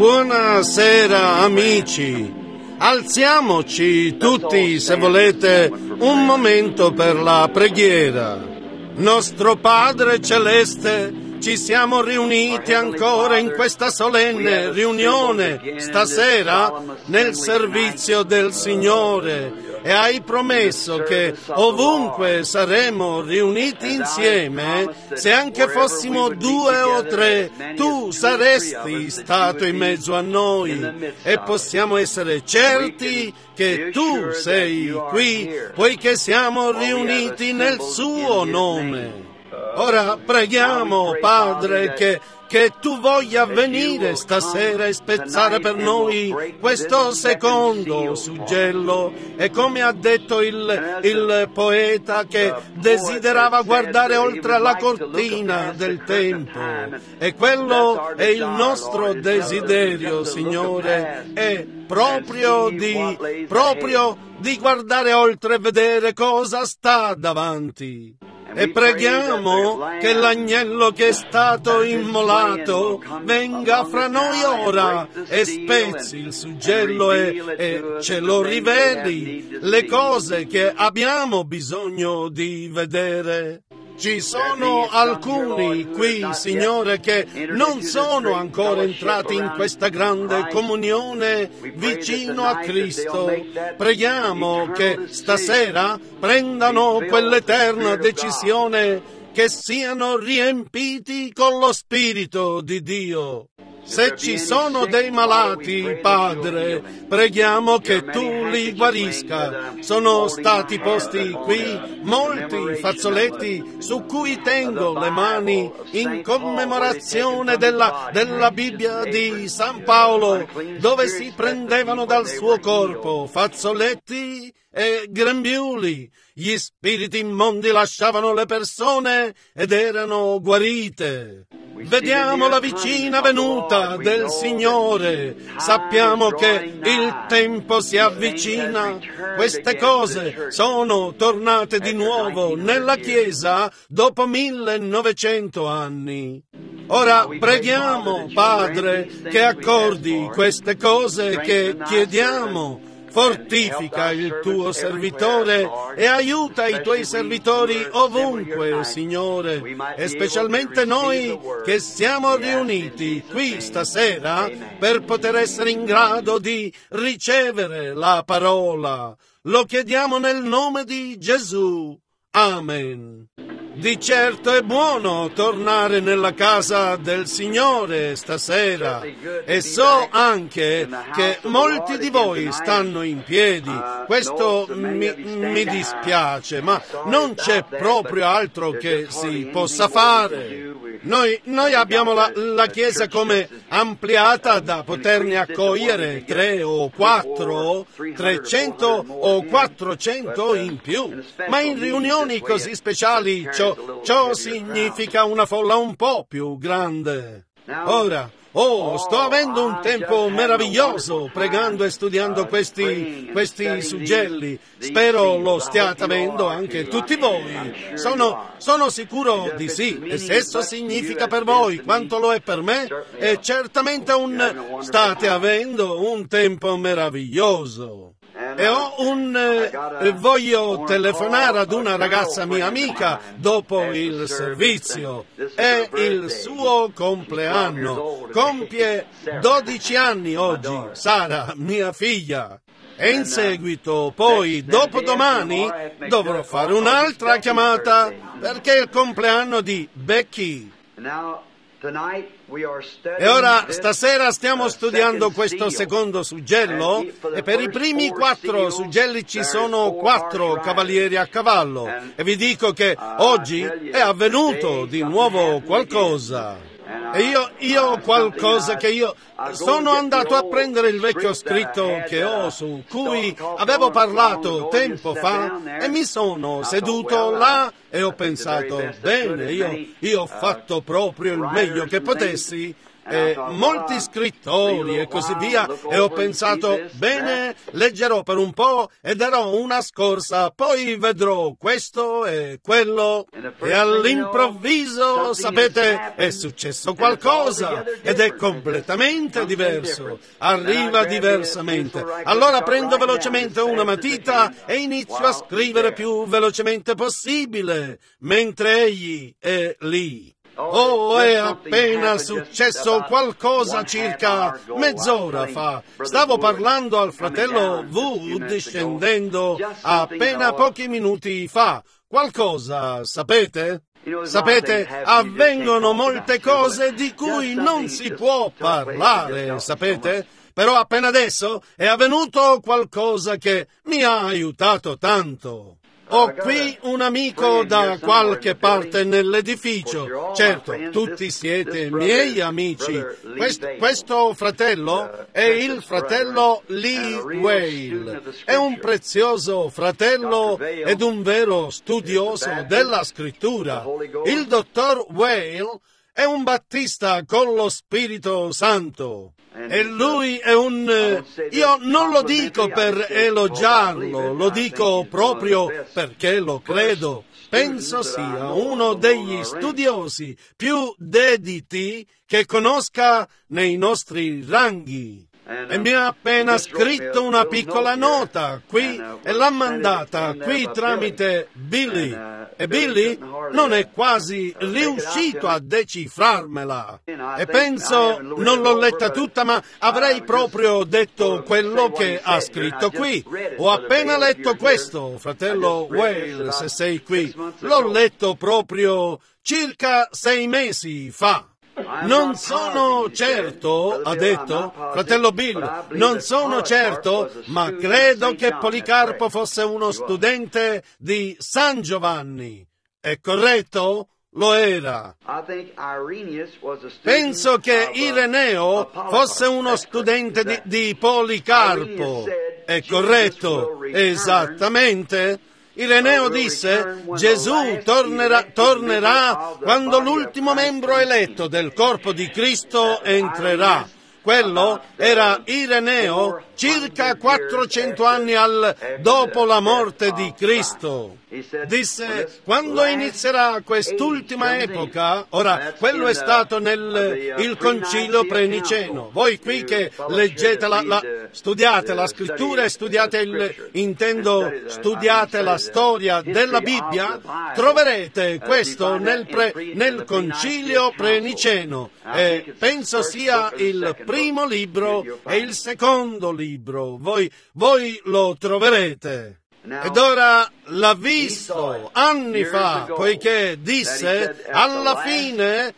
Buonasera amici, alziamoci tutti se volete un momento per la preghiera. Nostro Padre Celeste, ci siamo riuniti ancora in questa solenne riunione stasera nel servizio del Signore e hai promesso che ovunque saremo riuniti insieme, se anche fossimo 2 o 3, tu saresti stato in mezzo a noi e possiamo essere certi che tu sei qui poiché siamo riuniti nel suo nome. Ora preghiamo, Padre, che tu voglia venire stasera e spezzare per noi questo secondo suggello. E come ha detto il poeta che desiderava guardare oltre la cortina del tempo. E quello è il nostro desiderio, Signore, è proprio di guardare oltre e vedere cosa sta davanti. E preghiamo che l'agnello che è stato immolato venga fra noi ora e spezzi il suggello e ce lo riveli, le cose che abbiamo bisogno di vedere. Ci sono alcuni qui, Signore, che non sono ancora entrati in questa grande comunione vicino a Cristo. Preghiamo che stasera prendano quell'eterna decisione, che siano riempiti con lo Spirito di Dio. Se ci sono dei malati, Padre, preghiamo che tu li guarisca. Sono stati posti qui molti fazzoletti su cui tengo le mani in commemorazione della Bibbia di San Paolo, dove si prendevano dal suo corpo fazzoletti e grembiuli. Gli spiriti immondi lasciavano le persone ed erano guarite. Vediamo la vicina venuta del Signore. Sappiamo che il tempo si avvicina. Queste cose sono tornate di nuovo nella Chiesa dopo 1900 anni. Ora preghiamo, Padre, che accordi queste cose che chiediamo. Fortifica il tuo servitore e aiuta i tuoi servitori ovunque, Signore, e specialmente noi che siamo riuniti qui stasera per poter essere in grado di ricevere la parola. Lo chiediamo nel nome di Gesù. Amen. Di certo è buono tornare nella casa del Signore stasera e so anche che molti di voi stanno in piedi. Questo mi dispiace, ma non c'è proprio altro che si possa fare. Noi abbiamo la Chiesa come ampliata da poterne accogliere 3 o 4, 300 o 400 in più, ma in riunioni così speciali ciò significa una folla un po' più grande. Ora, sto avendo un tempo meraviglioso pregando e studiando questi suggelli. Spero lo stiate avendo anche tutti voi. Sono sicuro di sì. E se esso significa per voi quanto lo è per me, è certamente state avendo un tempo meraviglioso. E voglio telefonare ad una ragazza mia amica dopo il servizio. È il suo compleanno. Compie 12 anni oggi, Sara, mia figlia. E in seguito, poi, dopodomani, dovrò fare un'altra chiamata perché è il compleanno di Becky. E ora, stasera stiamo studiando questo secondo suggello e per i primi 4 suggelli ci sono 4 cavalieri a cavallo e vi dico che oggi è avvenuto di nuovo qualcosa. E io qualcosa che io sono andato a prendere il vecchio scritto che ho su cui avevo parlato tempo fa e mi sono seduto là e ho pensato, bene, io ho fatto proprio il meglio che potessi molti scrittori e così via, e ho pensato, bene, leggerò per un po' e darò una scorsa, poi vedrò questo e quello, e all'improvviso, sapete, è successo qualcosa ed è completamente diverso, arriva diversamente. Allora prendo velocemente una matita e inizio a scrivere più velocemente possibile, mentre egli è lì. Oh, è appena successo qualcosa circa mezz'ora fa. Stavo parlando al fratello Wood scendendo appena pochi minuti fa. Qualcosa, sapete? Sapete, avvengono molte cose di cui non si può parlare, sapete? Però appena adesso è avvenuto qualcosa che mi ha aiutato tanto. Ho qui un amico da qualche parte nell'edificio. Certo, tutti siete miei amici. Questo fratello è il fratello Lee Whale. È un prezioso fratello ed un vero studioso della scrittura. Il dottor Whale è un battista con lo Spirito Santo. E lui è io non lo dico per elogiarlo, lo dico proprio perché lo credo. Penso sia uno degli studiosi più dediti che conosca nei nostri ranghi. E mi ha appena scritto una piccola nota qui e l'ha mandata qui tramite Billy. E Billy non è quasi riuscito a decifrarmela. E penso, non l'ho letta tutta, ma avrei proprio detto quello che ha scritto qui. Ho appena letto questo, fratello Whale, se sei qui. L'ho letto proprio circa 6 mesi fa. Non sono certo, ha detto, fratello Bill, non sono certo, ma credo che Policarpo fosse uno studente di San Giovanni. È corretto? Lo era. Penso che Ireneo fosse uno studente di Policarpo. È corretto? Esattamente. Ireneo disse, Gesù tornerà quando l'ultimo membro eletto del corpo di Cristo entrerà. Quello era Ireneo circa 400 anni dopo la morte di Cristo. Disse, quando inizierà quest'ultima epoca, ora, quello è stato il concilio preniceno. Voi qui che leggete studiate la scrittura e studiate la storia della Bibbia, troverete questo nel concilio preniceno. E penso sia il primo libro e il secondo libro. Voi lo troverete. Ed ora l'ha visto anni fa, poiché disse, alla fine,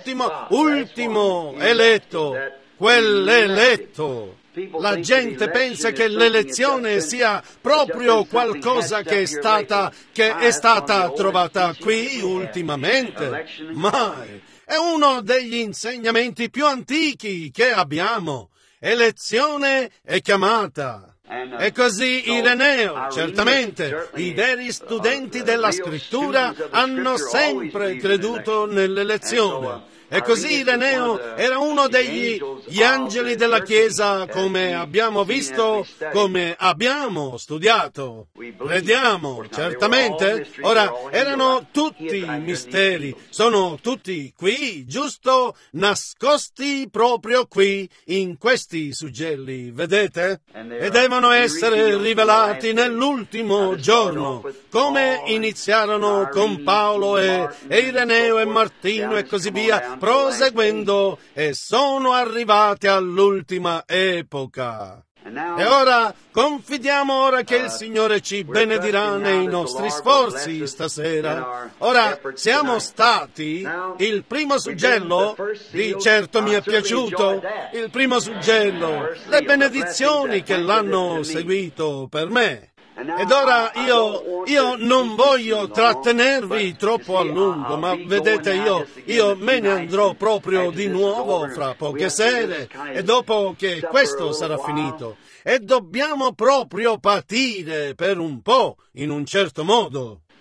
ultimo eletto, quell'eletto. La gente pensa che l'elezione sia proprio qualcosa che è stata trovata qui ultimamente. Mai. È uno degli insegnamenti più antichi che abbiamo. Elezione e chiamata. E così Ireneo, certamente, i veri studenti della scrittura hanno sempre creduto nell'elezione. E così Ireneo era uno degli angeli della Chiesa, come abbiamo visto, come abbiamo studiato. Crediamo, certamente. Ora, erano tutti misteri, sono tutti qui, giusto, nascosti proprio qui, in questi suggelli, vedete? E devono essere rivelati nell'ultimo giorno, come iniziarono con Paolo e Ireneo e Martino e così via, proseguendo, e sono arrivati all'ultima epoca. E ora confidiamo che il Signore ci benedirà nei nostri sforzi stasera. Ora, siamo stati, il primo suggello, di certo mi è piaciuto, il primo suggello, le benedizioni che l'hanno seguito per me. Ed ora io non voglio trattenervi troppo a lungo, ma vedete, io me ne andrò proprio di nuovo fra poche sere, e dopo che questo sarà finito. E dobbiamo proprio patire per un po', in un certo modo.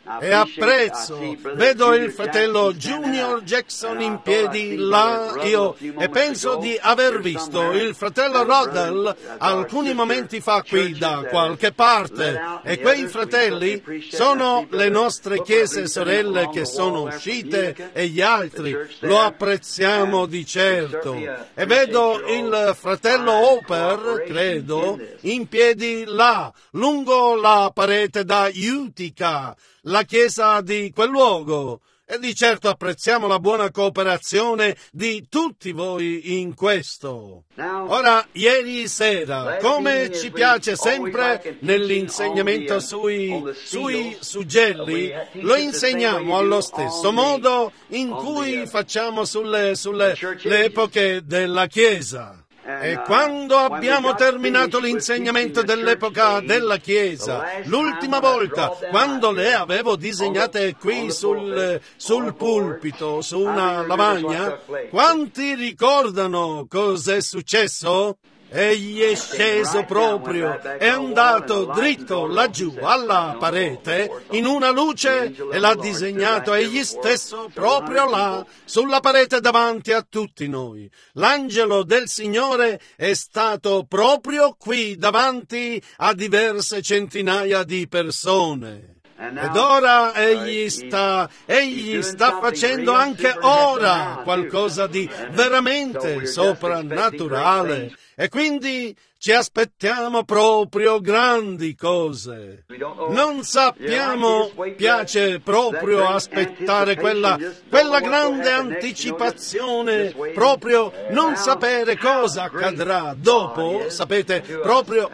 e apprezzo. Vedo il fratello Junior Jackson in piedi là, e penso di aver visto il fratello Roddell alcuni momenti fa qui da qualche parte, e quei fratelli sono le nostre chiese sorelle che sono uscite e gli altri, lo apprezziamo di certo. E vedo il fratello Hopper, credo, in piedi là, lungo la parete da Utica, la chiesa di quel luogo, e di certo apprezziamo la buona cooperazione di tutti voi in questo. Ora, ieri sera, come ci piace sempre nell'insegnamento sui suggelli, lo insegniamo allo stesso modo in cui facciamo sulle epoche della Chiesa. E quando abbiamo terminato l'insegnamento dell'epoca della Chiesa, l'ultima volta, quando le avevo disegnate qui sul pulpito, su una lavagna, quanti ricordano cos'è successo? Egli è sceso proprio, è andato dritto laggiù alla parete in una luce e l'ha disegnato egli stesso proprio là, sulla parete davanti a tutti noi. L'angelo del Signore è stato proprio qui davanti a diverse centinaia di persone. Ed ora egli sta facendo anche ora qualcosa di veramente soprannaturale, e quindi ci aspettiamo proprio grandi cose. Non sappiamo, piace proprio aspettare quella grande anticipazione, proprio non sapere cosa accadrà dopo, sapete, proprio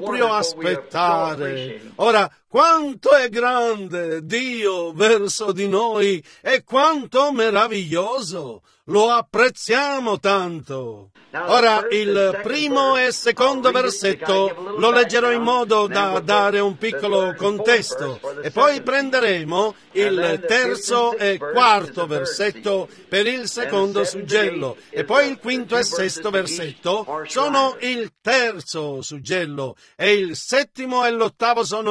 aspettare. Ora, quanto è grande Dio verso di noi e quanto meraviglioso! Lo apprezziamo tanto. Ora, il primo e secondo versetto lo leggerò in modo da dare un piccolo contesto, e poi prenderemo il terzo e quarto versetto per il secondo suggello, e poi il quinto e sesto versetto sono il terzo suggello, e il settimo e l'ottavo sono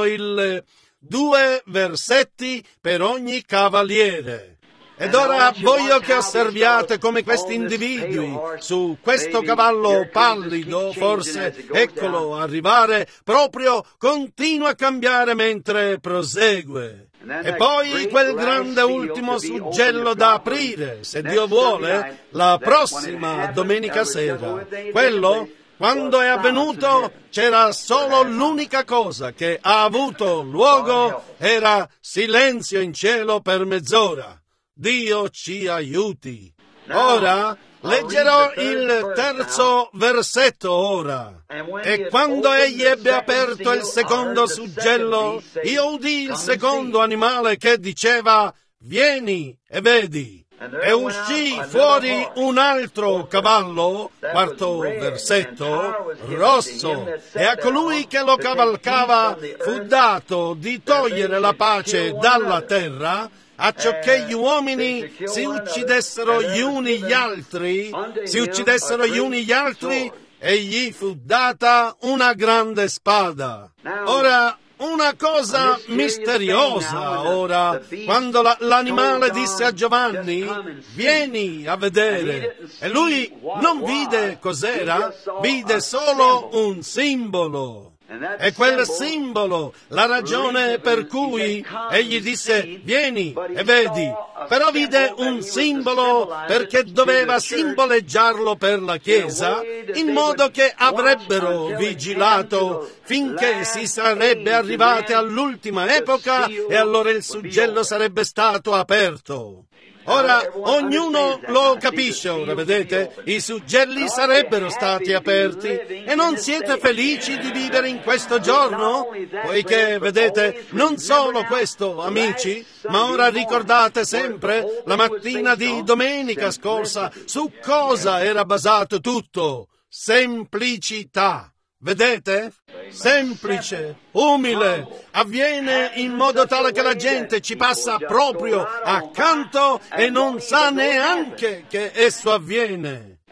due versetti per ogni cavaliere. Ed ora voglio che osserviate come questi individui su questo cavallo pallido, forse eccolo arrivare, proprio continua a cambiare mentre prosegue. E poi quel grande ultimo suggello da aprire, se Dio vuole, la prossima domenica sera. Quello, quando è avvenuto, c'era solo l'unica cosa che ha avuto luogo, era silenzio in cielo per mezz'ora. Dio ci aiuti. Ora leggerò il terzo versetto ora. E quando egli ebbe aperto il secondo suggello, io udì il secondo animale che diceva: vieni e vedi. E uscì fuori un altro cavallo, quarto versetto, rosso, e a colui che lo cavalcava fu dato di togliere la pace dalla terra, acciocché gli uomini si uccidessero gli uni gli altri, e gli fu data una grande spada. Ora, una cosa misteriosa, ora, quando l'animale disse a Giovanni: vieni a vedere, e lui non vide cos'era, vide solo un simbolo. E quel simbolo, la ragione per cui egli disse: vieni e vedi, però vide un simbolo perché doveva simboleggiarlo per la Chiesa, in modo che avrebbero vigilato finché si sarebbe arrivati all'ultima epoca, e allora il suggello sarebbe stato aperto. Ora, ognuno lo capisce ora, vedete? I suggelli sarebbero stati aperti, e non siete felici di vivere in questo giorno? Poiché, vedete, non solo questo, amici, ma ora ricordate sempre la mattina di domenica scorsa su cosa era basato tutto? Semplicità. Vedete? Semplice, umile, avviene in modo tale che la gente ci passa proprio accanto e non sa neanche che esso avviene.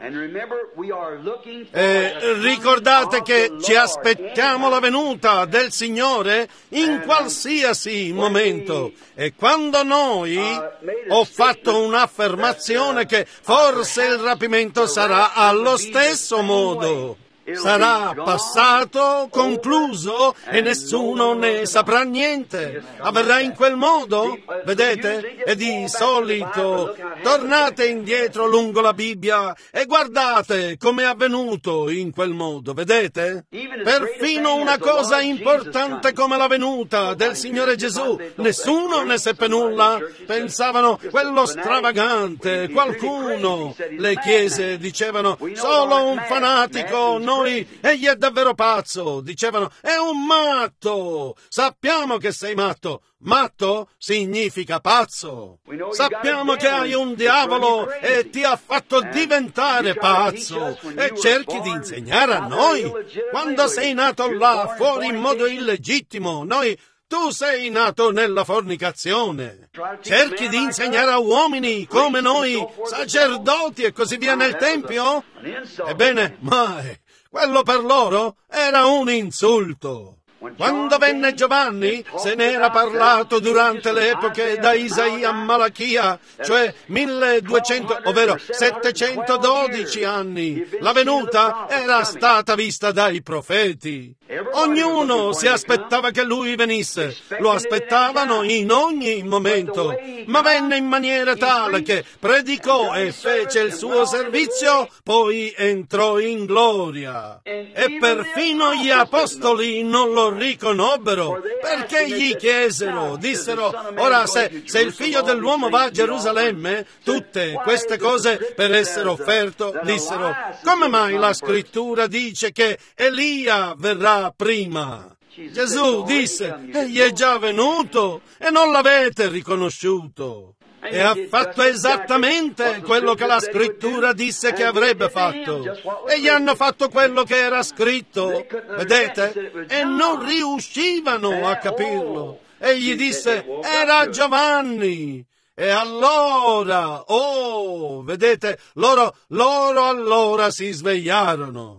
E ricordate che ci aspettiamo la venuta del Signore in qualsiasi momento. E quando noi ho fatto un'affermazione che forse il rapimento sarà allo stesso modo. Sarà passato, concluso e nessuno ne saprà niente. Avverrà in quel modo? Vedete? E di solito tornate indietro lungo la Bibbia e guardate come è avvenuto in quel modo, vedete? Perfino una cosa importante come la venuta del Signore Gesù, nessuno ne seppe nulla. Pensavano quello stravagante, qualcuno. Le chiese dicevano solo un fanatico. Egli è davvero pazzo, dicevano, è un matto, sappiamo che sei matto, matto significa pazzo, sappiamo che hai un diavolo e ti ha fatto diventare pazzo e cerchi di insegnare a noi, quando sei nato là fuori in modo illegittimo, tu sei nato nella fornicazione. Cerchi di insegnare a uomini come noi, sacerdoti e così via nel Tempio? Ebbene, mai. Quello per loro era un insulto. Quando venne Giovanni, se ne era parlato durante le epoche da Isaia a Malachia, cioè 1200, ovvero 712 anni. La venuta era stata vista dai profeti. Ognuno si aspettava che lui venisse, lo aspettavano in ogni momento, ma venne in maniera tale che predicò e fece il suo servizio, poi entrò in gloria. E perfino gli apostoli non lo riconobbero, perché gli chiesero, dissero, ora se il figlio dell'uomo va a Gerusalemme, tutte queste cose per essere offerto, dissero, come mai la scrittura dice che Elia verrà prima? Gesù disse, egli è già venuto e non l'avete riconosciuto. E ha fatto esattamente quello che la scrittura disse che avrebbe fatto. E gli hanno fatto quello che era scritto, vedete? E non riuscivano a capirlo. E gli disse, era Giovanni. E allora, vedete, loro allora si svegliarono.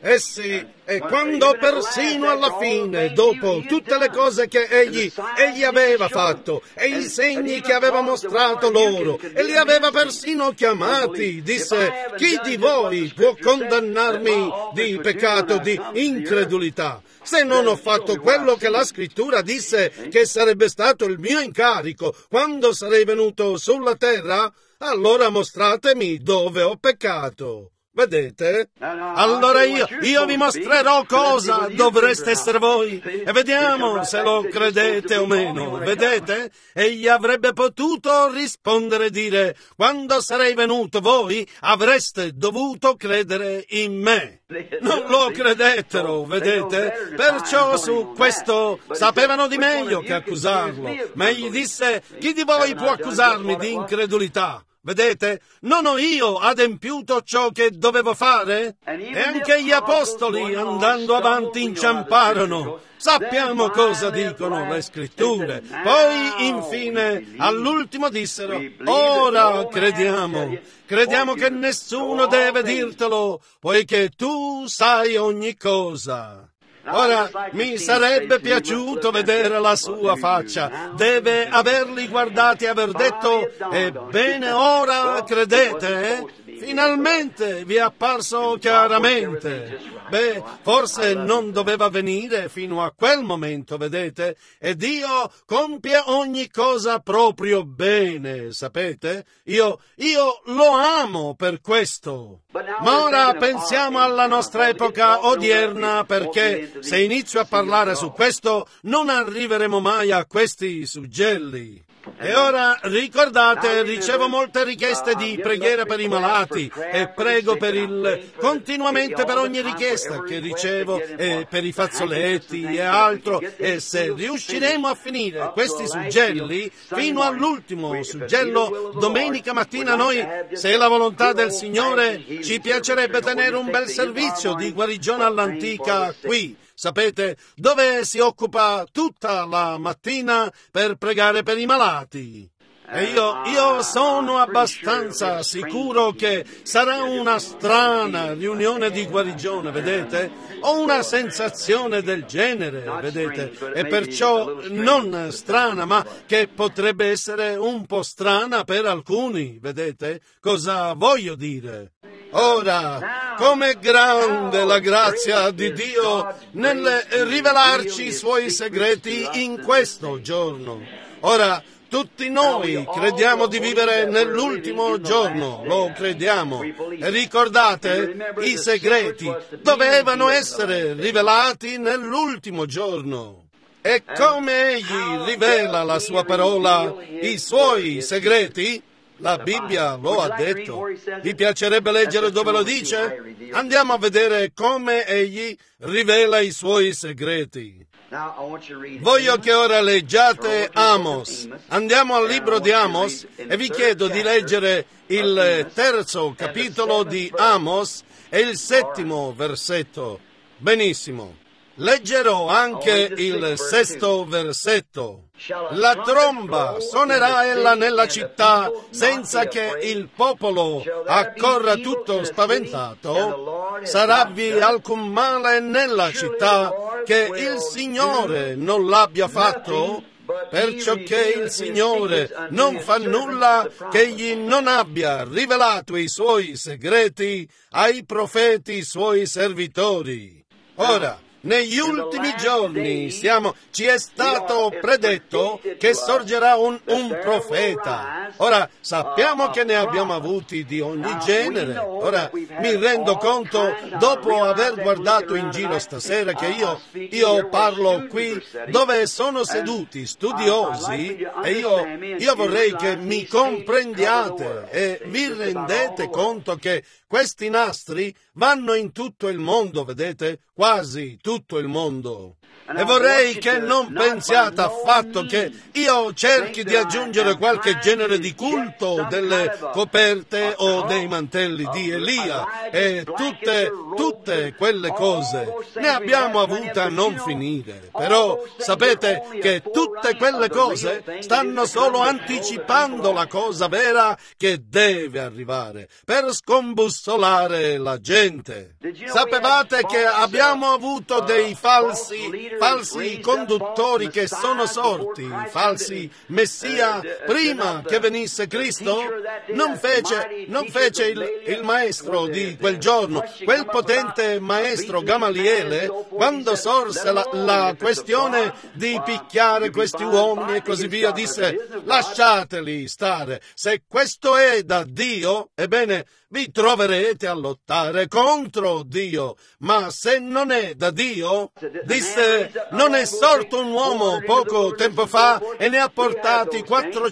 Sì, e quando persino alla fine, dopo tutte le cose che egli aveva fatto, e i segni che aveva mostrato loro, e li aveva persino chiamati, disse, chi di voi può condannarmi di peccato, di incredulità? Se non ho fatto quello che la scrittura disse che sarebbe stato il mio incarico quando sarei venuto sulla terra, allora mostratemi dove ho peccato. Vedete? Allora io vi mostrerò cosa dovreste essere voi e vediamo se lo credete o meno, vedete? Egli avrebbe potuto rispondere e dire, quando sarei venuto voi avreste dovuto credere in me. Non lo credettero, vedete? Perciò su questo sapevano di meglio che accusarlo, ma egli disse, chi di voi può accusarmi di incredulità? Vedete? Non ho io adempiuto ciò che dovevo fare? E anche gli apostoli, andando avanti, inciamparono. Sappiamo cosa dicono le scritture. Poi, infine, all'ultimo dissero, ora crediamo. Crediamo che nessuno deve dirtelo, poiché tu sai ogni cosa. Ora, mi sarebbe piaciuto vedere la sua faccia. Deve averli guardati e aver detto, ebbene ora credete? Finalmente vi è apparso chiaramente. Forse non doveva venire fino a quel momento, vedete? E Dio compie ogni cosa proprio bene, sapete? Io lo amo per questo. Ma ora pensiamo alla nostra epoca odierna, perché se inizio a parlare su questo non arriveremo mai a questi suggelli. E ora ricordate, ricevo molte richieste di preghiera per i malati e prego continuamente per ogni richiesta che ricevo e per i fazzoletti e altro, e se riusciremo a finire questi suggelli fino all'ultimo suggello domenica mattina, noi, se è la volontà del Signore, ci piacerebbe tenere un bel servizio di guarigione all'antica qui. Sapete, dove si occupa tutta la mattina per pregare per i malati. E io sono abbastanza sicuro che sarà una strana riunione di guarigione, vedete? Ho una sensazione del genere, vedete? E perciò non strana, ma che potrebbe essere un po' strana per alcuni, vedete? Cosa voglio dire? Ora, com'è grande la grazia di Dio nel rivelarci i suoi segreti in questo giorno. Ora, tutti noi crediamo di vivere nell'ultimo giorno, lo crediamo. E ricordate, i segreti dovevano essere rivelati nell'ultimo giorno. E come Egli rivela la sua parola, i suoi segreti, la Bibbia lo ha detto. Vi piacerebbe leggere dove lo dice? Andiamo a vedere come Egli rivela i suoi segreti. Voglio che ora leggiate Amos. Andiamo al libro di Amos e vi chiedo di leggere il 3° capitolo di Amos e il 7° versetto. Benissimo. Leggerò anche il 6° versetto. La tromba suonerà ella nella città senza che il popolo accorra tutto spaventato. Saravvi alcun male nella città che il Signore non l'abbia fatto? Perciò che il Signore non fa nulla che egli non abbia rivelato i suoi segreti ai profeti suoi servitori. Ora, negli ultimi giorni ci è stato predetto che sorgerà un profeta. Ora, sappiamo che ne abbiamo avuti di ogni genere. Ora, mi rendo conto, dopo aver guardato in giro stasera, che io parlo qui dove sono seduti studiosi e io vorrei che mi comprendiate e vi rendete conto che questi nastri vanno in tutto il mondo, vedete? Quasi tutto il mondo. E vorrei che non pensiate affatto che io cerchi di aggiungere qualche genere di culto delle coperte o dei mantelli di Elia e tutte quelle cose. Ne abbiamo avute a non finire. Però sapete che tutte quelle cose stanno solo anticipando la cosa vera che deve arrivare per scombussolare la gente. Sapevate che abbiamo avuto dei falsi conduttori che sono sorti, falsi messia, prima che venisse Cristo? Non fece il maestro di quel giorno, quel potente maestro Gamaliele, quando sorse la questione di picchiare questi uomini e così via, disse: lasciateli stare, se questo è da Dio, ebbene, vi troverete a lottare contro Dio, ma se non è da Dio, disse, non è sorto un uomo poco tempo fa e ne ha portati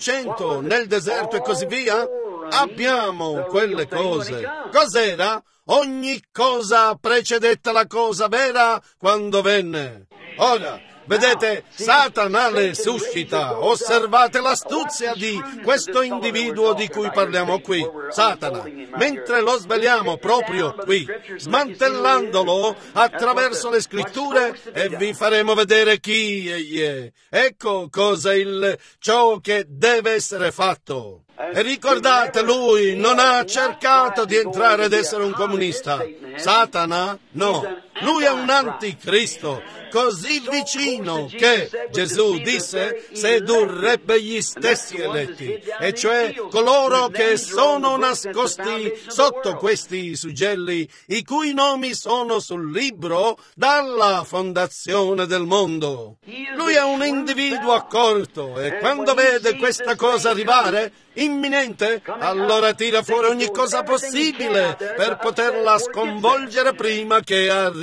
400 nel deserto e così via? Abbiamo quelle cose. Cos'era? Ogni cosa precedette la cosa vera quando venne. Ora, vedete, Satana le suscita. Osservate l'astuzia di questo individuo di cui parliamo qui, Satana, mentre lo sveliamo proprio qui, smantellandolo attraverso le scritture, e vi faremo vedere chi egli è. Ecco cosa ciò che deve essere fatto. E ricordate, lui non ha cercato di entrare ad essere un comunista. Satana? No. Lui è un anticristo, così vicino che Gesù disse sedurrebbe gli stessi eletti, e cioè coloro che sono nascosti sotto questi suggelli, i cui nomi sono sul libro dalla fondazione del mondo. Lui è un individuo accorto, e quando vede questa cosa arrivare, imminente, allora tira fuori ogni cosa possibile per poterla sconvolgere prima che arrivi.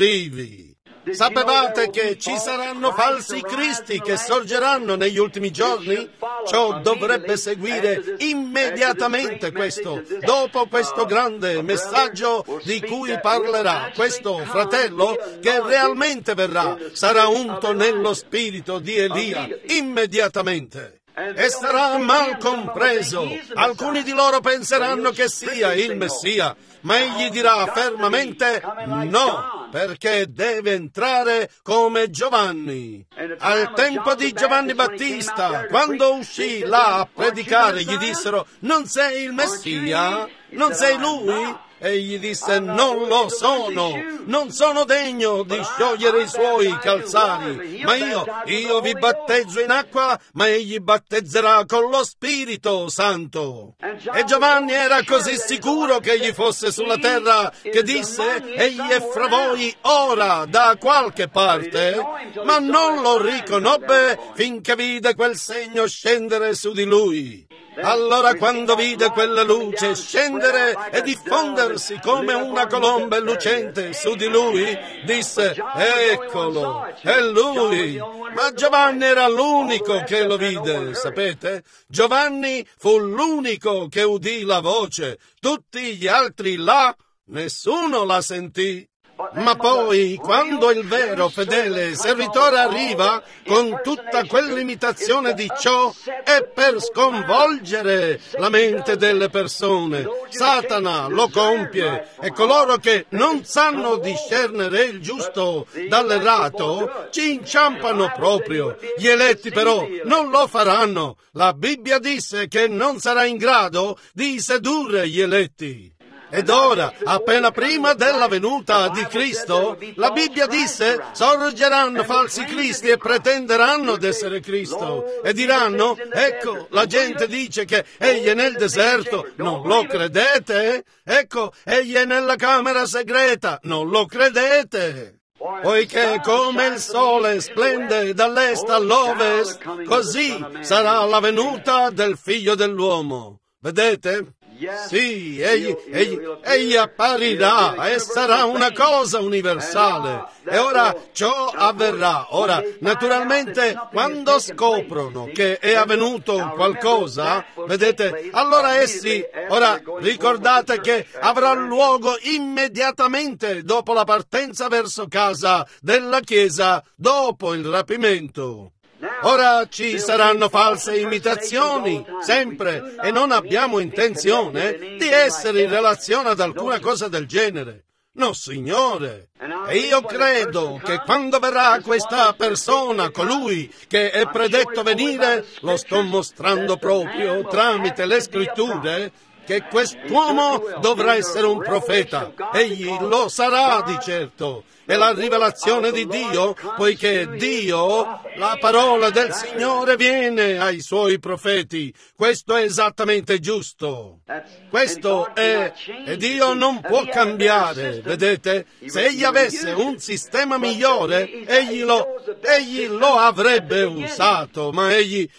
Sapevate che ci saranno falsi cristi che sorgeranno negli ultimi giorni? Ciò dovrebbe seguire immediatamente questo, dopo questo grande messaggio di cui parlerà questo fratello che realmente verrà, sarà unto nello spirito di Elia, immediatamente. E sarà mal compreso. Alcuni di loro penseranno che sia il Messia, ma egli dirà fermamente no. perché deve entrare come Giovanni. Al tempo di Giovanni Battista, quando uscì là a predicare, gli dissero: non sei il Messia? Non sei lui? Egli disse: non lo sono, non sono degno di sciogliere i suoi calzari, ma io vi battezzo in acqua, ma egli battezzerà con lo Spirito Santo. E Giovanni era così sicuro che egli fosse sulla terra che disse: egli è fra voi ora da qualche parte, ma non lo riconobbe finché vide quel segno scendere su di lui. Allora, quando vide quella luce scendere e diffondersi come una colomba lucente su di lui, disse: eccolo, è lui. Ma Giovanni era l'unico che lo vide, sapete? Giovanni fu l'unico che udì la voce. Tutti gli altri là, nessuno la sentì. Ma poi, quando il vero fedele servitore arriva con tutta quell'imitazione di ciò, è per sconvolgere la mente delle persone. Satana lo compie e coloro che non sanno discernere il giusto dall'errato ci inciampano proprio. Gli eletti però non lo faranno. La Bibbia disse che non sarà in grado di sedurre gli eletti. Ed ora, appena prima della venuta di Cristo, la Bibbia disse: sorgeranno falsi cristi e pretenderanno d'essere Cristo e diranno: ecco, la gente dice che egli è nel deserto, non lo credete? Ecco, egli è nella camera segreta, non lo credete? Poiché come il sole splende dall'est all'ovest, così sarà la venuta del Figlio dell'uomo. Vedete? Sì, egli apparirà e sarà una cosa universale. E ora ciò avverrà. Ora, naturalmente, quando scoprono che è avvenuto qualcosa, vedete, allora essi, ora ricordate che avrà luogo immediatamente dopo la partenza verso casa della Chiesa, dopo il rapimento. Ora ci saranno false imitazioni, sempre, e non abbiamo intenzione di essere in relazione ad alcuna cosa del genere. No, Signore. E io credo che quando verrà questa persona, colui che è predetto venire, lo sto mostrando proprio tramite le Scritture, che quest'uomo dovrà essere un profeta. Egli lo sarà di certo. È la rivelazione di Dio, poiché Dio, la parola del Signore viene ai suoi profeti. Questo è esattamente giusto. Questo è, e Dio non può cambiare, vedete? Se egli avesse un sistema migliore, egli lo avrebbe usato, ma egli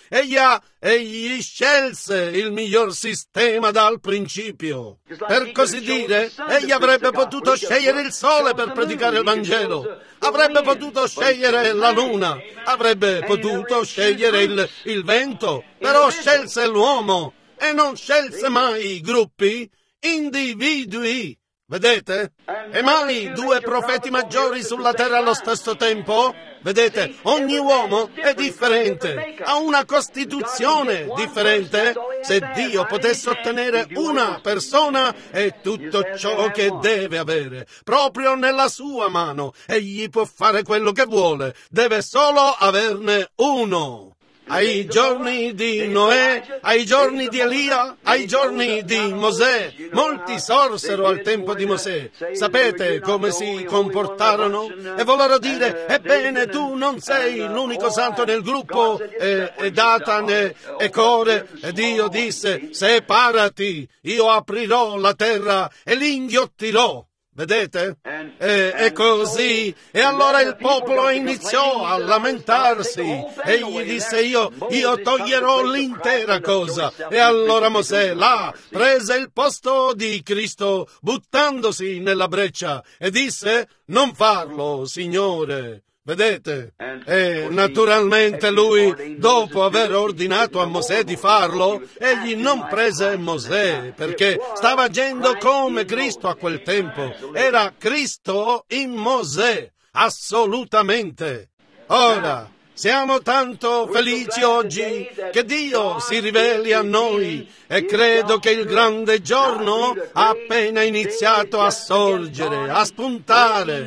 scelse il miglior sistema dal principio. Per così dire, egli avrebbe potuto scegliere il sole per predicare il Vangelo, avrebbe potuto scegliere la luna, avrebbe potuto scegliere il vento, però scelse l'uomo e non scelse mai gruppi, individui. Vedete? E mai due profeti maggiori sulla terra allo stesso tempo? Vedete, ogni uomo è differente, ha una costituzione differente. Se Dio potesse ottenere una persona, è tutto ciò che deve avere, proprio nella sua mano. Egli può fare quello che vuole, deve solo averne uno. Ai giorni di Noè, ai giorni di Elia, ai giorni di Mosè, molti sorsero al tempo di Mosè. Sapete come si comportarono? E vollero dire: ebbene, tu non sei l'unico santo nel gruppo, e Datan e Core. E Dio disse: separati, io aprirò la terra e li inghiottirò. Vedete? E così. E allora il popolo iniziò a lamentarsi. Egli disse: io toglierò l'intera cosa. E allora Mosè là prese il posto di Cristo buttandosi nella breccia e disse: non farlo, Signore. Vedete? E naturalmente lui, dopo aver ordinato a Mosè di farlo, egli non prese Mosè, perché stava agendo come Cristo a quel tempo. Era Cristo in Mosè, assolutamente. Ora, siamo tanto felici oggi che Dio si riveli a noi e credo che il grande giorno ha appena iniziato a sorgere, a spuntare.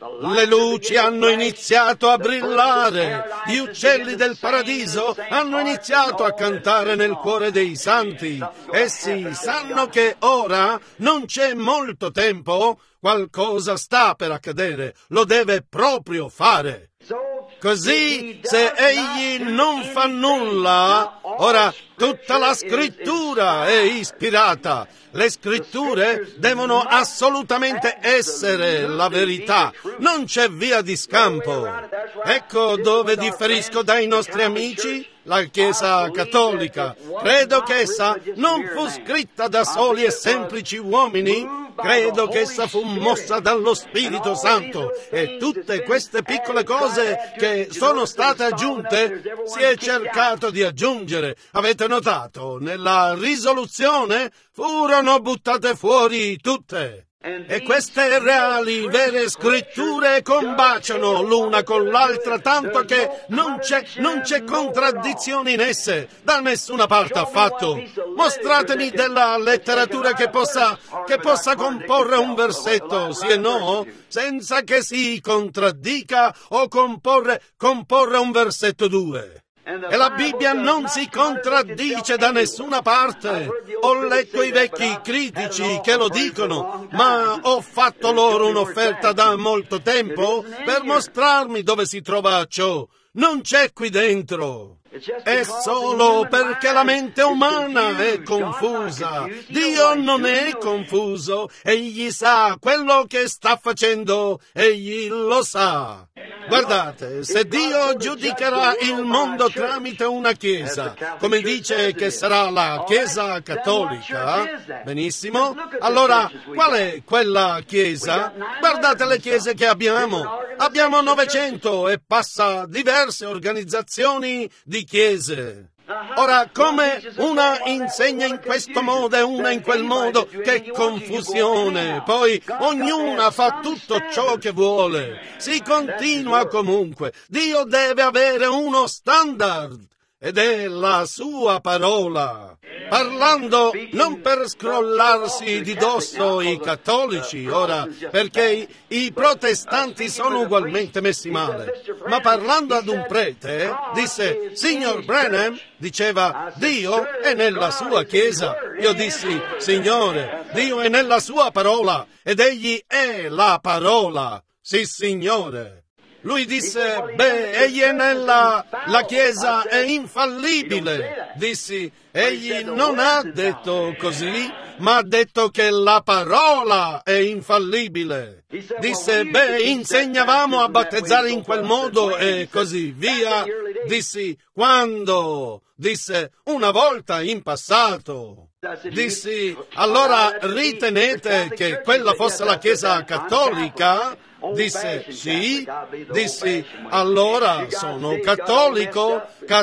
Le luci hanno iniziato a brillare, gli uccelli del paradiso hanno iniziato a cantare nel cuore dei santi. Essi sanno che ora non c'è molto tempo, qualcosa sta per accadere, lo deve proprio fare. Così, se egli non fa nulla, ora tutta la scrittura è ispirata. Le scritture devono assolutamente essere la verità, non c'è via di scampo. Ecco dove differisco dai nostri amici, la Chiesa cattolica. Credo che essa non fu scritta da soli e semplici uomini, credo che essa fu mossa dallo Spirito Santo, e tutte queste piccole cose che sono state aggiunte si è cercato di aggiungere. Avete notato? Nella risoluzione furono buttate fuori tutte. E queste reali, vere scritture combaciano l'una con l'altra, tanto che non c'è contraddizione in esse, da nessuna parte affatto. Mostratemi della letteratura che possa comporre un versetto, sì e no, senza che si contraddica, o comporre un versetto due. E la Bibbia non si contraddice da nessuna parte. Ho letto i vecchi critici che lo dicono, ma ho fatto loro un'offerta da molto tempo per mostrarmi dove si trova ciò. Non c'è qui dentro. È solo perché la mente umana è confusa. Dio non è confuso. Egli sa quello che sta facendo. Egli lo sa. Guardate, se Dio giudicherà il mondo tramite una chiesa, come dice che sarà la Chiesa cattolica, benissimo, allora qual è quella chiesa? Guardate le chiese che abbiamo. Abbiamo 900 e passa diverse organizzazioni di chiese. Ora, come una insegna in questo modo e una in quel modo, che confusione! Poi ognuna fa tutto ciò che vuole. Si continua comunque. Dio deve avere uno standard, ed è la sua parola. Parlando non per scrollarsi di dosso i cattolici, ora, perché i protestanti sono ugualmente messi male, ma parlando ad un prete, disse: Signor Branham, diceva, Dio è nella sua chiesa. Io dissi: Signore, Dio è nella sua parola, ed egli è la parola. Sì, Signore. Lui disse: egli è la Chiesa è infallibile. Dissi: egli non ha detto così, ma ha detto che la parola è infallibile. Disse: insegnavamo a battezzare in quel modo e così via. Dissi: quando? Disse: una volta in passato. Dissi: allora ritenete che quella fosse la Chiesa cattolica? Disse: sì. Dissi: allora sono cattolico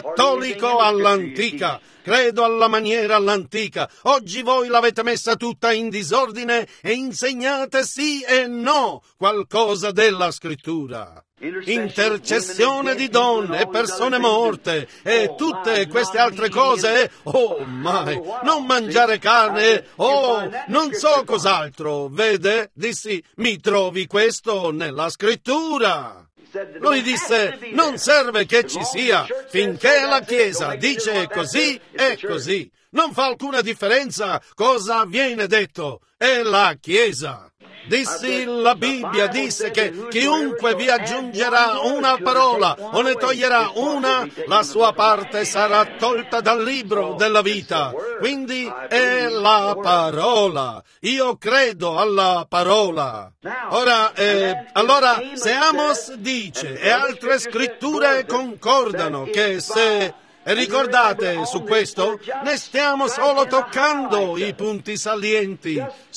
all'antica. Credo alla maniera all'antica. Oggi voi l'avete messa tutta in disordine e insegnate sì e no qualcosa della scrittura. Intercessione di donne e persone morte e tutte queste altre cose. Oh mai, non mangiare carne, non so cos'altro. Vede? Dissi: mi trovi questo nella scrittura. Lui disse: non serve che ci sia, finché la Chiesa dice così è così. Non fa alcuna differenza cosa viene detto, è la Chiesa. Dissi: la Bibbia disse che chiunque vi aggiungerà una parola o ne toglierà una, la sua parte sarà tolta dal libro della vita. Quindi è la parola. Io credo alla parola. Ora, allora, se Amos dice e altre scritture concordano che se... E ricordate, su questo ne stiamo solo toccando i punti salienti.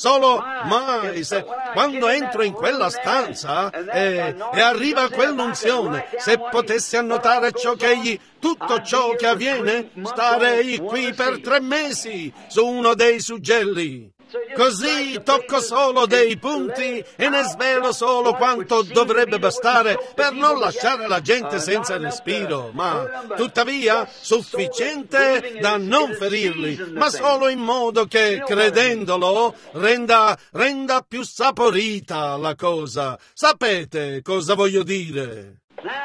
Quando entro in quella stanza e arriva quell'unzione, se potessi annotare tutto ciò che avviene, starei qui per 3 mesi su uno dei suggelli. Così tocco solo dei punti e ne svelo solo quanto dovrebbe bastare per non lasciare la gente senza respiro, ma tuttavia sufficiente da non ferirli, ma solo in modo che, credendolo, renda più saporita la cosa. Sapete cosa voglio dire?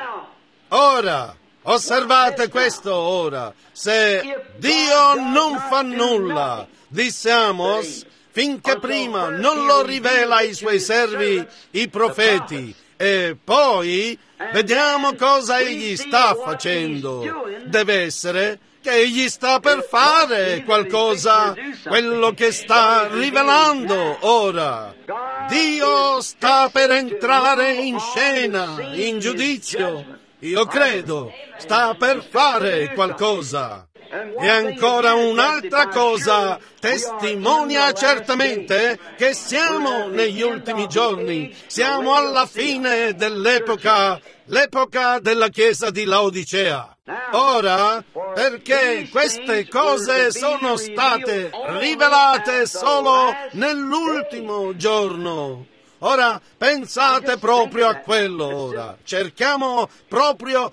Ora, osservate questo ora. Se Dio non fa nulla, disse Amos, finché prima non lo rivela ai suoi servi, i profeti, e poi vediamo cosa egli sta facendo. Deve essere che egli sta per fare qualcosa, quello che sta rivelando ora. Dio sta per entrare in scena, in giudizio. Io credo, sta per fare qualcosa. E ancora un'altra cosa testimonia certamente che siamo negli ultimi giorni, siamo alla fine dell'epoca della Chiesa di Laodicea. Ora, perché queste cose sono state rivelate solo nell'ultimo giorno. Ora, pensate proprio a quello ora. Cerchiamo proprio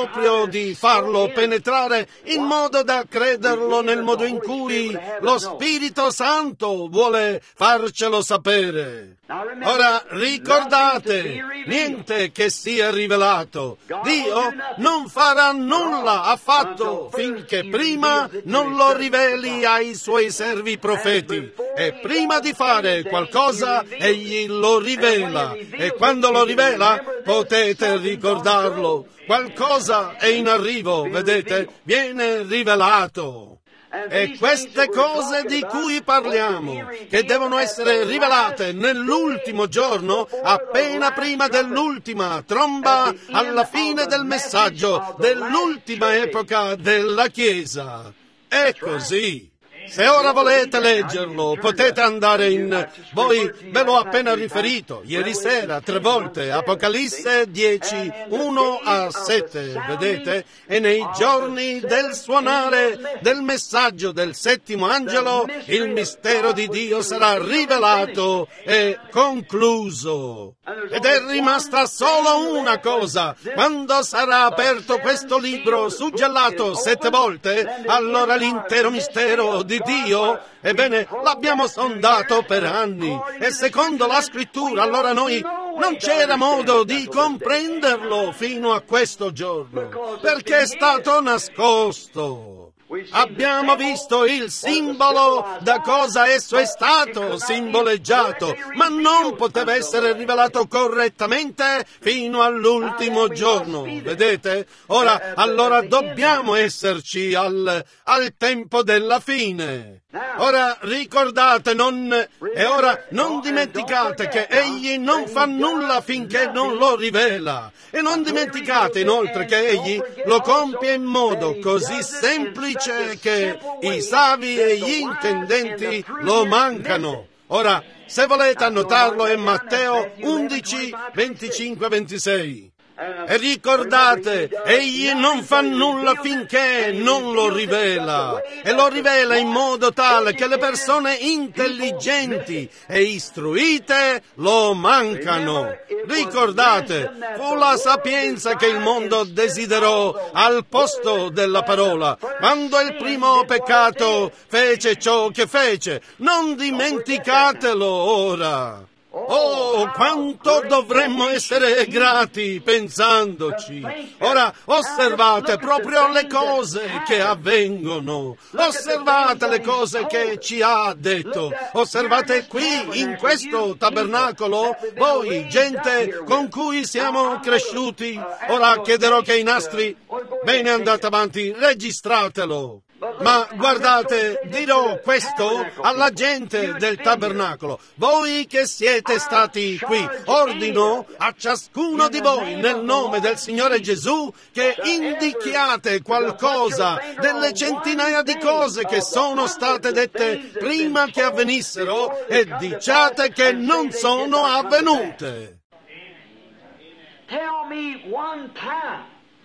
di farlo penetrare in modo da crederlo nel modo in cui lo Spirito Santo vuole farcelo sapere. Ora, ricordate, niente che sia rivelato. Dio non farà nulla affatto finché prima non lo riveli ai suoi servi profeti. E prima di fare qualcosa, egli lo rivela. E quando lo rivela, potete ricordarlo. Qualcosa è in arrivo, vedete? Viene rivelato. E queste cose di cui parliamo, che devono essere rivelate nell'ultimo giorno, appena prima dell'ultima tromba, alla fine del messaggio, dell'ultima epoca della Chiesa. È così. Se ora volete leggerlo, potete andare in... Voi ve l'ho appena riferito, ieri sera, 3 volte, Apocalisse 10, 1 a 7, vedete? E nei giorni del suonare del messaggio del 7° angelo, il mistero di Dio sarà rivelato e concluso. Ed è rimasta solo una cosa. Quando sarà aperto questo libro suggellato 7 volte, allora l'intero mistero di Dio, ebbene, l'abbiamo sondato per anni e secondo la scrittura allora noi non c'era modo di comprenderlo fino a questo giorno, perché è stato nascosto. Abbiamo visto il simbolo da cosa esso è stato simboleggiato, ma non poteva essere rivelato correttamente fino all'ultimo giorno, vedete? Ora, allora dobbiamo esserci al tempo della fine. Ora ricordate, non dimenticate che egli non fa nulla finché non lo rivela. E non dimenticate inoltre che egli lo compie in modo così semplice che i savi e gli intendenti lo mancano. Ora, se volete annotarlo, è Matteo 11, 25-26. E ricordate, egli non fa nulla finché non lo rivela, e lo rivela in modo tale che le persone intelligenti e istruite lo mancano. Ricordate, fu la sapienza che il mondo desiderò al posto della parola, quando il primo peccato fece ciò che fece. Non dimenticatelo ora. Oh, quanto dovremmo essere grati pensandoci. Ora, osservate proprio le cose che avvengono. Osservate le cose che ci ha detto. Osservate qui, in questo tabernacolo, voi, gente con cui siamo cresciuti. Ora chiederò che i nastri... Bene, andate avanti, registratelo. Ma guardate, dirò questo alla gente del tabernacolo. Voi che siete stati qui, ordino a ciascuno di voi nel nome del Signore Gesù che indichiate qualcosa delle centinaia di cose che sono state dette prima che avvenissero e diciate che non sono avvenute. Tell me one time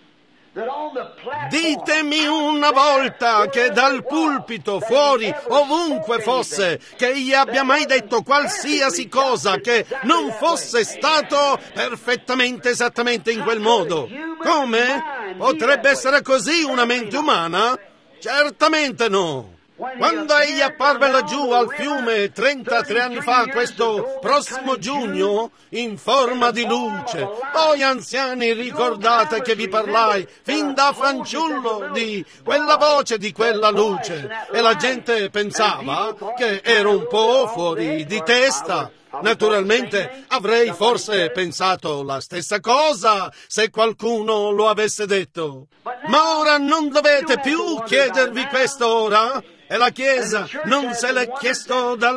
Ditemi una volta che dal pulpito, fuori, ovunque fosse, che egli abbia mai detto qualsiasi cosa che non fosse stato perfettamente esattamente in quel modo. Come? Potrebbe essere così una mente umana? Certamente no. Quando egli apparve laggiù al fiume 33 anni fa, questo prossimo giugno, in forma di luce, voi anziani ricordate che vi parlai fin da fanciullo di quella voce, di quella luce, e la gente pensava che ero un po' fuori di testa. Naturalmente avrei forse pensato la stessa cosa se qualcuno lo avesse detto. Ma ora non dovete più chiedervi questo ora? E la Chiesa non se l'è chiesto dal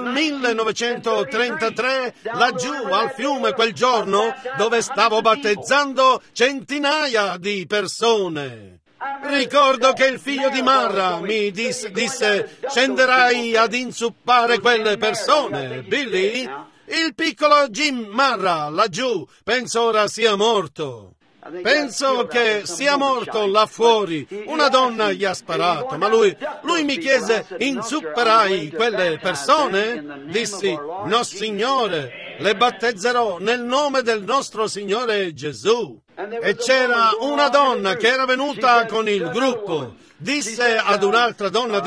1933 laggiù al fiume quel giorno dove stavo battezzando centinaia di persone. Ricordo che il figlio di Marra mi disse scenderai ad inzuppare quelle persone, Billy? Il piccolo Jim Marra laggiù penso ora sia morto. Penso che sia morto là fuori. Una donna gli ha sparato, ma lui mi chiese, inzupperai quelle persone? Dissi, no signore, le battezzerò nel nome del nostro Signore Gesù. E c'era una donna che era venuta con il gruppo. Disse ad un'altra donna,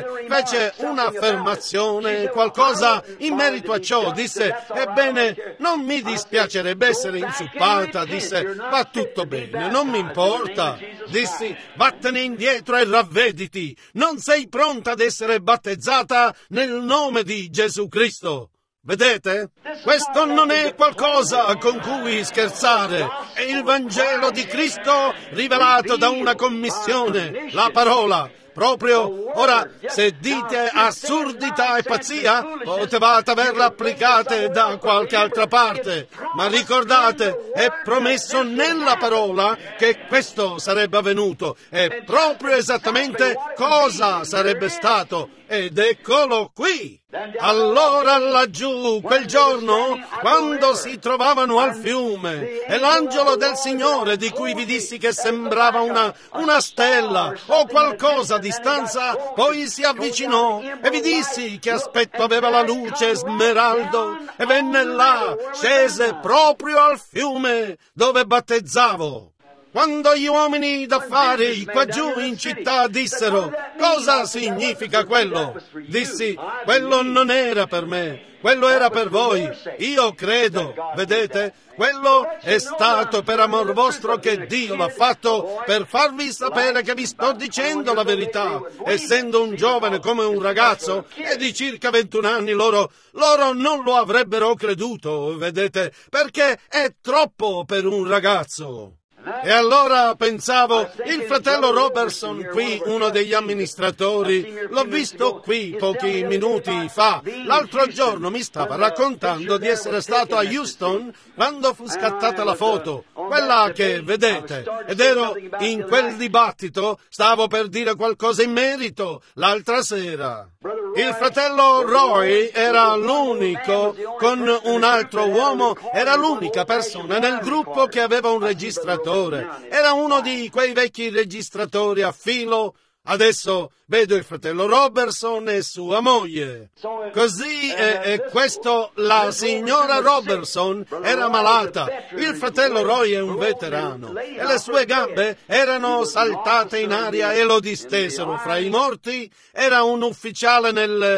fece un'affermazione, qualcosa in merito a ciò, disse, ebbene, non mi dispiacerebbe essere inzuppata, va tutto bene, non mi importa, dissi, vattene indietro e ravvediti, non sei pronta ad essere battezzata nel nome di Gesù Cristo. Vedete? Questo non è qualcosa con cui scherzare, è il Vangelo di Cristo rivelato da una commissione, la parola. Proprio ora, se dite assurdità e pazzia, potevate averla applicate da qualche altra parte, ma ricordate, è promesso nella parola che questo sarebbe avvenuto, e proprio esattamente cosa sarebbe stato, ed eccolo qui. Allora laggiù, quel giorno, quando si trovavano al fiume, e l'angelo del Signore, di cui vi dissi che sembrava una stella o qualcosa a distanza, poi si avvicinò e vi dissi che aspetto aveva la luce smeraldo, e venne là, scese proprio al fiume dove battezzavo. Quando gli uomini d'affari qua giù in città dissero, cosa significa quello? Dissi, quello non era per me, quello era per voi. Io credo, vedete, quello è stato per amor vostro che Dio l'ha fatto, per farvi sapere che vi sto dicendo la verità. Essendo un giovane come un ragazzo, e di circa 21 anni, loro non lo avrebbero creduto, vedete, perché è troppo per un ragazzo. E allora pensavo, il fratello Robertson qui, uno degli amministratori, l'ho visto qui pochi minuti fa. L'altro giorno mi stava raccontando di essere stato a Houston quando fu scattata la foto, quella che vedete. Ed ero in quel dibattito, stavo per dire qualcosa in merito l'altra sera. Il fratello Roy era l'unico, con un altro uomo, era l'unica persona nel gruppo che aveva un registratore. Era uno di quei vecchi registratori a filo. Adesso vedo il fratello Robertson e sua moglie. Così è questo, la signora Robertson era malata. Il fratello Roy è un veterano e le sue gambe erano saltate in aria e lo distesero fra i morti. Era un ufficiale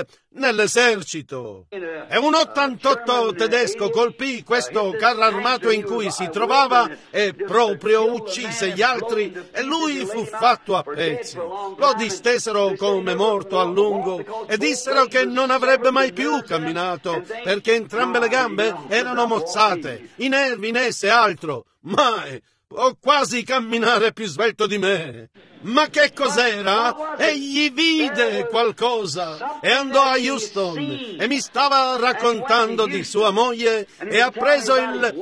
nell'esercito. E un 88 tedesco colpì questo carro armato in cui si trovava e proprio uccise gli altri e lui fu fatto a pezzi. Lo distesero come morto a lungo e dissero che non avrebbe mai più camminato perché entrambe le gambe erano mozzate, i nervi in esse altro. Mai! Può quasi camminare più svelto di me. Ma che cos'era? Egli vide qualcosa e andò a Houston e mi stava raccontando di sua moglie e ha preso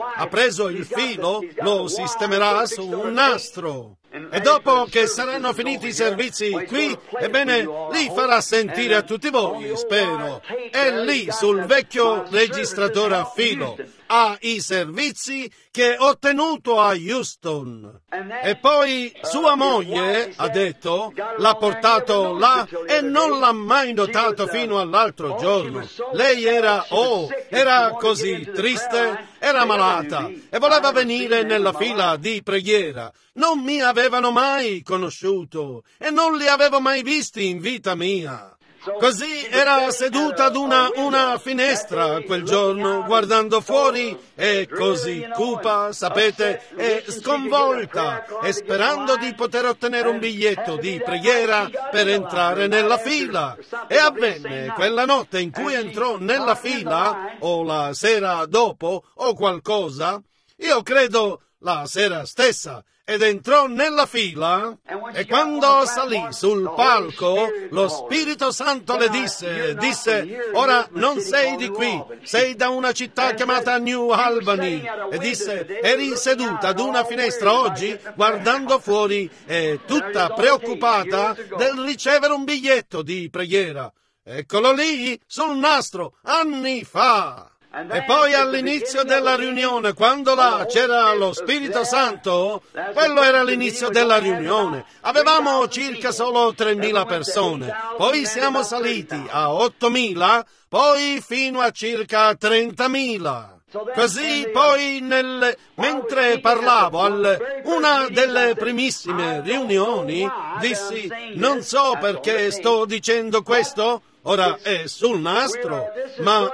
il filo, lo sistemerà su un nastro. E dopo che saranno finiti i servizi qui, ebbene, li farà sentire a tutti voi, spero. È lì sul vecchio registratore a filo. ai servizi che ho tenuto a Houston. E poi sua moglie, ha detto, l'ha portato là e non l'ha mai notato fino all'altro giorno. Lei era così triste, era malata e voleva venire nella fila di preghiera. Non mi avevano mai conosciuto e non li avevo mai visti in vita mia. Così era seduta ad una finestra quel giorno, guardando fuori, e così cupa, sapete, e sconvolta, e sperando di poter ottenere un biglietto di preghiera per entrare nella fila. E avvenne quella notte in cui entrò nella fila, o la sera dopo, o qualcosa, io credo la sera stessa, ed entrò nella fila, e quando salì sul palco, lo Spirito Santo le disse, ora non sei di qui, sei da una città chiamata New Albany, e disse, eri seduta ad una finestra oggi, guardando fuori, e tutta preoccupata del ricevere un biglietto di preghiera. Eccolo lì, sul nastro, anni fa. E poi all'inizio della riunione, quando là c'era lo Spirito Santo, quello era l'inizio della riunione. Avevamo circa solo 3.000 persone, poi siamo saliti a 8.000, poi fino a circa 30.000. Così poi mentre parlavo una delle primissime riunioni, dissi, non so perché sto dicendo questo, ora è sul nastro, ma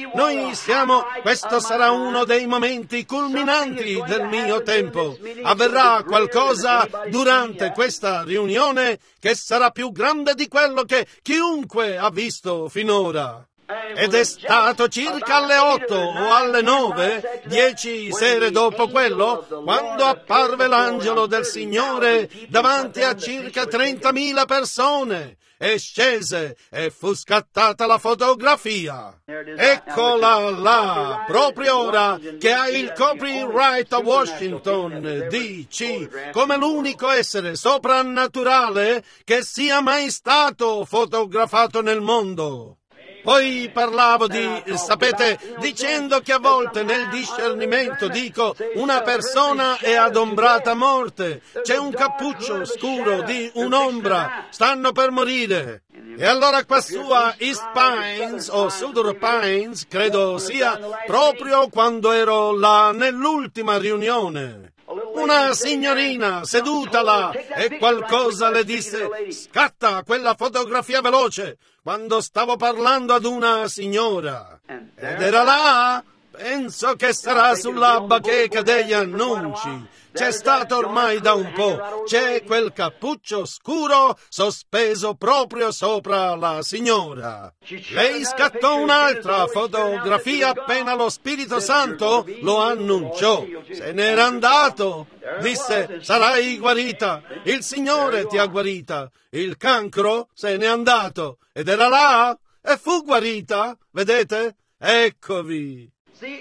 questo sarà uno dei momenti culminanti del mio tempo. Avverrà qualcosa durante questa riunione che sarà più grande di quello che chiunque ha visto finora. Ed è stato circa alle 8 o alle 9, 10 sere dopo quello, quando apparve l'angelo del Signore davanti a circa 30.000 persone. E scese e fu scattata la fotografia. Eccola là, proprio ora che ha il copyright a Washington, D.C., come l'unico essere soprannaturale che sia mai stato fotografato nel mondo. Poi parlavo dicendo che a volte nel discernimento dico una persona è adombrata a morte, c'è un cappuccio scuro di un'ombra, stanno per morire. E allora qua su a East Pines o Cedar Pines, credo sia proprio quando ero là nell'ultima riunione. Una signorina seduta là e qualcosa le disse, scatta quella fotografia veloce, quando stavo parlando ad una signora. Ed era là, penso che sarà sulla bacheca degli annunci. C'è stato ormai da un po', c'è quel cappuccio scuro sospeso proprio sopra la signora. Lei scattò un'altra fotografia appena lo Spirito Santo lo annunciò. Se n'era andato. Disse, sarai guarita, il Signore ti ha guarita, il cancro se n'è andato, ed era là, e fu guarita, vedete? Eccovi.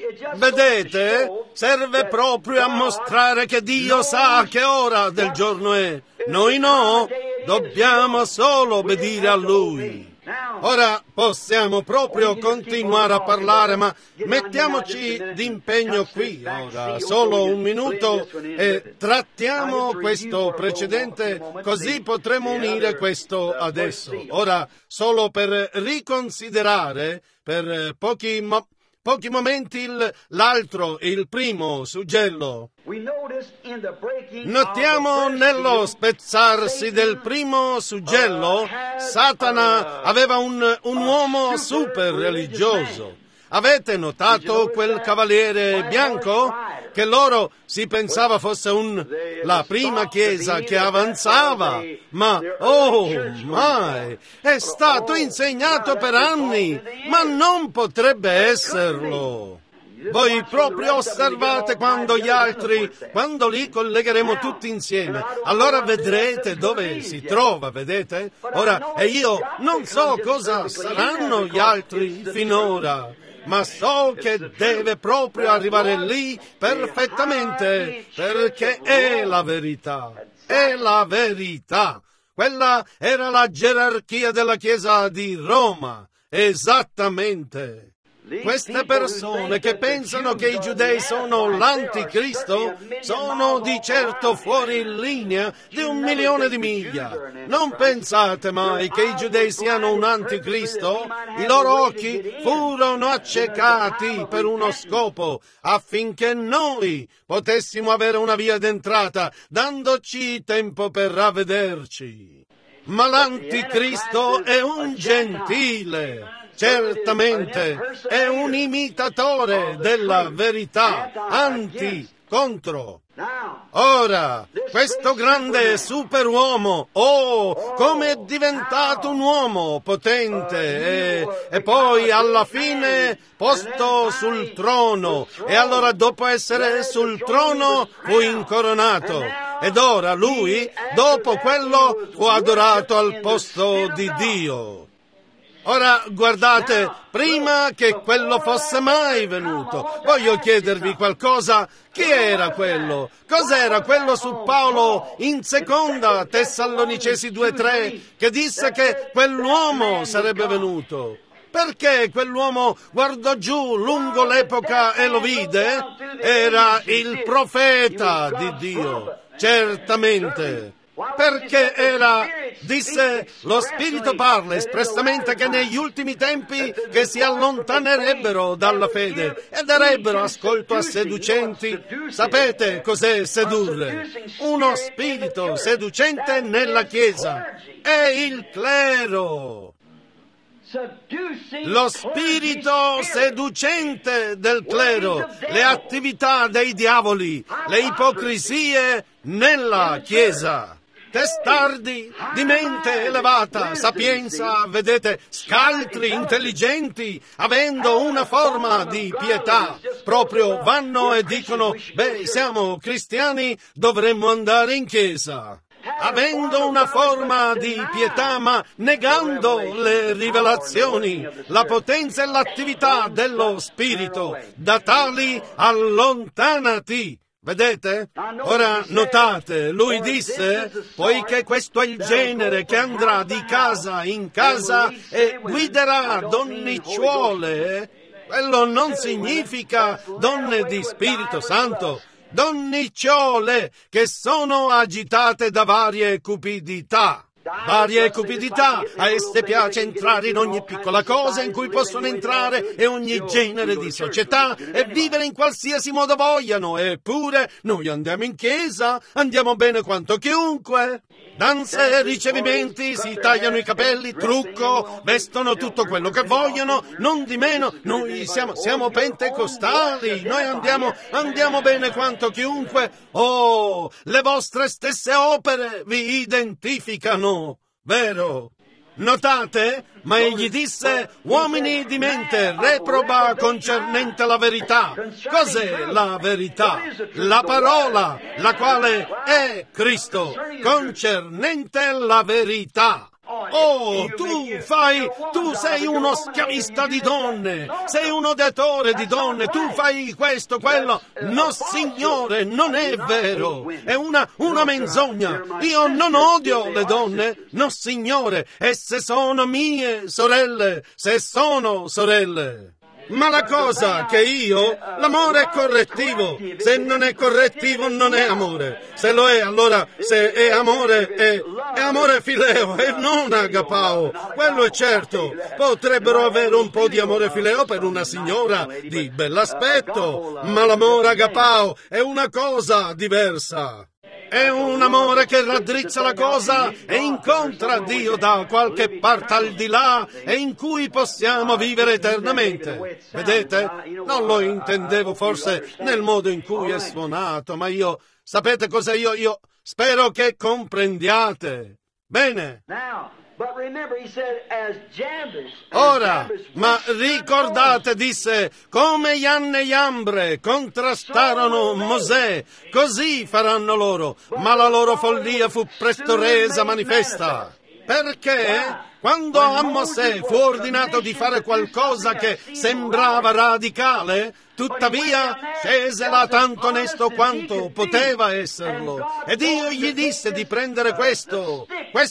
Vedete? Serve proprio a mostrare che Dio sa che ora del giorno è. Noi no, dobbiamo solo obbedire a Lui. Ora possiamo proprio continuare a parlare, ma mettiamoci d'impegno qui ora, solo un minuto, e trattiamo questo precedente, così potremo unire questo adesso. Ora, solo per riconsiderare per pochi momenti il primo suggello. Notiamo nello spezzarsi del primo suggello, Satana aveva un uomo super religioso. Avete notato quel cavaliere bianco? Che loro si pensava fosse la prima chiesa che avanzava, ma, oh mai, è stato insegnato per anni, ma non potrebbe esserlo. Voi proprio osservate quando li collegheremo tutti insieme, allora vedrete dove si trova, vedete? Ora, e io non so cosa saranno gli altri finora, ma so che deve proprio arrivare lì perfettamente, perché è la verità, è la verità. Quella era la gerarchia della Chiesa di Roma, esattamente. Queste persone che pensano che i giudei sono l'anticristo sono di certo fuori linea di 1.000.000 di miglia. Non pensate mai che i giudei siano un anticristo? I loro occhi furono accecati per uno scopo, affinché noi potessimo avere una via d'entrata, dandoci tempo per ravvederci. Ma l'anticristo è un gentile. Certamente è un imitatore della verità, contro. Ora, questo grande superuomo, come è diventato un uomo potente e poi alla fine posto sul trono, e allora dopo essere sul trono fu incoronato, ed ora lui, dopo quello, fu adorato al posto di Dio. Ora, guardate, prima che quello fosse mai venuto, voglio chiedervi qualcosa. Chi era quello? Cos'era quello su Paolo in seconda Tessalonicesi 2:3 che disse che quell'uomo sarebbe venuto? Perché quell'uomo guardò giù lungo l'epoca e lo vide? Era il profeta di Dio, certamente. Perché disse, lo Spirito parla espressamente che negli ultimi tempi che si allontanerebbero dalla fede e darebbero ascolto a seducenti. Sapete cos'è sedurre? Uno spirito seducente nella Chiesa. È il clero. Lo spirito seducente del clero, le attività dei diavoli, le ipocrisie nella Chiesa. Testardi, di mente elevata, sapienza, vedete, scaltri, intelligenti, avendo una forma di pietà, proprio vanno e dicono, siamo cristiani, dovremmo andare in chiesa. Avendo una forma di pietà, ma negando le rivelazioni, la potenza e l'attività dello Spirito, da tali allontanati. Vedete? Ora notate, lui disse, poiché questo è il genere che andrà di casa in casa e guiderà donnicciuole, quello non significa donne di Spirito Santo, donnicciole che sono agitate da varie cupidità. Varie cupidità, a esse piace entrare in ogni piccola cosa in cui possono entrare e ogni genere di società e vivere in qualsiasi modo vogliano, eppure noi andiamo in chiesa, andiamo bene quanto chiunque. Danze, ricevimenti, si tagliano i capelli, trucco, vestono tutto quello che vogliono, non di meno, noi siamo pentecostali, noi andiamo bene quanto chiunque. Oh, le vostre stesse opere vi identificano, vero? Notate? Ma egli disse, uomini di mente reproba concernente la verità. Cos'è la verità? La parola, la quale è Cristo, concernente la verità. Oh, tu sei uno schiavista di donne, sei un odiatore di donne, tu fai questo, quello. No, Signore, non è vero, è una menzogna. Io non odio le donne, no, Signore, esse sono mie sorelle, se sono sorelle. Ma la cosa che l'amore è correttivo, se non è correttivo non è amore, se lo è allora, se è amore, è amore fileo e non agapao, quello è certo. Potrebbero avere un po' di amore fileo per una signora di bell'aspetto, ma l'amore agapao è una cosa diversa. È un amore che raddrizza la cosa e incontra Dio da qualche parte al di là e in cui possiamo vivere eternamente. Vedete? Non lo intendevo forse nel modo in cui è suonato, ma sapete cosa io spero che comprendiate. Bene. Ora, ma ricordate, disse, come Ianne e Iambre contrastarono Mosè, così faranno loro, ma la loro follia fu presto resa manifesta. Perché? Quando a Mosè fu ordinato di fare qualcosa che sembrava radicale, tuttavia scese là tanto onesto quanto poteva esserlo. E Dio gli disse di prendere questo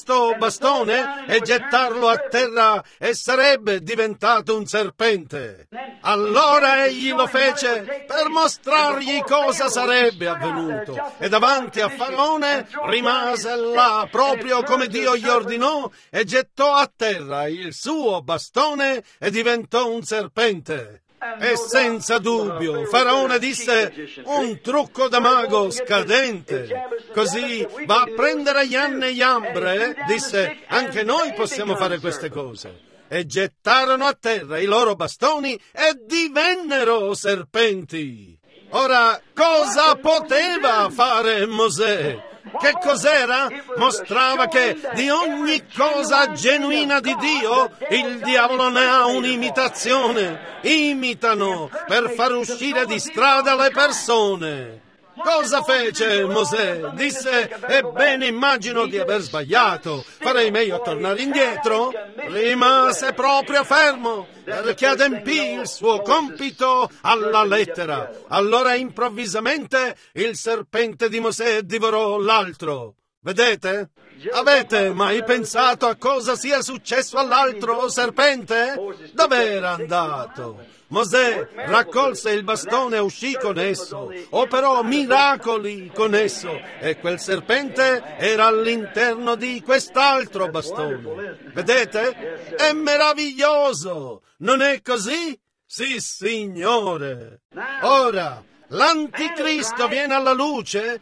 bastone e gettarlo a terra e sarebbe diventato un serpente. Allora egli lo fece per mostrargli cosa sarebbe avvenuto. E davanti a Faraone rimase là proprio come Dio gli ordinò e gettò a terra il suo bastone e diventò un serpente. E senza dubbio Faraone disse: un trucco da mago scadente. Così va a prendere Jan e Jambre, disse: anche noi possiamo fare queste cose. E gettarono a terra i loro bastoni e divennero serpenti. Ora, cosa poteva fare Mosè? Che cos'era? Mostrava che di ogni cosa genuina di Dio il diavolo ne ha un'imitazione. Imitano per far uscire di strada le persone. Cosa fece Mosè? Disse: ebbene, immagino di aver sbagliato, farei meglio a tornare indietro. Rimase proprio fermo, perché adempì il suo compito alla lettera. Allora improvvisamente il serpente di Mosè divorò l'altro. Vedete? Avete mai pensato a cosa sia successo all'altro serpente? Dov'era andato? Mosè raccolse il bastone e uscì con esso, operò miracoli con esso, e quel serpente era all'interno di quest'altro bastone. Vedete? È meraviglioso, non è così? Sì, signore. Ora, l'Anticristo viene alla luce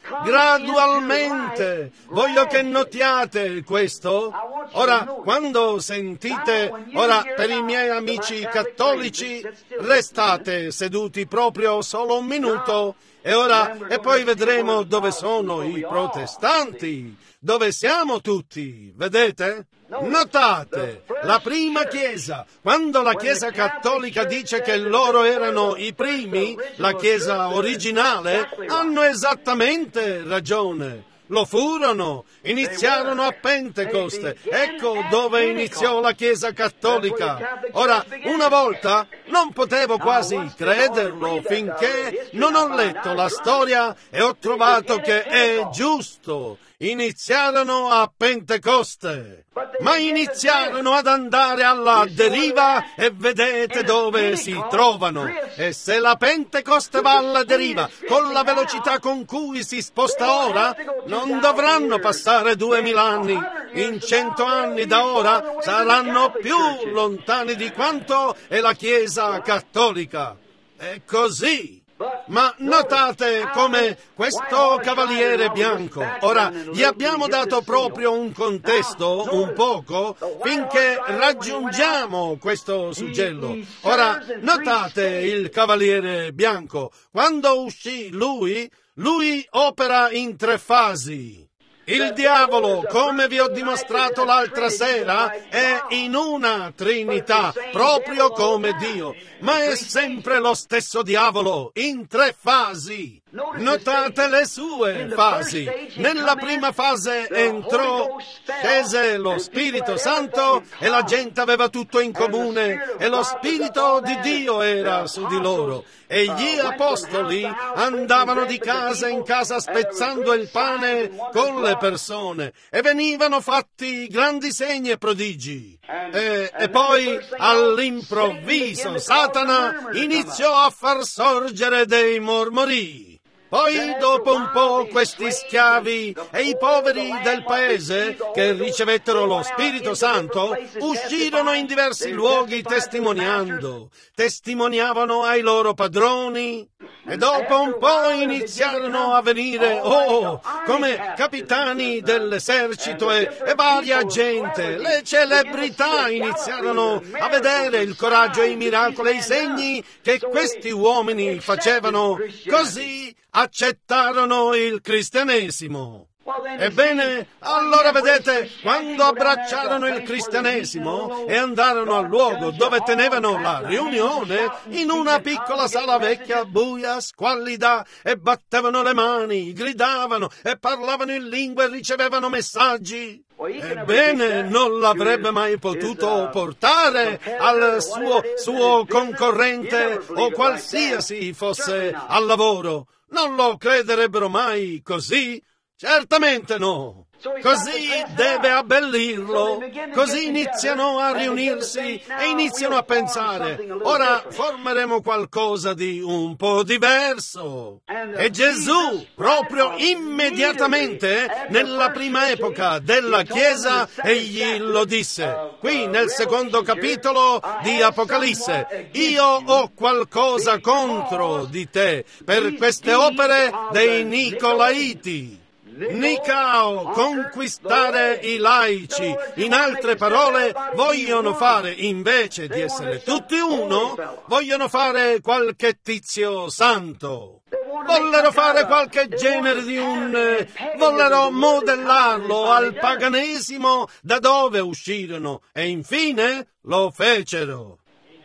gradualmente. Voglio che notiate questo. Ora, quando sentite, per i miei amici cattolici, restate seduti proprio solo un minuto e poi vedremo dove sono i protestanti, dove siamo tutti, vedete? Notate, la prima Chiesa, quando la Chiesa cattolica dice che loro erano i primi, la Chiesa originale, hanno esattamente ragione. Lo furono, iniziarono a Pentecoste. Ecco dove iniziò la Chiesa cattolica. Ora, una volta non potevo quasi crederlo finché non ho letto la storia e ho trovato che è giusto. Iniziarono a Pentecoste, ma iniziarono ad andare alla deriva e vedete dove si trovano. E se la Pentecoste va alla deriva con la velocità con cui si sposta ora, non dovranno passare 2000 anni. In 100 anni da ora saranno più lontani di quanto è la Chiesa cattolica. È così. Ma notate come questo cavaliere bianco, ora gli abbiamo dato proprio un contesto, un poco, finché raggiungiamo questo suggello. Ora, notate il cavaliere bianco, quando uscì lui opera in 3 fasi. Il diavolo, come vi ho dimostrato l'altra sera, è in una Trinità, proprio come Dio, ma è sempre lo stesso diavolo, in 3 fasi. Notate le sue fasi. Nella prima fase scese lo Spirito Santo e la gente aveva tutto in comune e lo Spirito di Dio era su di loro. E gli apostoli andavano di casa in casa spezzando il pane con le persone e venivano fatti grandi segni e prodigi. E poi all'improvviso Satana iniziò a far sorgere dei mormorii. Poi dopo un po' questi schiavi e i poveri del paese che ricevettero lo Spirito Santo uscirono in diversi luoghi testimoniavano ai loro padroni e dopo un po' iniziarono a venire come capitani dell'esercito e varia gente. Le celebrità iniziarono a vedere il coraggio e i miracoli e i segni che questi uomini facevano, così accettarono il cristianesimo. Ebbene, allora vedete, quando abbracciarono il cristianesimo e andarono al luogo dove tenevano la riunione, in una piccola sala vecchia, buia, squallida, e battevano le mani, gridavano e parlavano in lingue e ricevevano messaggi. Ebbene, non l'avrebbe mai potuto portare al suo concorrente o qualsiasi fosse al lavoro. Non lo crederebbero mai così? Certamente no. Così deve abbellirlo. Così iniziano a riunirsi e iniziano a pensare: ora formeremo qualcosa di un po' diverso. E Gesù, proprio immediatamente, nella prima epoca della Chiesa, egli lo disse. Qui nel secondo capitolo di Apocalisse: io ho qualcosa contro di te per queste opere dei Nicolaiti. Nicao, conquistare i laici. In altre parole, vogliono fare, invece di essere tutti uno, vogliono fare qualche tizio santo. Vollero fare qualche genere di vollero modellarlo al paganesimo da dove uscirono e infine lo fecero.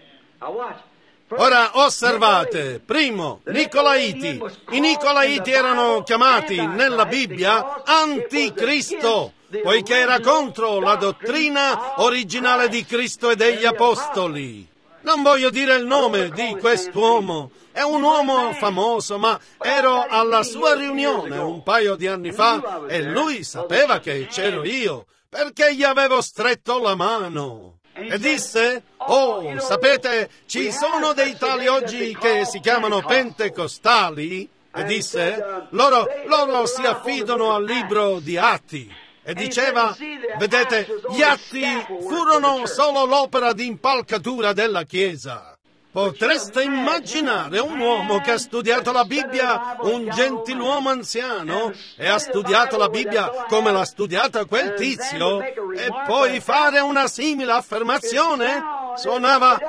Ora osservate, primo, Nicolaiti. I Nicolaiti erano chiamati nella Bibbia Anticristo, poiché era contro la dottrina originale di Cristo e degli Apostoli. Non voglio dire il nome di quest'uomo, è un uomo famoso, ma ero alla sua riunione un paio di anni fa e lui sapeva che c'ero io, perché gli avevo stretto la mano. E disse: oh, sapete, ci sono dei tali oggi che si chiamano pentecostali. E disse: loro si affidano al libro di Atti. E diceva: vedete, gli Atti furono solo l'opera di impalcatura della Chiesa. Potreste immaginare un uomo che ha studiato la Bibbia, un gentiluomo anziano, e ha studiato la Bibbia come l'ha studiata quel tizio, e poi fare una simile affermazione? Suonava,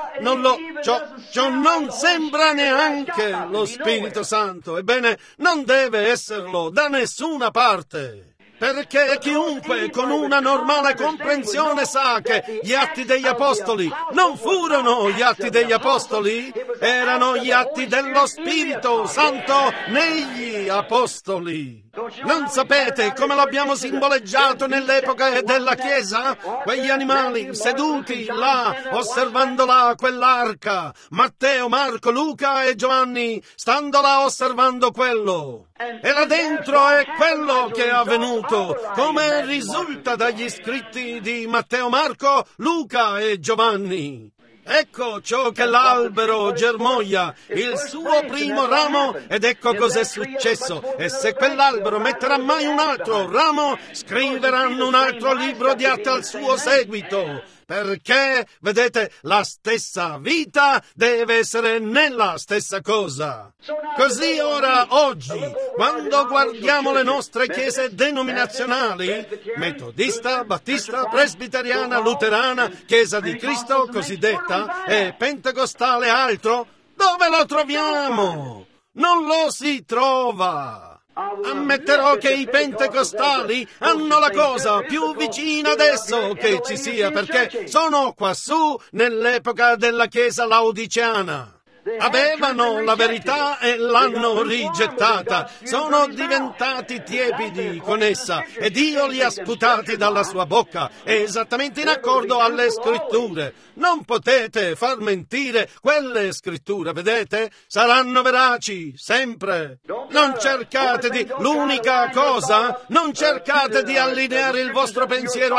ciò non sembra neanche lo Spirito Santo. Ebbene, non deve esserlo da nessuna parte. Perché chiunque con una normale comprensione sa che gli Atti degli Apostoli non furono gli Atti degli Apostoli, erano gli Atti dello Spirito Santo negli Apostoli. Non sapete come l'abbiamo simboleggiato nell'epoca della Chiesa? Quegli animali seduti là, osservando là quell'arca, Matteo, Marco, Luca e Giovanni, stando là osservando quello. E là dentro è quello che è avvenuto, come risulta dagli scritti di Matteo, Marco, Luca e Giovanni. Ecco ciò che l'albero germoglia, il suo primo ramo, ed ecco cos'è successo. E se quell'albero metterà mai un altro ramo, scriveranno un altro libro di atti al suo seguito. Perché, vedete, la stessa vita deve essere nella stessa cosa. Così ora, oggi, quando guardiamo le nostre chiese denominazionali, metodista, battista, presbiteriana, luterana, Chiesa di Cristo cosiddetta, e pentecostale altro, dove lo troviamo? Non lo si trova. Ammetterò che i pentecostali hanno la cosa più vicina adesso che ci sia, perché sono quassù nell'epoca della Chiesa laodiceana. Avevano la verità e l'hanno rigettata, sono diventati tiepidi con essa e Dio li ha sputati dalla sua bocca, esattamente in accordo alle scritture. Non potete far mentire quelle scritture, vedete? Saranno veraci, sempre. Non cercate l'unica cosa, non cercate di allineare il vostro pensiero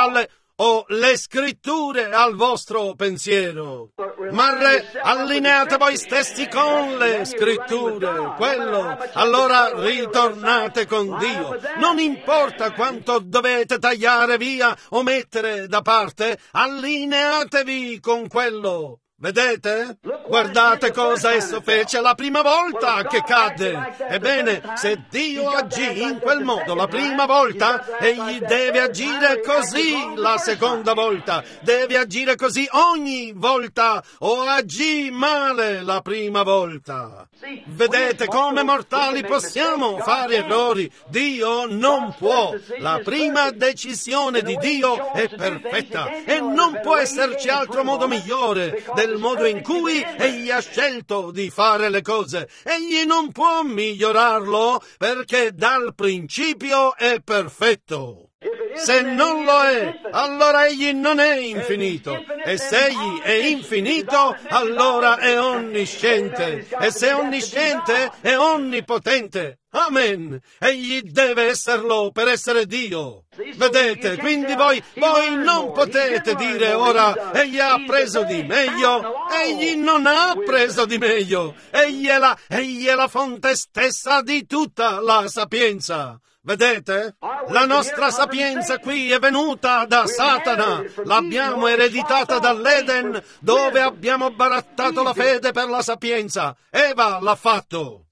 le scritture al vostro pensiero, ma allineate voi stessi con le scritture, allora ritornate con Dio. Non importa quanto dovete tagliare via o mettere da parte, allineatevi con quello. Vedete? Guardate cosa esso fece la prima volta che cadde. Ebbene, se Dio agì in quel modo la prima volta, egli deve agire così la seconda volta. Deve agire così ogni volta, o agì male la prima volta. Vedete come mortali possiamo fare errori. Dio non può. La prima decisione di Dio è perfetta e non può esserci altro modo migliore del modo in cui egli ha scelto di fare le cose. Egli non può migliorarlo perché dal principio è perfetto. Se non lo è, allora egli non è infinito. E se egli è infinito, allora è onnisciente. E se è onnisciente, è onnipotente. Amen. Egli deve esserlo per essere Dio. Vedete, quindi voi non potete dire ora, egli ha preso di meglio. Egli non ha preso di meglio. Egli è la fonte stessa di tutta la sapienza. Vedete? La nostra sapienza qui è venuta da Satana. L'abbiamo ereditata dall'Eden, dove abbiamo barattato la fede per la sapienza. Eva l'ha fatto.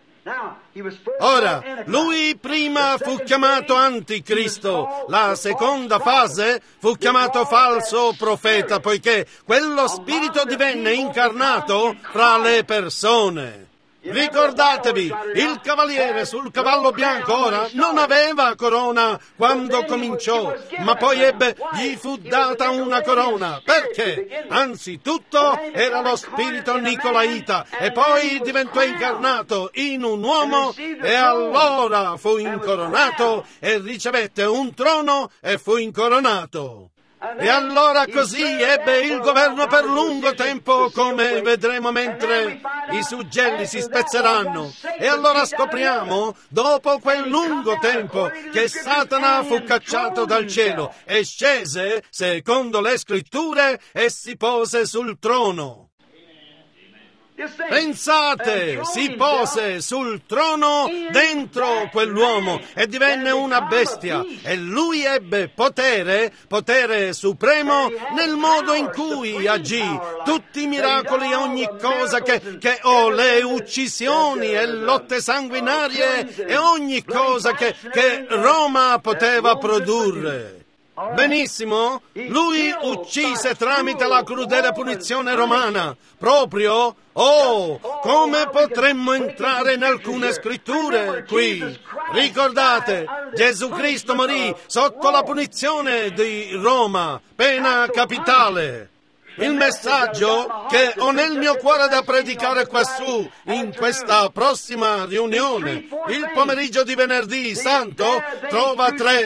Ora, lui prima fu chiamato Anticristo, la seconda fase fu chiamato falso profeta, poiché quello spirito divenne incarnato fra le persone. Ricordatevi, il cavaliere sul cavallo bianco ora non aveva corona quando cominciò, ma poi gli fu data una corona. Perché? Anzitutto era lo spirito nicolaita e poi diventò incarnato in un uomo e allora fu incoronato e ricevette un trono e fu incoronato. E allora così ebbe il governo per lungo tempo, come vedremo mentre i suggelli si spezzeranno. E allora scopriamo, dopo quel lungo tempo, che Satana fu cacciato dal cielo e scese, secondo le scritture, e si pose sul trono. Pensate, si pose sul trono dentro quell'uomo e divenne una bestia e lui ebbe potere supremo nel modo in cui agì. Tutti i miracoli e ogni cosa le uccisioni e lotte sanguinarie e ogni cosa che Roma poteva produrre. Benissimo, lui uccise tramite la crudele punizione romana, proprio, come potremmo entrare in alcune scritture qui. Ricordate, Gesù Cristo morì sotto la punizione di Roma, pena capitale. Il messaggio che ho nel mio cuore da predicare quassù, in questa prossima riunione, il pomeriggio di venerdì santo, trova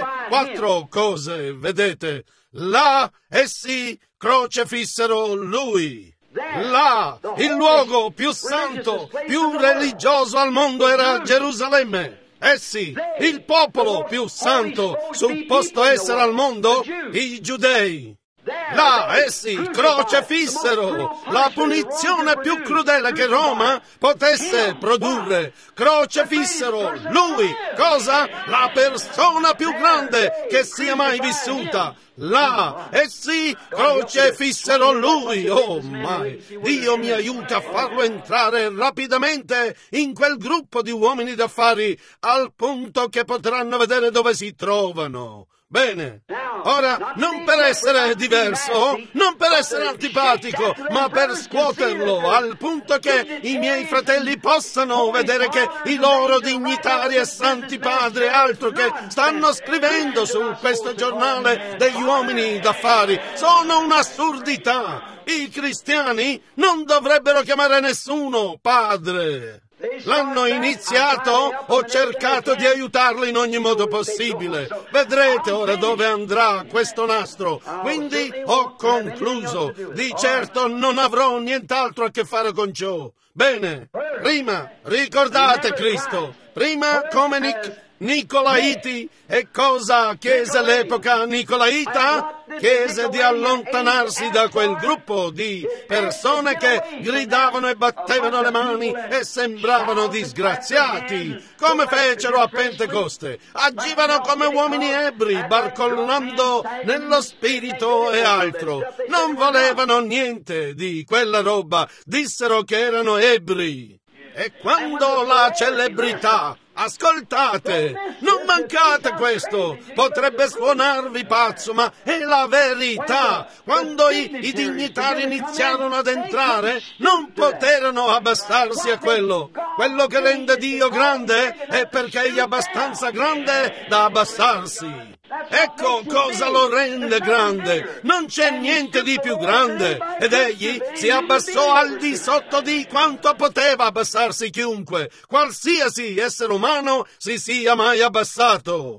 3-4 cose, vedete. Là essi crocefissero lui. Là, il luogo più santo, più religioso al mondo era Gerusalemme. Essi, il popolo più santo, supposto essere al mondo, i giudei. Là essi crocefissero la punizione più crudele che Roma potesse produrre. Crocefissero lui, cosa? La persona più grande che sia mai vissuta. Là essi crocefissero lui. Oh mai, Dio mi aiuta a farlo entrare rapidamente in quel gruppo di uomini d'affari al punto che potranno vedere dove si trovano. Bene, ora non per essere diverso, non per essere antipatico, ma per scuoterlo al punto che i miei fratelli possano vedere che i loro dignitari e santi padri, altro che stanno scrivendo su questo giornale degli uomini d'affari, sono un'assurdità. I cristiani non dovrebbero chiamare nessuno padre. L'hanno iniziato, ho cercato di aiutarlo in ogni modo possibile. Vedrete ora dove andrà questo nastro. Quindi ho concluso. Di certo non avrò nient'altro a che fare con ciò. Bene, prima ricordate Cristo. Prima come Nicolaiti. E cosa chiese l'epoca nicolaita? Chiese di allontanarsi da quel gruppo di persone che gridavano e battevano le mani e sembravano disgraziati, come fecero a Pentecoste. Agivano come uomini ebbri, barcollando nello spirito e altro. Non volevano niente di quella roba, dissero che erano ebbri. E quando la celebrità, ascoltate, non mancate questo, potrebbe suonarvi pazzo, ma è la verità. Quando i dignitari iniziarono ad entrare, non poterono abbassarsi a quello. Quello che rende Dio grande è perché è abbastanza grande da abbassarsi. Ecco cosa lo rende grande. Non c'è niente di più grande. Ed egli si abbassò al di sotto di quanto poteva abbassarsi chiunque, qualsiasi essere umano si sia mai abbassato.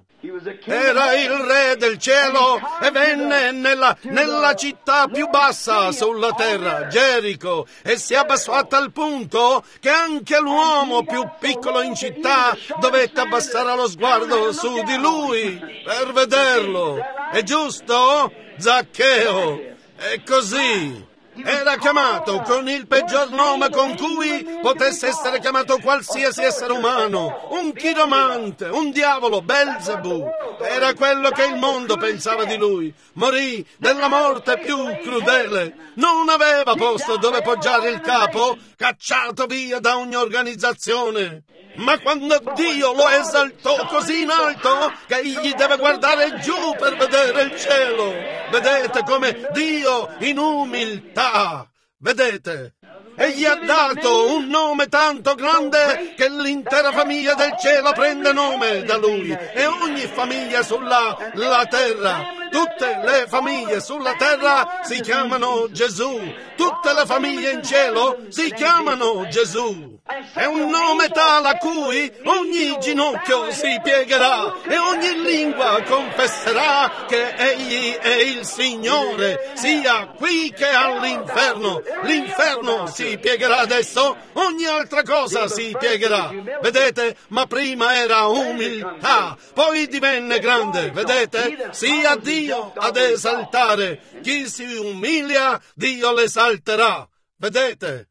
Era il re del cielo e venne nella città più bassa sulla terra, Gerico, e si abbassò a tal punto che anche l'uomo più piccolo in città dovette abbassare lo sguardo su di lui per vederlo. È giusto? Zaccheo. E così. Era chiamato con il peggior nome con cui potesse essere chiamato qualsiasi essere umano, un chiromante, un diavolo, Belzebù. Era quello che il mondo pensava di lui. Morì della morte più crudele. Non aveva posto dove poggiare il capo, cacciato via da ogni organizzazione. Ma quando Dio lo esaltò così in alto che egli deve guardare giù per vedere il cielo. Vedete come Dio in umiltà, vedete? E gli ha dato un nome tanto grande che l'intera famiglia del cielo prende nome da lui. E ogni famiglia sulla terra, tutte le famiglie sulla terra si chiamano Gesù. Tutte le famiglie in cielo si chiamano Gesù. È un nome tale a cui ogni ginocchio si piegherà e ogni lingua confesserà che egli è il Signore, sia qui che all'inferno. L'inferno si piegherà adesso, ogni altra cosa si piegherà. Vedete? Ma prima era umiltà, poi divenne grande. Vedete? Sia Dio ad esaltare. Chi si umilia, Dio l'esalterà. Vedete?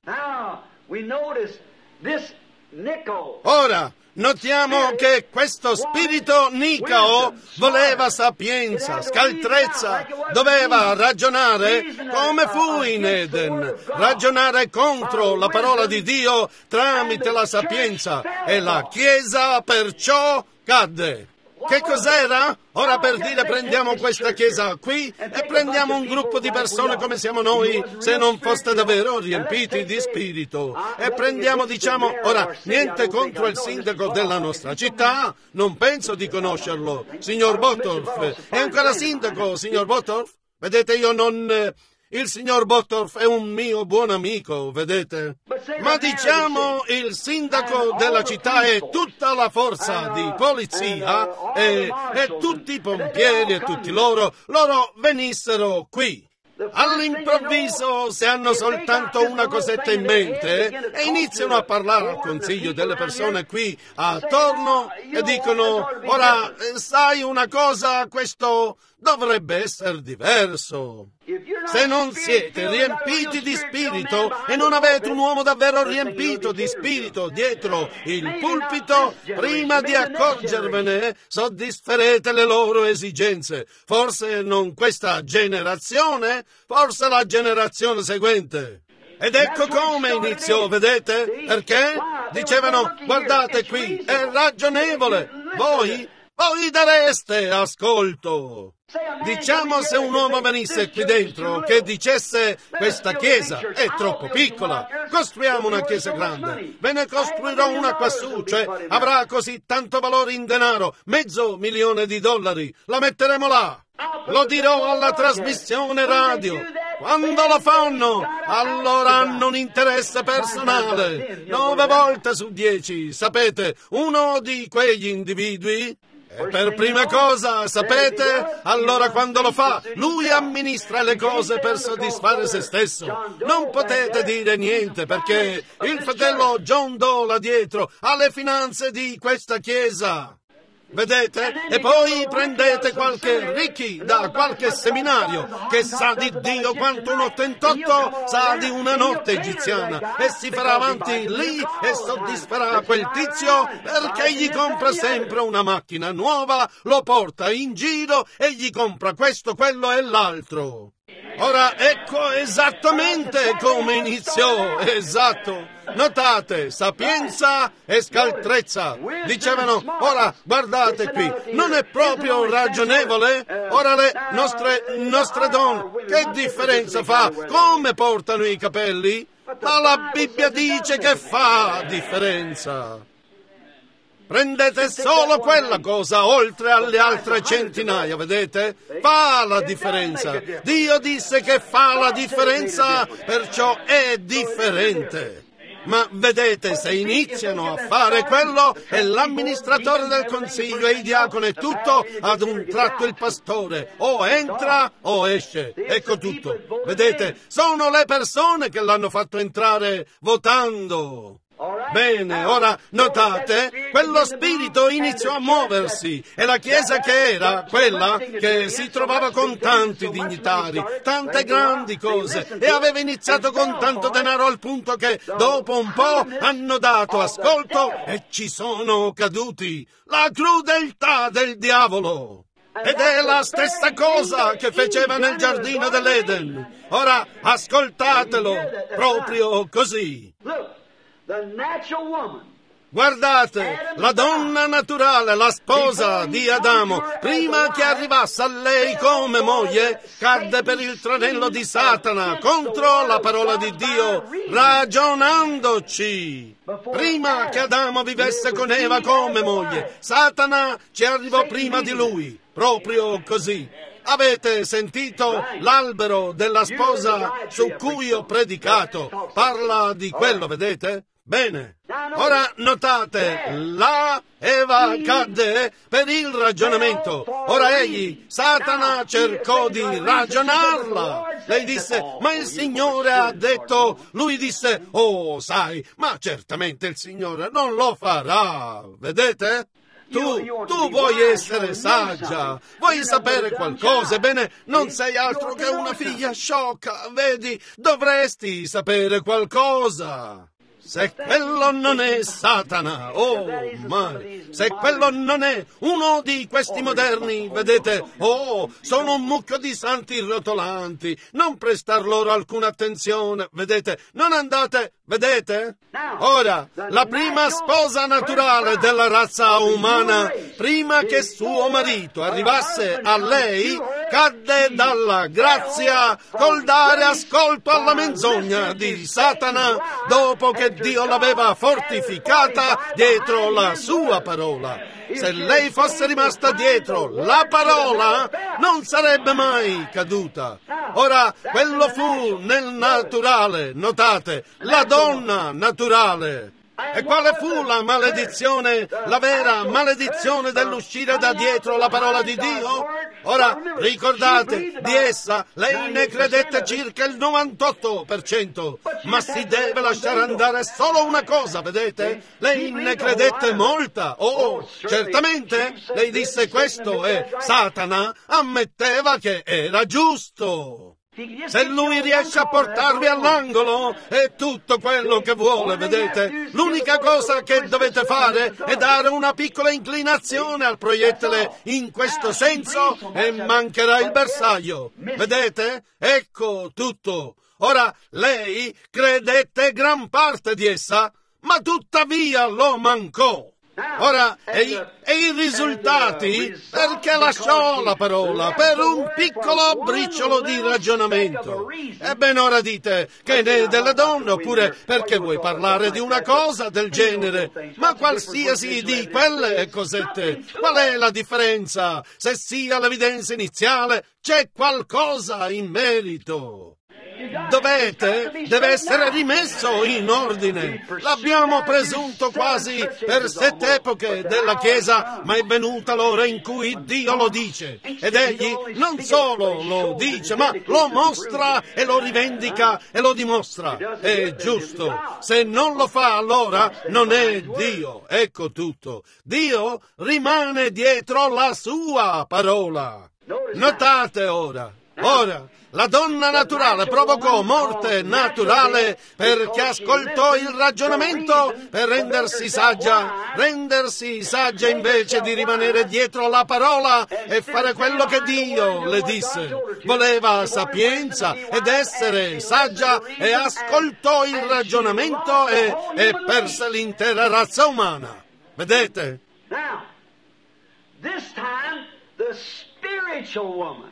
Ora, notiamo che questo spirito Nicao voleva sapienza, scaltrezza, doveva ragionare come fu in Eden, ragionare contro la parola di Dio tramite la sapienza, e la Chiesa perciò cadde. Che cos'era? Ora, per dire, prendiamo questa chiesa qui e prendiamo un gruppo di persone come siamo noi, se non foste davvero riempiti di spirito. E prendiamo, diciamo, ora, niente contro il sindaco della nostra città, non penso di conoscerlo, signor Bottorff. È ancora sindaco, signor Bottorff? Vedete, io non... Il signor Bottorff è un mio buon amico, vedete? Ma diciamo il sindaco della città e tutta la forza di polizia e tutti i pompieri e tutti loro venissero qui. All'improvviso, se hanno soltanto una cosetta in mente, e iniziano a parlare al consiglio delle persone qui attorno e dicono: ora, sai una cosa, questo dovrebbe essere diverso. Se non siete riempiti di spirito e non avete un uomo davvero riempito di spirito dietro il pulpito, prima di accorgervene soddisferete le loro esigenze. Forse non questa generazione, forse la generazione seguente. Ed ecco come iniziò, vedete? Perché? Dicevano: guardate qui, è ragionevole, voi dareste ascolto. Diciamo, se un uomo venisse qui dentro che dicesse: questa chiesa è troppo piccola, costruiamo una chiesa grande, ve ne costruirò una quassù, cioè avrà così tanto valore in denaro, $500,000, la metteremo là. Lo dirò alla trasmissione radio. Quando lo fanno, allora hanno un interesse personale. 9 volte su 10, sapete, uno di quegli individui. E per prima cosa, sapete, allora quando lo fa, lui amministra le cose per soddisfare se stesso. Non potete dire niente, perché il fratello John Doe là dietro ha le finanze di questa chiesa. Vedete? E poi prendete qualche ricchi da qualche seminario che sa di Dio quanto un 88 sa di una notte egiziana e si farà avanti lì e soddisferà quel tizio perché gli compra sempre una macchina nuova, lo porta in giro e gli compra questo, quello e l'altro. Ora ecco esattamente come iniziò, esatto. Notate, sapienza e scaltrezza. Dicevano, ora guardate qui, non è proprio ragionevole? Ora le nostre donne, che differenza fa? Come portano i capelli? Ma la Bibbia dice che fa differenza. Prendete solo quella cosa, oltre alle altre centinaia, vedete? Fa la differenza. Dio disse che fa la differenza, perciò è differente. Ma vedete, se iniziano a fare quello, è l'amministratore del consiglio e i diaconi e tutto, ad un tratto il pastore o entra o esce. Ecco tutto. Vedete, sono le persone che l'hanno fatto entrare votando. Bene, ora notate, quello spirito iniziò a muoversi e la chiesa che era quella che si trovava con tanti dignitari, tante grandi cose e aveva iniziato con tanto denaro al punto che dopo un po' hanno dato ascolto e ci sono caduti. La crudeltà del diavolo! Ed è la stessa cosa che faceva nel giardino dell'Eden. Ora ascoltatelo, proprio così. Guardate, la donna naturale, la sposa di Adamo, prima che arrivasse a lei come moglie, cadde per il tranello di Satana contro la parola di Dio, ragionandoci. Prima che Adamo vivesse con Eva come moglie, Satana ci arrivò prima di lui, proprio così. Avete sentito l'albero della sposa su cui ho predicato? Parla di quello, vedete? Bene, ora notate, la Eva cadde per il ragionamento. Ora egli, Satana, cercò di ragionarla. Lei disse, ma il Signore ha detto, lui disse, oh, sai, ma certamente il Signore non lo farà, vedete? Tu vuoi essere saggia, vuoi sapere qualcosa, ebbene, non sei altro che una figlia sciocca, vedi, dovresti sapere qualcosa. Se quello non è Satana, oh mai, se quello non è uno di questi moderni, vedete, oh, sono un mucchio di santi rotolanti, non prestar loro alcuna attenzione, vedete, non andate, vedete? Ora, la prima sposa naturale della razza umana, prima che suo marito arrivasse a lei, cadde dalla grazia col dare ascolto alla menzogna di Satana, dopo che Dio l'aveva fortificata dietro la sua parola. Se lei fosse rimasta dietro la parola, non sarebbe mai caduta. Ora, quello fu nel naturale, notate, la donna naturale. E quale fu la maledizione, la vera maledizione dell'uscire da dietro la parola di Dio? Ora, ricordate, di essa lei ne credette circa il 98%, ma si deve lasciare andare solo una cosa, vedete? Lei ne credette molta. Oh, certamente, lei disse questo e Satana ammetteva che era giusto. Se lui riesce a portarvi all'angolo, è tutto quello che vuole, vedete? L'unica cosa che dovete fare è dare una piccola inclinazione al proiettile in questo senso e mancherà il bersaglio. Vedete? Ecco tutto. Ora, lei credette gran parte di essa, ma tuttavia lo mancò. Ora, e i risultati? Perché lasciò la parola per un piccolo briciolo di ragionamento. Ebbene, ora dite che ne è delle donne, oppure perché vuoi parlare di una cosa del genere? Ma qualsiasi di quelle cosette, qual è la differenza? Se sia l'evidenza iniziale, c'è qualcosa in merito. deve essere rimesso in ordine. L'abbiamo presunto quasi per 7 epoche della Chiesa, ma è venuta l'ora in cui Dio lo dice. Ed egli non solo lo dice, ma lo mostra e lo rivendica e lo dimostra. È giusto. Se non lo fa, allora non è Dio. Ecco tutto. Dio rimane dietro la sua parola. Notate ora, la donna naturale provocò morte naturale perché ascoltò il ragionamento per rendersi saggia invece di rimanere dietro la parola e fare quello che Dio le disse. Voleva sapienza ed essere saggia e ascoltò il ragionamento e perse l'intera razza umana. Vedete? Now, this time, the spiritual woman.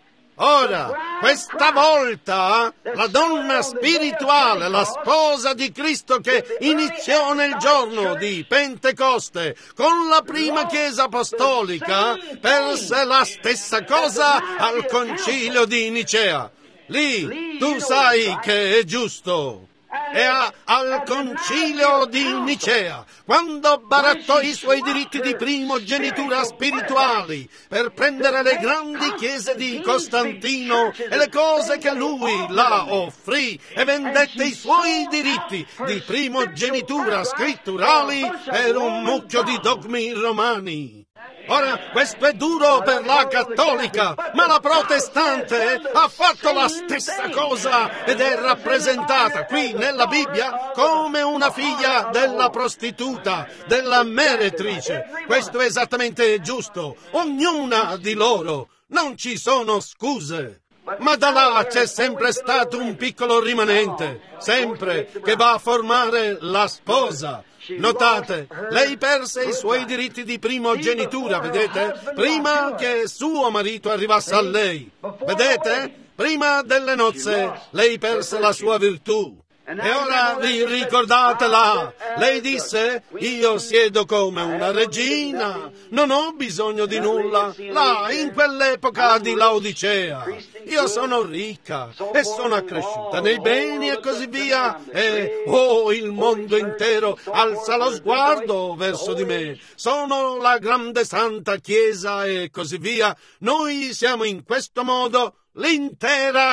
Ora, questa volta, la donna spirituale, la sposa di Cristo che iniziò nel giorno di Pentecoste con la prima Chiesa apostolica, perse la stessa cosa al concilio di Nicea. Lì, tu sai che è giusto. E al concilio di Nicea, quando barattò i suoi diritti di primogenitura spirituali per prendere le grandi chiese di Costantino e le cose che lui la offrì e vendette i suoi diritti di primogenitura scritturali per un mucchio di dogmi romani. Ora, questo è duro per la cattolica, ma la protestante ha fatto la stessa cosa ed è rappresentata qui nella Bibbia come una figlia della prostituta, della meretrice. Questo è esattamente giusto. Ognuna di loro. Non ci sono scuse. Ma da là c'è sempre stato un piccolo rimanente, sempre, che va a formare la sposa. Notate, lei perse i suoi diritti di primogenitura, vedete? Prima che suo marito arrivasse a lei. Vedete? Prima delle nozze, lei perse la sua virtù. E ora vi ricordate là? Lei disse, io siedo come una regina, non ho bisogno di nulla. Là, in quell'epoca di Laodicea, io sono ricca e sono accresciuta nei beni e così via. E, il mondo intero alza lo sguardo verso di me. Sono la grande santa Chiesa e così via. Noi siamo in questo modo l'intera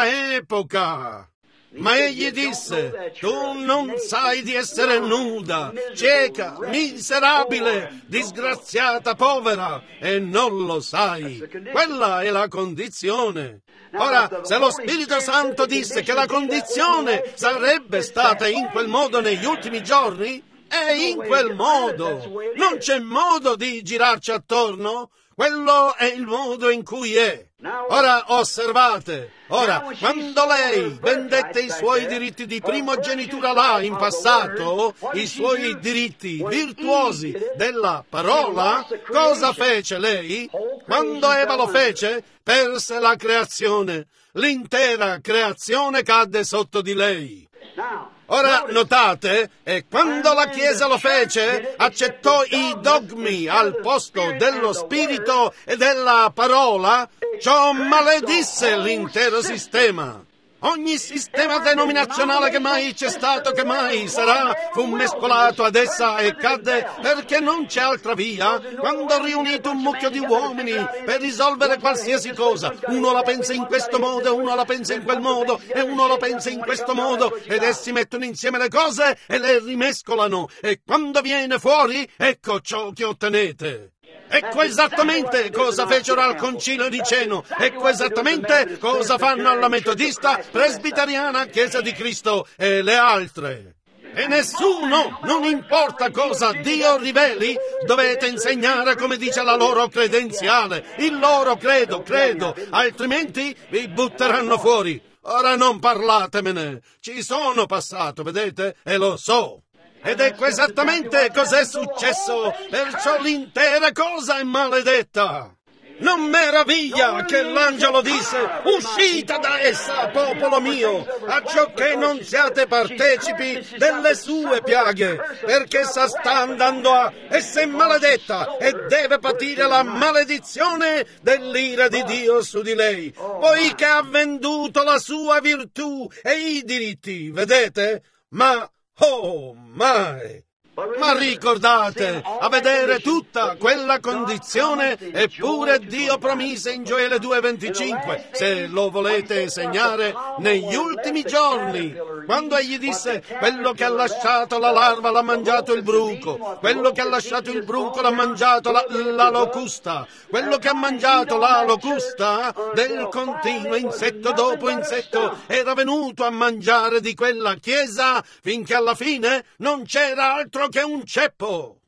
epoca. Ma egli disse, tu non sai di essere nuda, cieca, miserabile, disgraziata, povera, e non lo sai. Quella è la condizione. Ora, se lo Spirito Santo disse che la condizione sarebbe stata in quel modo negli ultimi giorni, è in quel modo. Non c'è modo di girarci attorno. Quello è il modo in cui è. Ora osservate, quando lei vendette i suoi diritti di primogenitura là in passato, i suoi diritti virtuosi della parola, cosa fece lei? Quando Eva lo fece, perse la creazione. L'intera creazione cadde sotto di lei. Ora notate, e quando la Chiesa lo fece, accettò i dogmi al posto dello Spirito e della parola, ciò maledisse l'intero sistema. Ogni sistema denominazionale che mai c'è stato, che mai sarà, fu mescolato ad essa e cadde perché non c'è altra via. Quando ho riunito un mucchio di uomini per risolvere qualsiasi cosa, uno la pensa in questo modo, uno la pensa in quel modo e uno la pensa in questo modo, ed essi mettono insieme le cose e le rimescolano, e quando viene fuori, ecco ciò che ottenete. Ecco esattamente cosa fecero al concilio di Niceno, ecco esattamente cosa fanno alla metodista, presbiteriana, Chiesa di Cristo e le altre. E nessuno, non importa cosa Dio riveli, dovete insegnare come dice la loro credenziale, il loro credo, altrimenti vi butteranno fuori. Ora non parlatemene, ci sono passato, vedete, e lo so. Ed ecco esattamente cos'è successo, perciò l'intera cosa è maledetta. Non meraviglia che l'angelo disse: uscite da essa, popolo mio, acciocché non siate partecipi delle sue piaghe, perché essa sta andando a essa è maledetta e deve patire la maledizione dell'ira di Dio su di lei, poiché ha venduto la sua virtù e i diritti, vedete? Ma, oh mai! Ma ricordate, a vedere tutta quella condizione, eppure Dio promise in Gioele 2,25, se lo volete segnare, negli ultimi giorni, quando egli disse: quello che ha lasciato la larva l'ha mangiato il bruco, quello che ha lasciato il bruco l'ha mangiato la locusta, quello che ha mangiato la locusta del continuo insetto dopo insetto era venuto a mangiare di quella chiesa finché alla fine non c'era altro che un ceppo.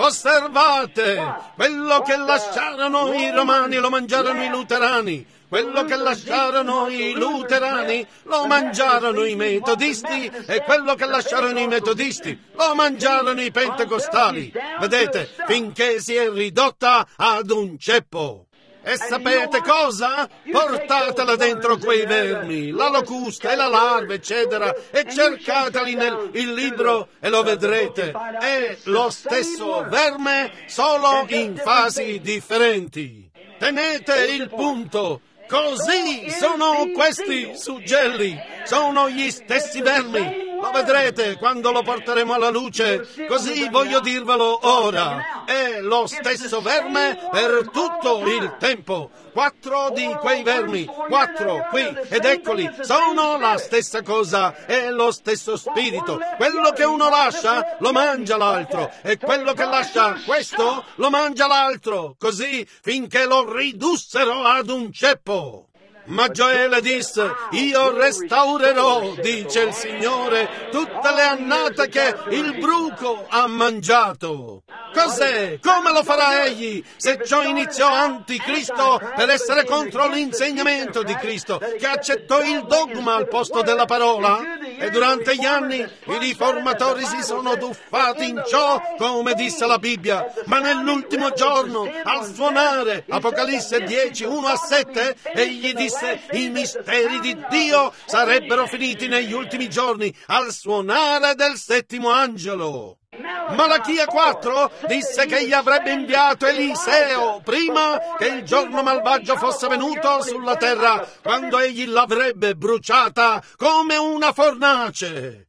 Osservate, quello che lasciarono i romani lo mangiarono i luterani, quello che lasciarono i luterani lo mangiarono i metodisti e quello che lasciarono i metodisti lo mangiarono i pentecostali. Vedete, finché si è ridotta ad un ceppo. E sapete cosa? Portatela dentro quei vermi, la locusta e la larva, eccetera, e cercateli nel libro e lo vedrete. È lo stesso verme, solo in fasi differenti. Tenete il punto. Così sono questi suggelli, sono gli stessi vermi. Lo vedrete quando lo porteremo alla luce, così voglio dirvelo ora. È lo stesso verme per tutto il tempo. 4 di quei vermi, 4 qui, ed eccoli, sono la stessa cosa, è lo stesso spirito. Quello che uno lascia, lo mangia l'altro, e quello che lascia questo, lo mangia l'altro, così finché lo ridussero ad un ceppo. Ma Gioele disse: io restaurerò, dice il Signore, tutte le annate che il bruco ha mangiato. Cos'è? Come lo farà egli se ciò iniziò anticristo per essere contro l'insegnamento di Cristo, che accettò il dogma al posto della parola? E durante gli anni i riformatori si sono tuffati in ciò, come disse la Bibbia, ma nell'ultimo giorno, al suonare Apocalisse 10, 1-7, egli disse: i misteri di Dio sarebbero finiti negli ultimi giorni al suonare del settimo angelo. Malachia 4 disse che egli avrebbe inviato Eliseo prima che il giorno malvagio fosse venuto sulla terra, quando egli l'avrebbe bruciata come una fornace.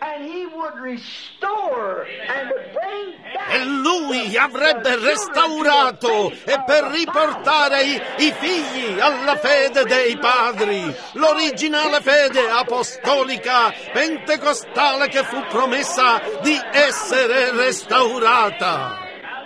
E lui avrebbe restaurato e per riportare i figli alla fede dei padri, l'originale fede apostolica pentecostale che fu promessa di essere restaurata.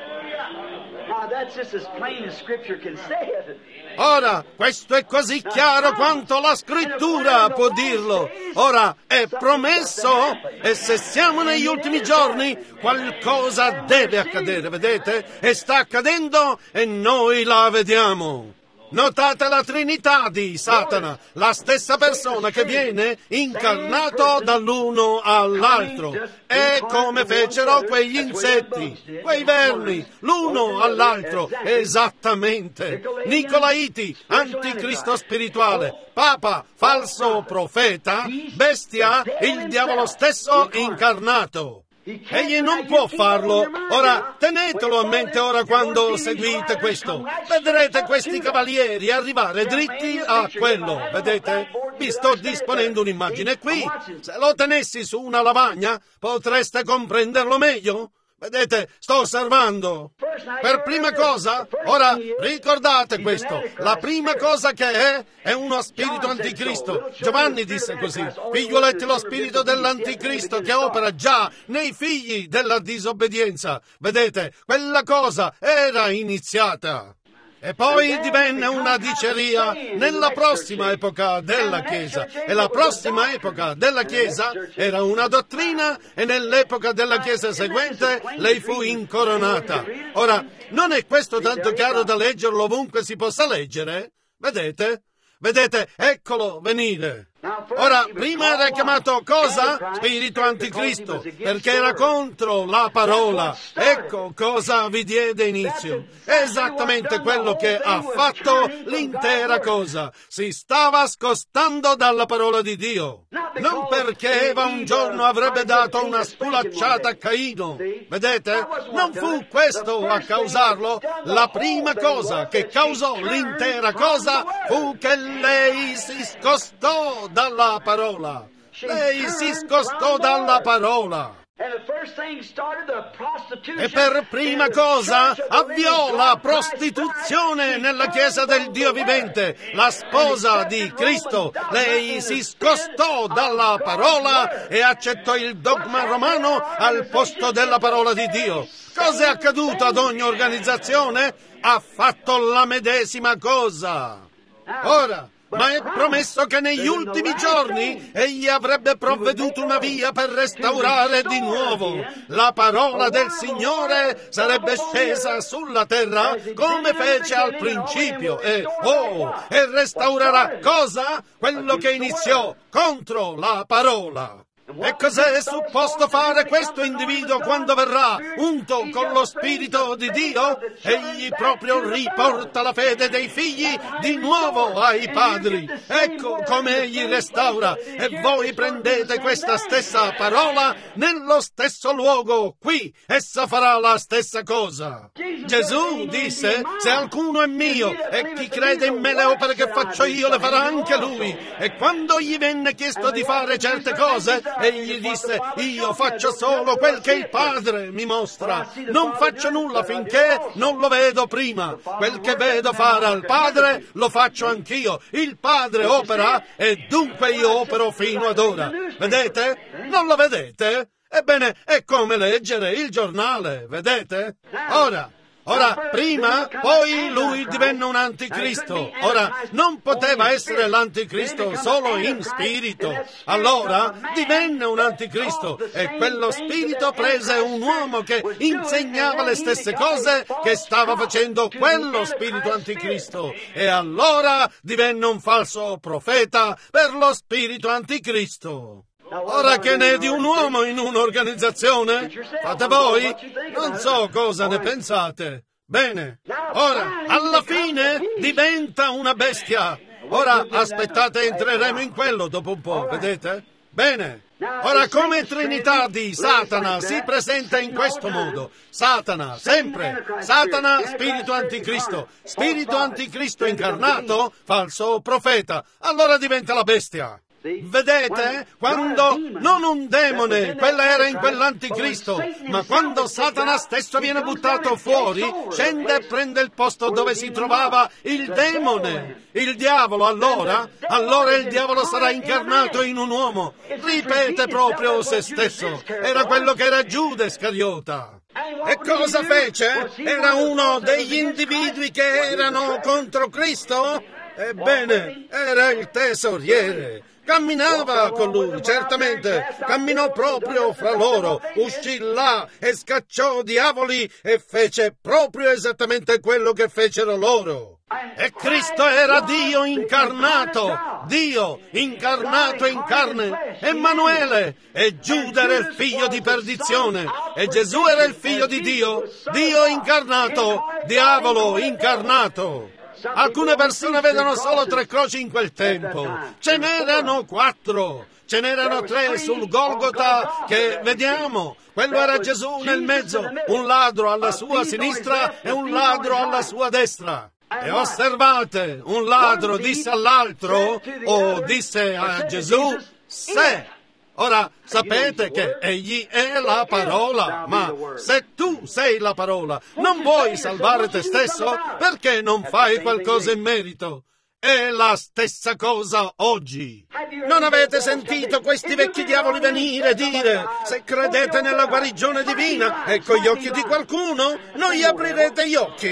Ora, questo è così chiaro quanto la Scrittura può dirlo. Ora, è promesso, e se siamo negli ultimi giorni, qualcosa deve accadere, vedete? E sta accadendo e noi la vediamo. Notate la Trinità di Satana, la stessa persona che viene incarnato dall'uno all'altro. È come fecero quegli insetti, quei vermi, l'uno all'altro, esattamente. Nicolaiti, anticristo spirituale, papa, falso profeta, bestia, il diavolo stesso incarnato. Egli non può farlo. Ora, tenetelo a mente ora quando seguite questo. Vedrete questi cavalieri arrivare dritti a quello, vedete? Vi sto disponendo un'immagine qui. Se lo tenessi su una lavagna, potreste comprenderlo meglio? Vedete, sto osservando. Per prima cosa, ora ricordate questo, la prima cosa che è uno spirito anticristo. Giovanni disse così: figliuoletti, lo spirito dell'anticristo che opera già nei figli della disobbedienza. Vedete, quella cosa era iniziata. E poi divenne una diceria nella prossima epoca della Chiesa. E la prossima epoca della Chiesa era una dottrina, e nell'epoca della Chiesa seguente lei fu incoronata. Ora, non è questo tanto chiaro da leggerlo ovunque si possa leggere? Vedete? Vedete, eccolo venire. Ora, prima era chiamato cosa? Spirito anticristo, perché era contro la parola. Ecco cosa vi diede inizio. Esattamente quello che ha fatto l'intera cosa. Si stava scostando dalla parola di Dio. Non perché Eva un giorno avrebbe dato una sculacciata a Caino. Vedete? Non fu questo a causarlo. La prima cosa che causò l'intera cosa fu che lei si scostò dalla parola. Lei si scostò dalla parola. E per prima cosa avviò la prostituzione nella Chiesa del Dio vivente, la sposa di Cristo. Lei si scostò dalla parola e accettò il dogma romano al posto della parola di Dio. Cosa è accaduto ad ogni organizzazione? Ha fatto la medesima cosa. Ora, ma è promesso che negli ultimi giorni egli avrebbe provveduto una via per restaurare di nuovo. La parola del Signore sarebbe scesa sulla terra come fece al principio e restaurerà cosa? Quello che iniziò contro la parola. E cos'è supposto fare questo individuo quando verrà unto con lo Spirito di Dio? Egli proprio riporta la fede dei figli di nuovo ai padri. Ecco come egli restaura. E voi prendete questa stessa parola nello stesso luogo. Qui essa farà la stessa cosa. Gesù disse: se alcuno è mio e chi crede in me le opere che faccio io le farà anche lui. E quando gli venne chiesto di fare certe cose, egli disse: io faccio solo quel che il Padre mi mostra. Non faccio nulla finché non lo vedo prima. Quel che vedo fare al Padre lo faccio anch'io. Il Padre opera e dunque io opero fino ad ora. Vedete? Non lo vedete? Ebbene, è come leggere il giornale, vedete? Ora, prima, poi lui divenne un anticristo. Ora, non poteva essere l'anticristo solo in spirito. Allora, divenne un anticristo e quello spirito prese un uomo che insegnava le stesse cose che stava facendo quello spirito anticristo. E allora divenne un falso profeta per lo spirito anticristo. Ora che ne è di un uomo in un'organizzazione? Fate voi? Non so cosa ne pensate. Bene. Ora, alla fine diventa una bestia. Ora, aspettate, entreremo in quello dopo un po', vedete? Bene. Ora, come Trinità di Satana si presenta in questo modo. Satana, sempre. Satana, spirito anticristo. Spirito anticristo incarnato, falso profeta. Allora diventa la bestia. Vedete? Quando non un demone, quella era in quell'anticristo, ma quando Satana stesso viene buttato fuori, scende e prende il posto dove si trovava il demone, il diavolo. Allora il diavolo sarà incarnato in un uomo, ripete proprio se stesso. Era quello che era Giuda Iscariota. E cosa fece? Era uno degli individui che erano contro Cristo? Ebbene, era il tesoriere. Camminava con lui, certamente, camminò proprio fra loro, uscì là e scacciò diavoli e fece proprio esattamente quello che fecero loro. E Cristo era Dio incarnato in carne, Emanuele, e Giuda era il figlio di perdizione, e Gesù era il figlio di Dio incarnato, diavolo incarnato. Alcune persone vedono solo 3 croci in quel tempo. Ce n'erano 4. Ce n'erano 3 sul Golgota che vediamo. Quello era Gesù nel mezzo, un ladro alla sua sinistra e un ladro alla sua destra. E osservate, un ladro disse all'altro, o disse a Gesù, se. Ora, sapete che egli è la parola, ma se tu sei la parola, non vuoi salvare te stesso? Perché non fai qualcosa in merito? È la stessa cosa oggi. Non avete sentito questi vecchi diavoli venire e dire: se credete nella guarigione divina, ecco gli occhi di qualcuno, non gli aprirete gli occhi?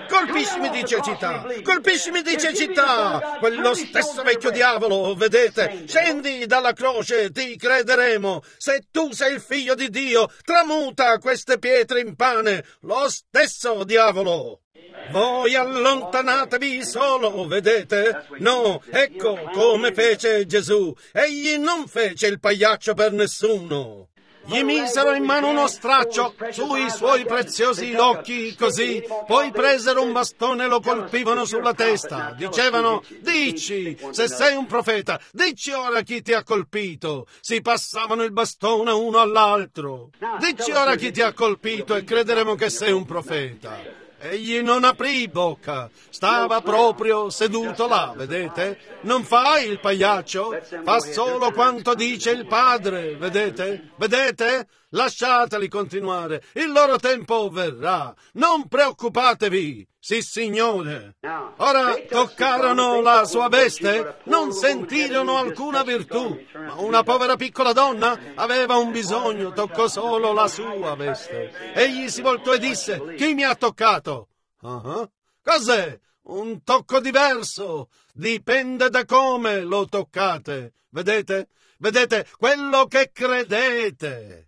colpiscimi di cecità, colpiscimi di cecità, quello stesso vecchio diavolo, vedete, scendi dalla croce, ti crederemo, se tu sei il figlio di Dio, tramuta queste pietre in pane, lo stesso diavolo. Voi allontanatevi solo, vedete? No, ecco come fece Gesù. Egli non fece il pagliaccio per nessuno. Gli misero in mano uno straccio sui suoi preziosi occhi, così, poi presero un bastone e lo colpivano sulla testa. Dicevano, dici, se sei un profeta, dici ora chi ti ha colpito. Si passavano il bastone uno all'altro. Dici ora chi ti ha colpito e crederemo che sei un profeta. Egli non aprì bocca, stava proprio seduto là, vedete? Non fa il pagliaccio, fa solo quanto dice il Padre, vedete? Vedete? Lasciateli continuare, il loro tempo verrà, non preoccupatevi, sì signore. Ora toccarono la sua veste, non sentirono alcuna virtù, ma una povera piccola donna aveva un bisogno, toccò solo la sua veste. Egli si voltò e disse, chi mi ha toccato? Cos'è? Un tocco diverso, dipende da come lo toccate, vedete? Vedete quello che credete.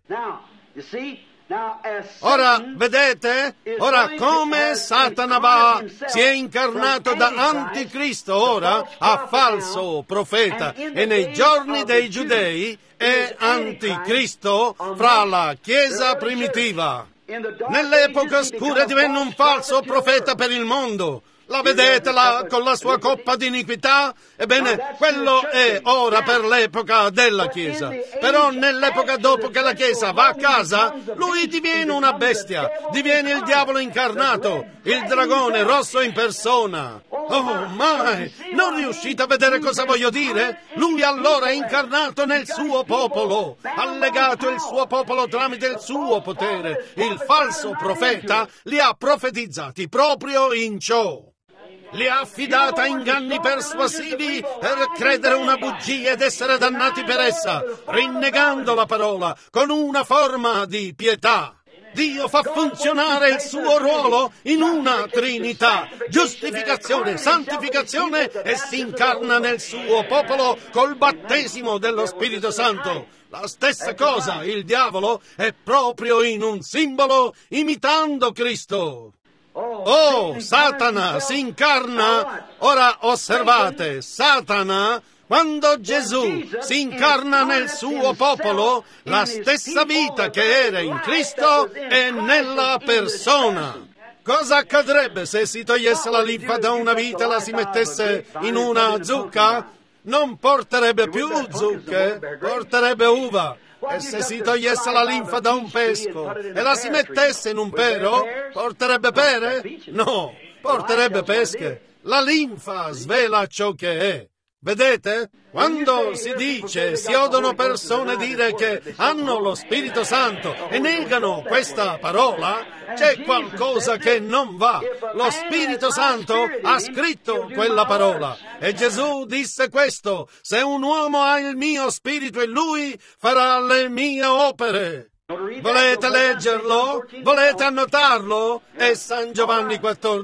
Ora, vedete? Ora, come Satana si è incarnato da anticristo ora a falso profeta e nei giorni dei giudei è anticristo fra la Chiesa primitiva. Nell'epoca oscura divenne un falso profeta per il mondo. La vedete là con la sua coppa di iniquità? Ebbene, quello è ora per l'epoca della Chiesa. Però nell'epoca dopo che la Chiesa va a casa, lui diviene una bestia, diviene il diavolo incarnato, il dragone rosso in persona. Oh, mai! Non riuscite a vedere cosa voglio dire? Lui allora è incarnato nel suo popolo, ha legato il suo popolo tramite il suo potere. Il falso profeta li ha profetizzati proprio in ciò. Li ha affidati a inganni persuasivi per credere una bugia ed essere dannati per essa, rinnegando la parola con una forma di pietà. Dio fa funzionare il suo ruolo in una Trinità, giustificazione, santificazione, e si incarna nel suo popolo col battesimo dello Spirito Santo. La stessa cosa, il diavolo è proprio in un simbolo imitando Cristo. Oh, Satana si incarna. Ora osservate, Satana, quando Gesù si incarna nel suo popolo, la stessa vita che era in Cristo è nella persona. Cosa accadrebbe se si togliesse la linfa da una vita e la si mettesse in una zucca? Non porterebbe più zucche, porterebbe uva. E se si togliesse la linfa da un pesco e la si mettesse in un pero, porterebbe pere? No, porterebbe pesche. La linfa svela ciò che è. Vedete? Quando si dice, si odono persone dire che hanno lo Spirito Santo e negano questa parola, c'è qualcosa che non va. Lo Spirito Santo ha scritto quella parola e Gesù disse questo: se un uomo ha il mio spirito in lui, farà le mie opere. Volete leggerlo? Volete annotarlo? È San Giovanni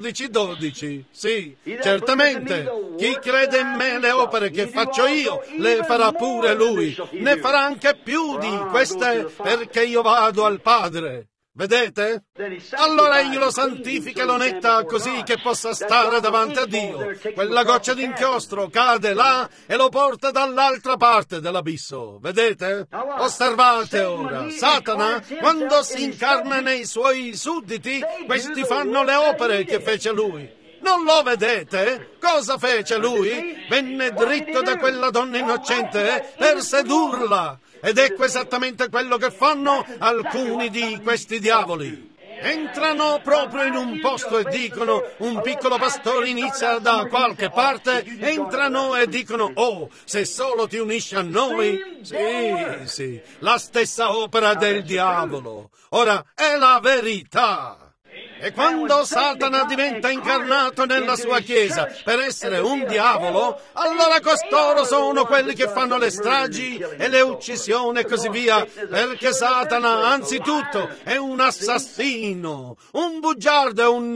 14:12. Sì, certamente. Chi crede in me, le opere che faccio io, le farà pure lui. Ne farà anche più di queste, perché io vado al Padre. Vedete? Allora egli lo santifica e lo netta così che possa stare davanti a Dio. Quella goccia d'inchiostro cade là e lo porta dall'altra parte dell'abisso. Vedete? Osservate ora. Satana, quando si incarna nei suoi sudditi, questi fanno le opere che fece lui. Non lo vedete? Cosa fece lui? Venne dritto da quella donna innocente per sedurla. Ed ecco esattamente quello che fanno alcuni di questi diavoli. Entrano proprio in un posto e dicono, un piccolo pastore inizia da qualche parte, entrano e dicono, oh, se solo ti unisci a noi. Sì, la stessa opera del diavolo. Ora, è la verità. E quando Satana diventa incarnato nella sua Chiesa per essere un diavolo, allora costoro sono quelli che fanno le stragi e le uccisioni e così via, perché Satana, anzitutto, è un assassino, un bugiardo, è un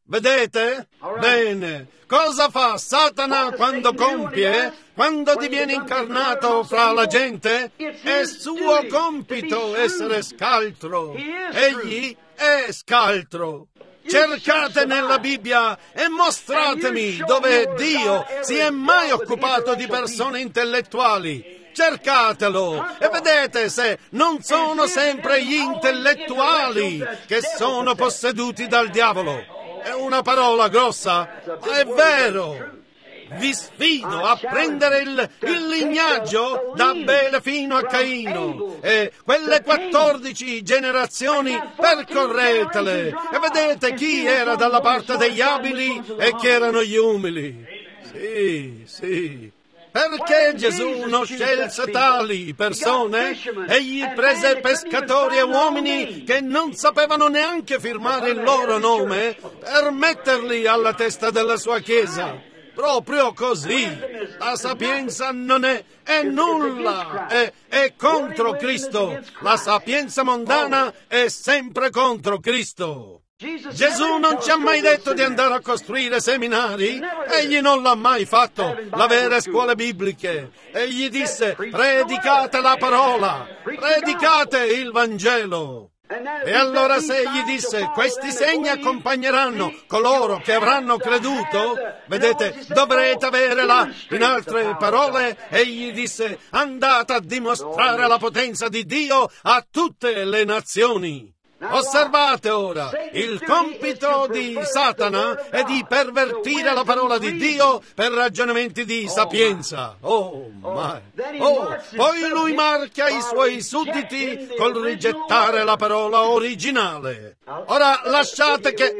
Vedete? Bene. Cosa fa Satana quando compie? Quando diviene incarnato fra la gente? È suo compito essere scaltro. Egli è scaltro. Cercate nella Bibbia e mostratemi dove Dio si è mai occupato di persone intellettuali. Cercatelo e vedete se non sono sempre gli intellettuali che sono posseduti dal diavolo. È una parola grossa, ma è vero. Vi sfido a prendere il lignaggio da Abele fino a Caino e quelle 14 generazioni percorretele e vedete chi era dalla parte degli abili e chi erano gli umili. Sì. Perché Gesù non scelse tali persone? Egli prese pescatori e uomini che non sapevano neanche firmare il loro nome per metterli alla testa della sua Chiesa. Proprio così. La sapienza non è nulla, è contro Cristo. La sapienza mondana è sempre contro Cristo. Gesù non ci ha mai detto di andare a costruire seminari, egli non l'ha mai fatto, l'avere scuole bibliche. Egli disse: predicate la parola, predicate il Vangelo. E allora se egli disse: questi segni accompagneranno coloro che avranno creduto, vedete, dovrete avere in altre parole, egli disse: andate a dimostrare la potenza di Dio a tutte le nazioni. Osservate ora, il compito di Satana è di pervertire la parola di Dio per ragionamenti di sapienza. Poi lui marchia i suoi sudditi col rigettare la parola originale. Ora lasciate che...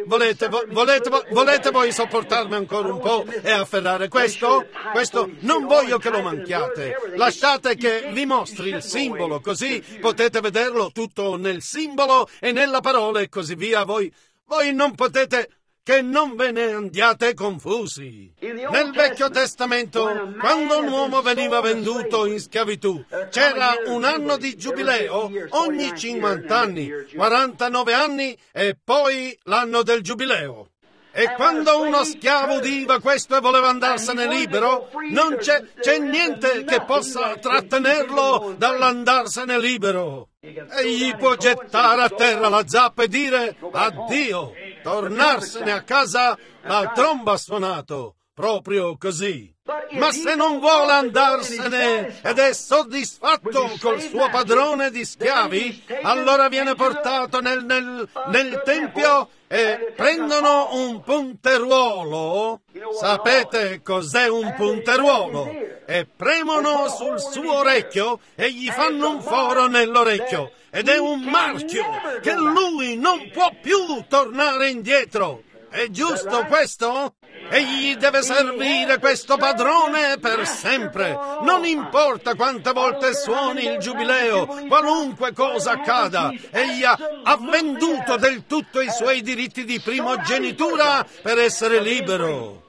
Volete voi sopportarmi ancora un po' e afferrare questo? Questo non voglio che lo manchiate. Lasciate che vi mostri il simbolo, così potete vederlo tutto nel simbolo e nella parola e così via. Voi non potete che non ve ne andiate confusi. Nel Vecchio Testamento, quando un uomo veniva venduto in schiavitù, c'era un anno di giubileo ogni 50 anni, 49 anni e poi l'anno del giubileo. E quando uno schiavo udiva questo e voleva andarsene libero, non c'è niente che possa trattenerlo dall'andarsene libero. Egli può gettare a terra la zappa e dire addio, tornarsene a casa, la tromba ha suonato, proprio così. Ma se non vuole andarsene ed è soddisfatto col suo padrone di schiavi, allora viene portato nel tempio e prendono un punteruolo. Sapete cos'è un punteruolo? E premono sul suo orecchio e gli fanno un foro nell'orecchio. Ed è un marchio che lui non può più tornare indietro. È giusto questo? Egli deve servire questo padrone per sempre. Non importa quante volte suoni il giubileo, qualunque cosa accada, egli ha venduto del tutto i suoi diritti di primogenitura per essere libero.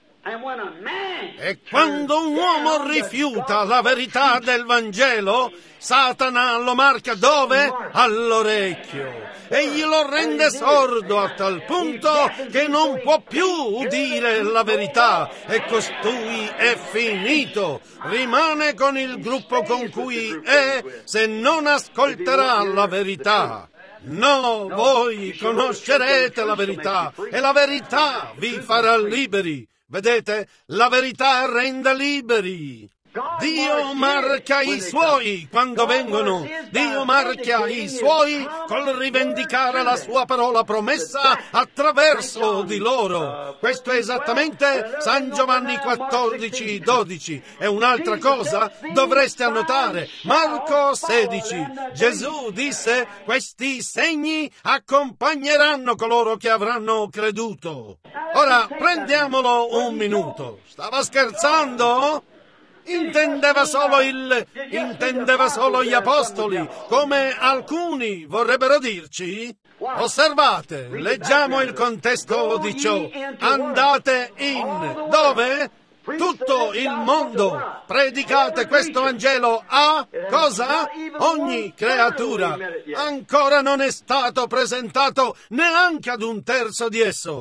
E quando un uomo rifiuta la verità del Vangelo, Satana lo marca dove? All'orecchio. Egli lo rende sordo a tal punto che non può più udire la verità e costui è finito. Rimane con il gruppo con cui è se non ascolterà la verità. No, voi conoscerete la verità e la verità vi farà liberi. Vedete, la verità rende liberi. Dio marca i suoi quando vengono. Dio marca i suoi col rivendicare la sua parola promessa attraverso di loro. Questo è esattamente San Giovanni 14:12. E un'altra cosa dovreste annotare. Marco 16. Gesù disse: questi segni accompagneranno coloro che avranno creduto. Ora prendiamolo un minuto. Stava scherzando? Intendeva solo gli apostoli, come alcuni vorrebbero dirci? Osservate, leggiamo il contesto di ciò. Andate in dove? Tutto il mondo. Predicate questo Vangelo a cosa? Ogni creatura. Ancora non è stato presentato neanche ad un terzo di esso.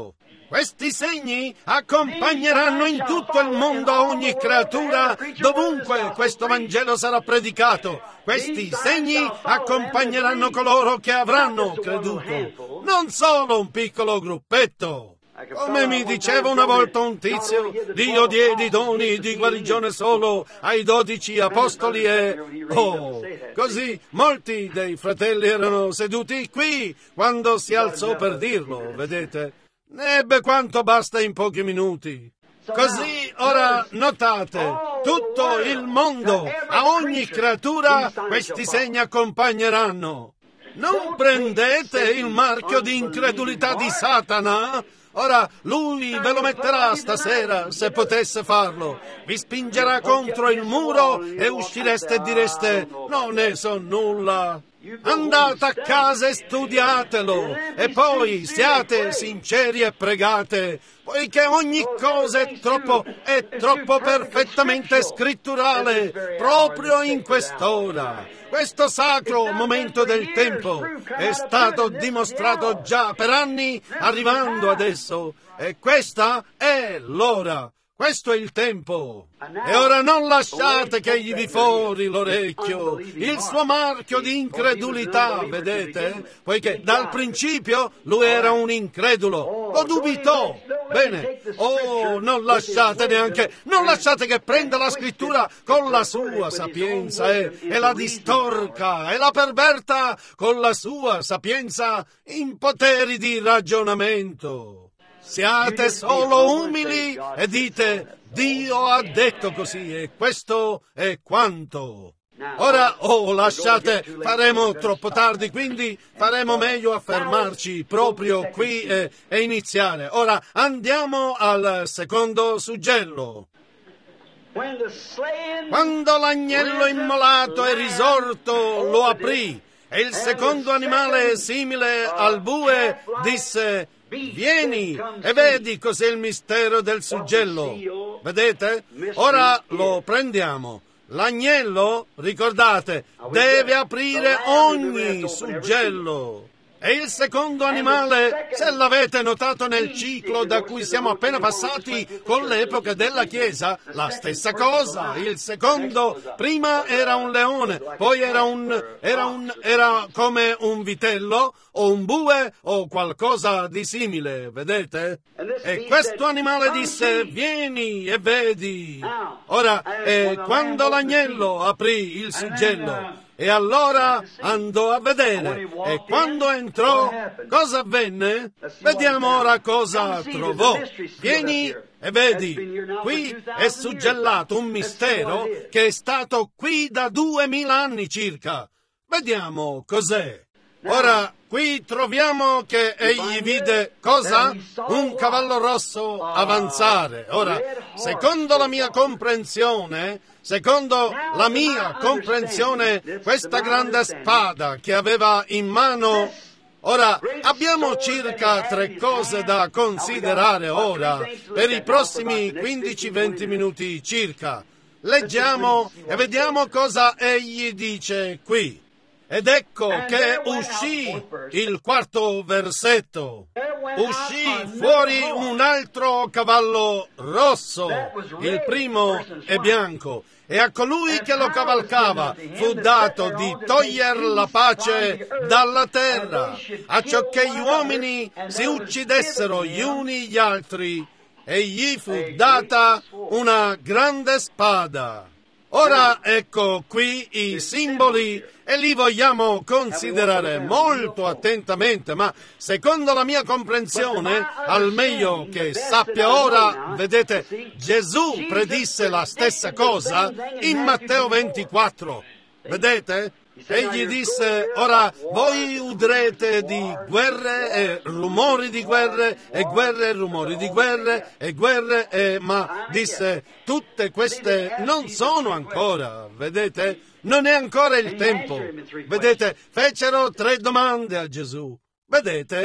Questi segni accompagneranno in tutto il mondo ogni creatura, dovunque questo Vangelo sarà predicato. Questi segni accompagneranno coloro che avranno creduto, non solo un piccolo gruppetto. Come mi diceva una volta un tizio, Dio diede i doni di guarigione solo ai 12 apostoli e... così molti dei fratelli erano seduti qui quando si alzò per dirlo, vedete? Ne ebbe quanto basta in pochi minuti. Così ora notate, tutto il mondo, a ogni creatura, questi segni accompagneranno. Non prendete il marchio di incredulità di Satana. Ora lui ve lo metterà stasera, se potesse farlo. Vi spingerà contro il muro e uscireste e direste: non ne so nulla. Andate a casa e studiatelo, e poi siate sinceri e pregate, poiché ogni cosa è troppo perfettamente scritturale, proprio in quest'ora. Questo sacro momento del tempo è stato dimostrato già per anni, arrivando adesso, e questa è l'ora. Questo è il tempo. E ora non lasciate che gli vi fori l'orecchio, il suo marchio di incredulità, vedete? Poiché dal principio lui era un incredulo, lo dubitò. Bene, non lasciate che prenda la scrittura con la sua sapienza e la distorca e la perverta con la sua sapienza in poteri di ragionamento. Siate solo umili e dite: Dio ha detto così e questo è quanto. Ora, lasciate, faremo troppo tardi, quindi faremo meglio a fermarci proprio qui e iniziare. Ora andiamo al secondo suggello. Quando l'agnello immolato e risorto lo aprì e il secondo animale simile al bue disse: vieni e vedi cos'è il mistero del suggello. Vedete? Ora lo prendiamo. L'agnello, ricordate, deve aprire ogni suggello. E il secondo animale, se l'avete notato nel ciclo da cui siamo appena passati con l'epoca della Chiesa, la stessa cosa. Il secondo, prima era un leone, poi era come un vitello o un bue o qualcosa di simile, vedete? E questo animale disse: vieni e vedi. Ora, quando l'agnello aprì il suggello, e allora andò a vedere, e quando entrò, cosa avvenne? Vediamo ora cosa trovò. Vieni e vedi, qui è suggellato un mistero che è stato qui da 2000 anni circa. Vediamo cos'è. Ora, qui troviamo che egli vide cosa? Un cavallo rosso avanzare. Ora, secondo la mia comprensione, questa grande spada che aveva in mano. Ora, abbiamo circa 3 cose da considerare ora, per i prossimi 15-20 minuti circa. Leggiamo e vediamo cosa egli dice qui. Ed ecco che uscì il quarto versetto. Uscì fuori un altro cavallo rosso, il primo è bianco, e a colui che lo cavalcava fu dato di toglier la pace dalla terra, acciocché gli uomini si uccidessero gli uni gli altri, e gli fu data una grande spada. Ora ecco qui i simboli e li vogliamo considerare molto attentamente, ma secondo la mia comprensione, al meglio che sappia ora, vedete, Gesù predisse la stessa cosa in Matteo 24. Vedete? Egli disse: ora voi udrete di guerre e rumori di guerre e guerre e rumori di guerre e guerre ma disse: tutte queste non sono ancora, vedete? Non è ancora il tempo. Vedete? Fecero 3 domande a Gesù. Vedete?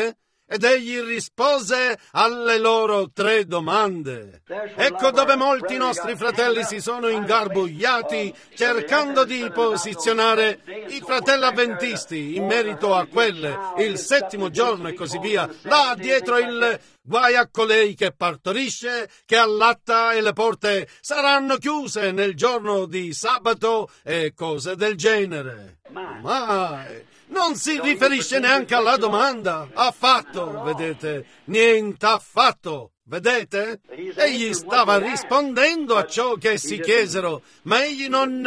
ed egli rispose alle loro 3 domande. Ecco dove molti nostri fratelli si sono ingarbugliati cercando di posizionare i fratelli avventisti in merito a quelle, il 7° giorno e così via, là dietro il guai a colei che partorisce, che allatta e le porte saranno chiuse nel giorno di sabato e cose del genere. Mai! Non si riferisce neanche alla domanda. Affatto, vedete? Niente affatto. Vedete? Egli stava rispondendo a ciò che si chiesero, ma egli non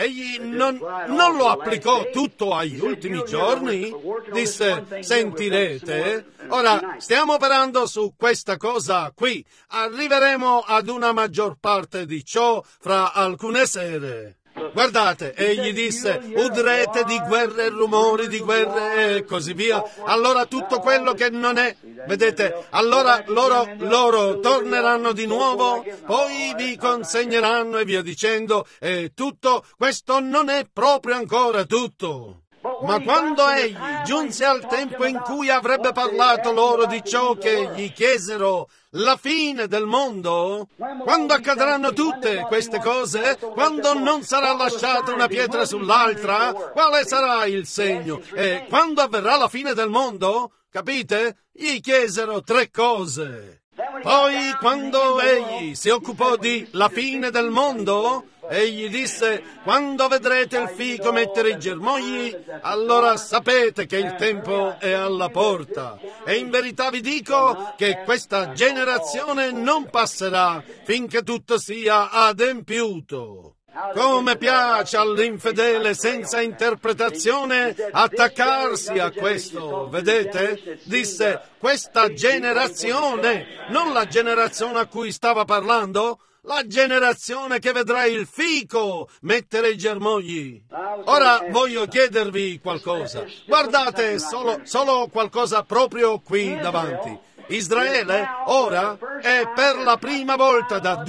lo applicò tutto agli ultimi giorni. Disse, sentirete? Ora, stiamo operando su questa cosa qui. Arriveremo ad una maggior parte di ciò fra alcune sere. Guardate, egli disse, udrete di guerre e rumori di guerre e così via. Allora tutto quello che non è, vedete, allora loro torneranno di nuovo, poi vi consegneranno e via dicendo, e tutto questo non è proprio ancora tutto. Ma quando egli giunse al tempo in cui avrebbe parlato loro di ciò che gli chiesero, la fine del mondo, quando accadranno tutte queste cose, quando non sarà lasciata una pietra sull'altra, quale sarà il segno? E quando avverrà la fine del mondo, capite? Gli chiesero 3 cose. Poi, quando egli si occupò di la fine del mondo, egli disse, quando vedrete il fico mettere i germogli, allora sapete che il tempo è alla porta. E in verità vi dico che questa generazione non passerà finché tutto sia adempiuto. Come piace all'infedele senza interpretazione attaccarsi a questo, vedete? Disse, questa generazione, non la generazione a cui stava parlando, la generazione che vedrà il fico mettere i germogli. Ora voglio chiedervi qualcosa. Guardate solo qualcosa proprio qui davanti. Israele ora è per la prima volta da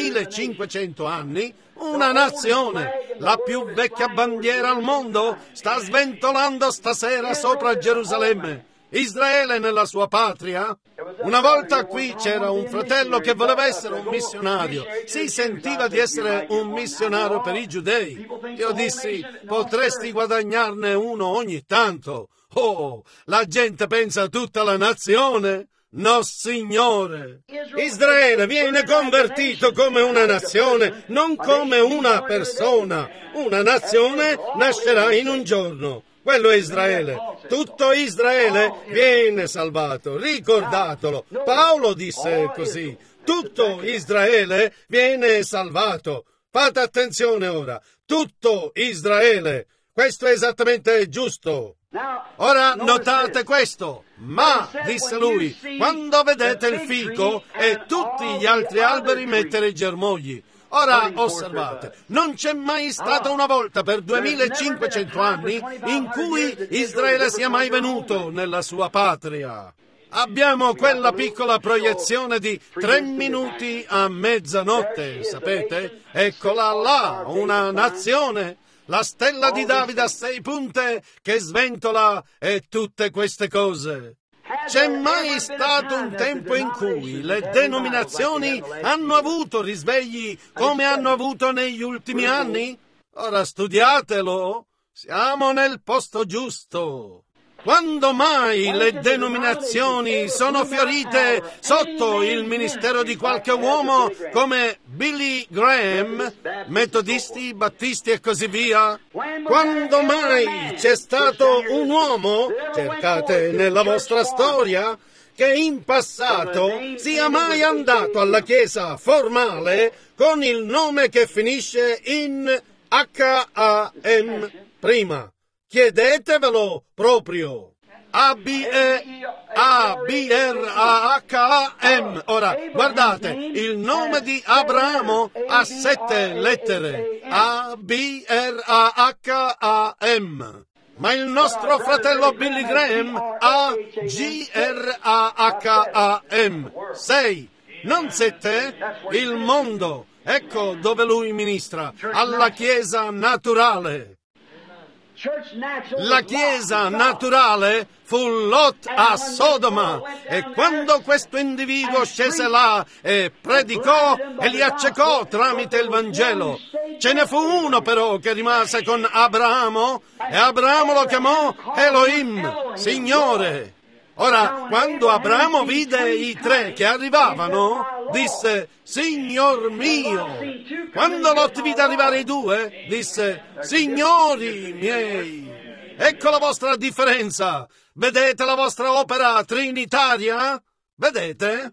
2500 anni una nazione. La più vecchia bandiera al mondo sta sventolando stasera sopra Gerusalemme. Israele nella sua patria. Una volta qui c'era un fratello che voleva essere un missionario. Si sentiva di essere un missionario per i giudei. Io dissi, potresti guadagnarne uno ogni tanto. Oh, la gente pensa a tutta la nazione. No, signore. Israele viene convertito come una nazione, non come una persona. Una nazione nascerà in un giorno. Quello è Israele. Tutto Israele viene salvato. Ricordatelo. Paolo disse così. Tutto Israele viene salvato. Fate attenzione ora. Tutto Israele. Questo è esattamente giusto. Ora notate questo. Ma, disse lui, quando vedete il fico e tutti gli altri alberi mettere i germogli. Ora osservate, non c'è mai stata una volta per 2500 anni in cui Israele sia mai venuto nella sua patria. Abbiamo quella piccola proiezione di 3 minuti a mezzanotte, sapete? Eccola là, una nazione. La stella di Davide a 6 punte che sventola e tutte queste cose. C'è mai stato un tempo in cui le denominazioni hanno avuto risvegli come hanno avuto negli ultimi anni? Ora studiatelo. Siamo nel posto giusto. Quando mai le denominazioni sono fiorite sotto il ministero di qualche uomo come Billy Graham, metodisti, battisti e così via? Quando mai c'è stato un uomo, cercate nella vostra storia, che in passato sia mai andato alla chiesa formale con il nome che finisce in H-A-M prima? Chiedetevelo proprio. A-B-R-A-H-A-M. Ora, guardate, il nome di Abramo ha 7 lettere. A-B-R-A-H-A-M. Ma il nostro fratello Billy Graham ha G-R-A-H-A-M. 6. Non 7. Il mondo. Ecco dove lui ministra. Alla Chiesa naturale. La Chiesa naturale fu Lot a Sodoma, e quando questo individuo scese là e predicò e li accecò tramite il Vangelo, ce ne fu uno però che rimase con Abramo, e Abramo lo chiamò Elohim, Signore. Ora, quando Abramo vide i tre che arrivavano, disse, Signor mio. Quando Lot vide arrivare i due, disse, Signori miei. Ecco la vostra differenza. Vedete la vostra opera trinitaria? Vedete?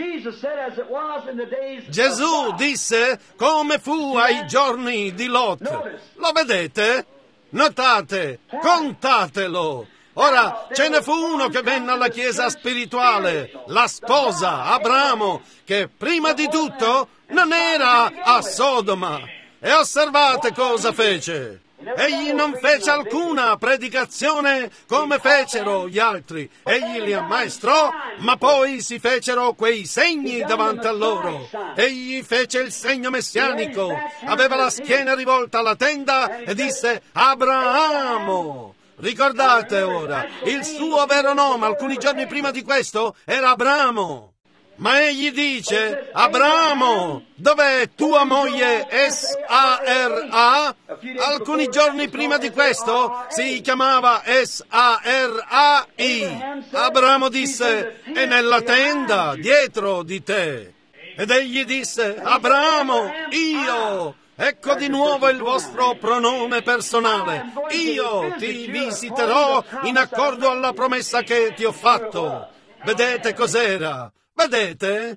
Gesù disse come fu ai giorni di Lot. Lo vedete? Notate, contatelo. Ora, ce ne fu uno che venne alla chiesa spirituale, la sposa, Abramo, che prima di tutto non era a Sodoma. E osservate cosa fece. Egli non fece alcuna predicazione come fecero gli altri. Egli li ammaestrò, ma poi si fecero quei segni davanti a loro. Egli fece il segno messianico, aveva la schiena rivolta alla tenda e disse Abramo. Ricordate ora, il suo vero nome alcuni giorni prima di questo era Abramo. Ma egli dice, Abramo, dov'è tua moglie Sara? Alcuni giorni prima di questo si chiamava Sarai. Abramo disse, è nella tenda, dietro di te. Ed egli disse, Abramo, io. Ecco di nuovo il vostro pronome personale. Io ti visiterò in accordo alla promessa che ti ho fatto. Vedete cos'era? Vedete?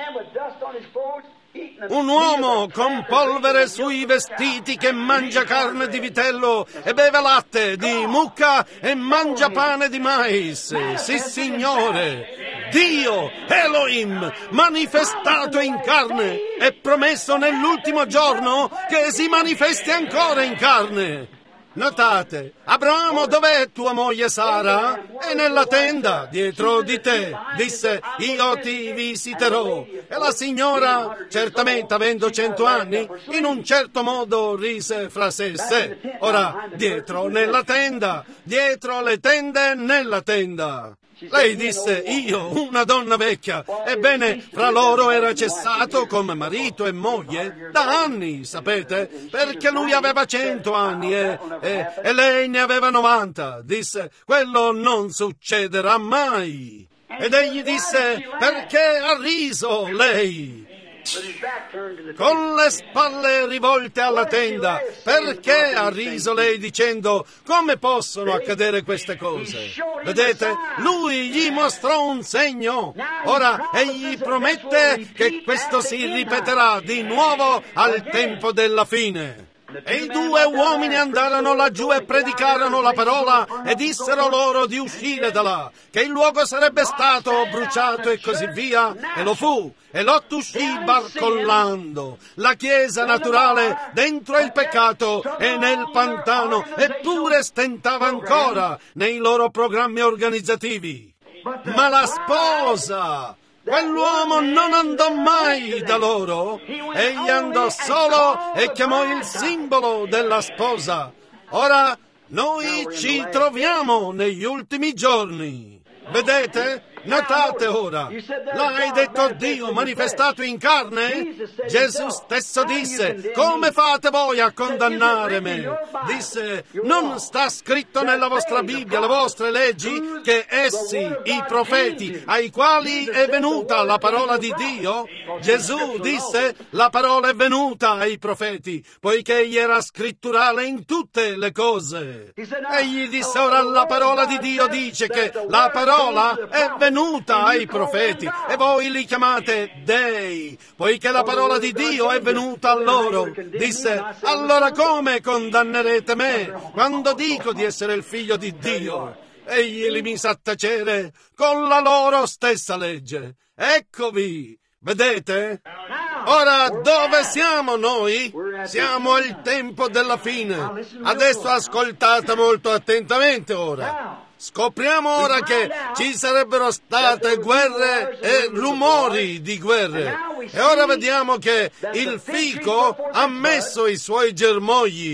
Un uomo con polvere sui vestiti che mangia carne di vitello e beve latte di mucca e mangia pane di mais. Sì, Signore! Dio, Elohim, manifestato in carne e promesso nell'ultimo giorno che si manifesti ancora in carne. Notate, Abramo, dov'è tua moglie Sara? È nella tenda, dietro di te. Disse, io ti visiterò. E la signora, certamente avendo 100 anni, in un certo modo rise fra sé e sé. Ora, dietro nella tenda, dietro le tende nella tenda. Lei disse, io, una donna vecchia. Ebbene, fra loro era cessato come marito e moglie da anni, sapete? Perché lui aveva 100 anni e lei ne aveva 90. Disse, quello non succederà mai. Ed egli disse, perché ha riso lei? Con le spalle rivolte alla tenda, perché ha riso lei dicendo come possono accadere queste cose? Vedete, lui gli mostrò un segno. Ora egli promette che questo si ripeterà di nuovo al tempo della fine. E i due uomini andarono laggiù e predicarono la parola e dissero loro di uscire da là, che il luogo sarebbe stato bruciato e così via, e lo fu. E Lot uscì barcollando, la chiesa naturale dentro il peccato e nel pantano, eppure stentava ancora nei loro programmi organizzativi. Ma la sposa... Quell'uomo non andò mai da loro, egli andò solo e chiamò il simbolo della sposa. Ora noi ci troviamo negli ultimi giorni. Vedete? Notate ora, l'hai detto Dio manifestato in carne? Gesù stesso disse, come fate voi a condannare me? Disse, non sta scritto nella vostra Bibbia, le vostre leggi, che essi, i profeti, ai quali è venuta la parola di Dio? Gesù disse, la parola è venuta ai profeti, poiché egli era scritturale in tutte le cose. Egli disse, ora la parola di Dio dice che la parola è venuta ai profeti e voi li chiamate dei, poiché la parola di Dio è venuta a loro. Disse, allora come condannerete me quando dico di essere il figlio di Dio? Egli li mise a tacere con la loro stessa legge. Eccovi, vedete? Ora, dove siamo noi? Siamo al tempo della fine. Adesso ascoltate molto attentamente ora. Scopriamo ora che ci sarebbero state guerre e rumori di guerre. E ora vediamo che il fico ha messo i suoi germogli.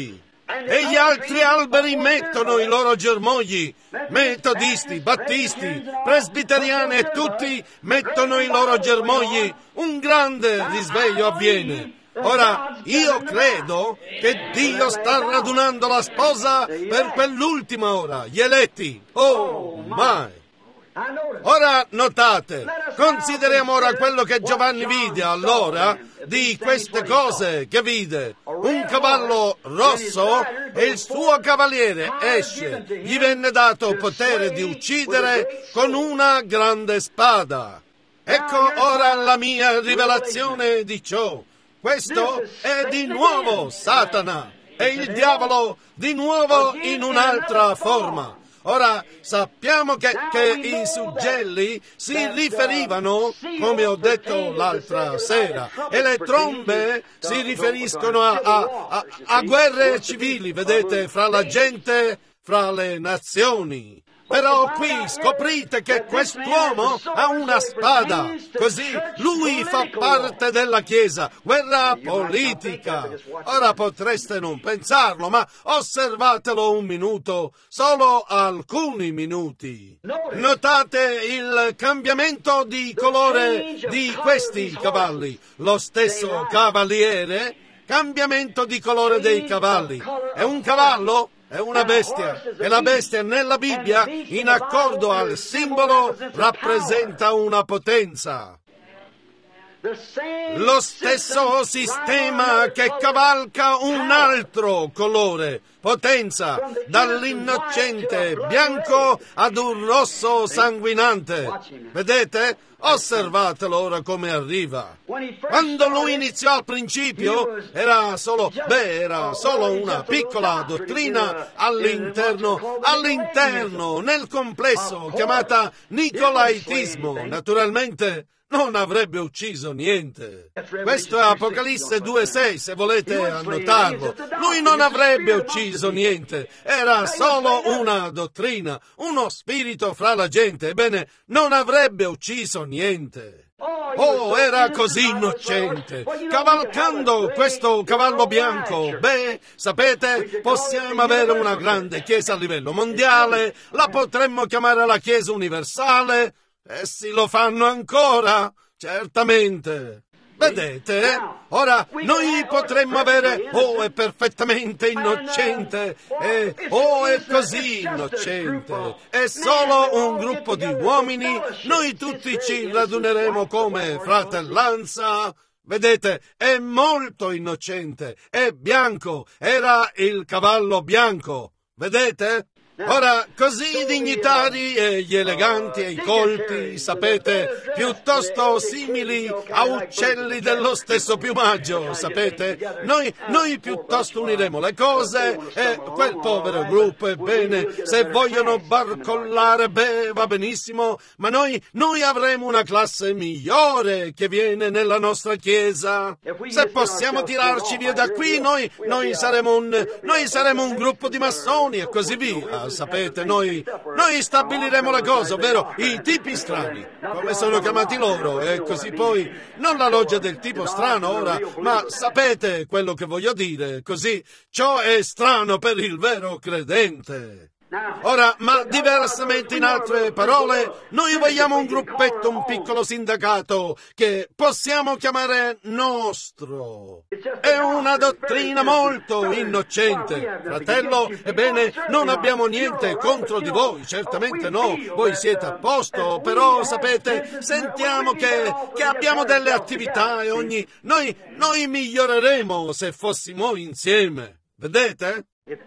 E gli altri alberi mettono i loro germogli. Metodisti, battisti, presbiteriani e tutti mettono i loro germogli. Un grande risveglio avviene. Ora, io credo che Dio sta radunando la sposa per quell'ultima ora, gli eletti. Oh, my! Ora notate, consideriamo ora quello che Giovanni vide allora di queste cose che vide. Un cavallo rosso e il suo cavaliere esce. Gli venne dato potere di uccidere con una grande spada. Ecco ora la mia rivelazione di ciò. Questo è di nuovo Satana e il diavolo di nuovo in un'altra forma. Ora, sappiamo che i suggelli si riferivano, come ho detto l'altra sera, e le trombe si riferiscono a guerre civili, vedete, fra la gente, fra le nazioni. Però qui scoprite che quest'uomo ha una spada, così lui fa parte della Chiesa, guerra politica. Ora potreste non pensarlo, ma osservatelo un minuto, solo alcuni minuti. Notate il cambiamento di colore di questi cavalli. Lo stesso cavaliere, cambiamento di colore dei cavalli. È un cavallo? È una bestia, e la bestia nella Bibbia, in accordo al simbolo, rappresenta una potenza. Lo stesso sistema che cavalca un altro colore, potenza, dall'innocente bianco ad un rosso sanguinante. Vedete? Osservatelo ora come arriva. Quando lui iniziò al principio era solo una piccola dottrina all'interno, nel complesso, chiamata Nicolaitismo. Naturalmente non avrebbe ucciso niente. Questo è Apocalisse 2,6, se volete annotarlo. Lui non avrebbe ucciso niente. Era solo una dottrina, uno spirito fra la gente. Ebbene, non avrebbe ucciso niente. Oh, era così innocente, cavalcando questo cavallo bianco. Beh, sapete, possiamo avere una grande chiesa a livello mondiale, la potremmo chiamare la Chiesa universale. Essi lo fanno ancora? Certamente. Vedete? Ora, noi potremmo avere, è perfettamente innocente, è così innocente, è solo un gruppo di uomini, noi tutti ci raduneremo come fratellanza. Vedete, è molto innocente, è bianco, era il cavallo bianco. Vedete? Ora, così i dignitari e gli eleganti e i colti, sapete, piuttosto simili a uccelli dello stesso piumaggio, sapete, noi piuttosto uniremo le cose e quel povero gruppo, ebbene, se vogliono barcollare, va benissimo, ma noi avremo una classe migliore che viene nella nostra Chiesa. Se possiamo tirarci via da qui, noi saremo un gruppo di massoni e così via. Sapete, noi stabiliremo la cosa, ovvero i tipi strani, come sono chiamati loro, e così poi, non la loggia del tipo strano ora, ma sapete quello che voglio dire, così ciò è strano per il vero credente. Ora, ma diversamente, in altre parole, noi vogliamo un gruppetto, un piccolo sindacato che possiamo chiamare nostro. È una dottrina molto innocente. Fratello, ebbene, non abbiamo niente contro di voi, certamente no, voi siete a posto, però sapete, sentiamo che abbiamo delle attività e noi miglioreremo se fossimo insieme. Vedete?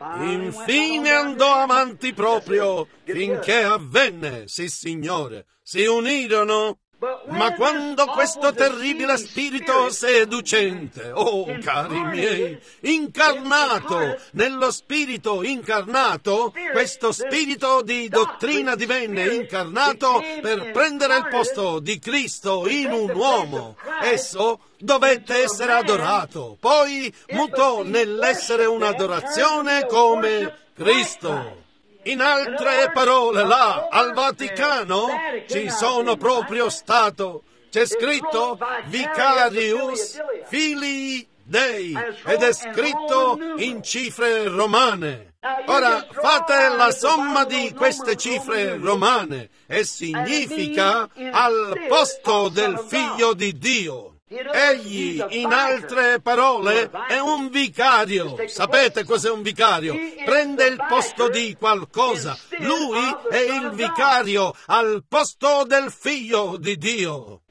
Infine andò avanti proprio finché avvenne, sì signore, si unirono. Ma quando questo terribile spirito seducente, cari miei, incarnato, nello spirito incarnato, questo spirito di dottrina divenne incarnato per prendere il posto di Cristo in un uomo. Esso dovette essere adorato, poi mutò nell'essere un'adorazione come Cristo. In altre parole, là, al Vaticano, ci sono proprio stato, c'è scritto Vicarius Filii Dei ed è scritto in cifre romane. Ora fate la somma di queste cifre romane e significa al posto del Figlio di Dio. Egli, in altre parole, è un vicario. Sapete cos'è un vicario? Prende il posto di qualcosa. Lui è il vicario al posto del Figlio di Dio.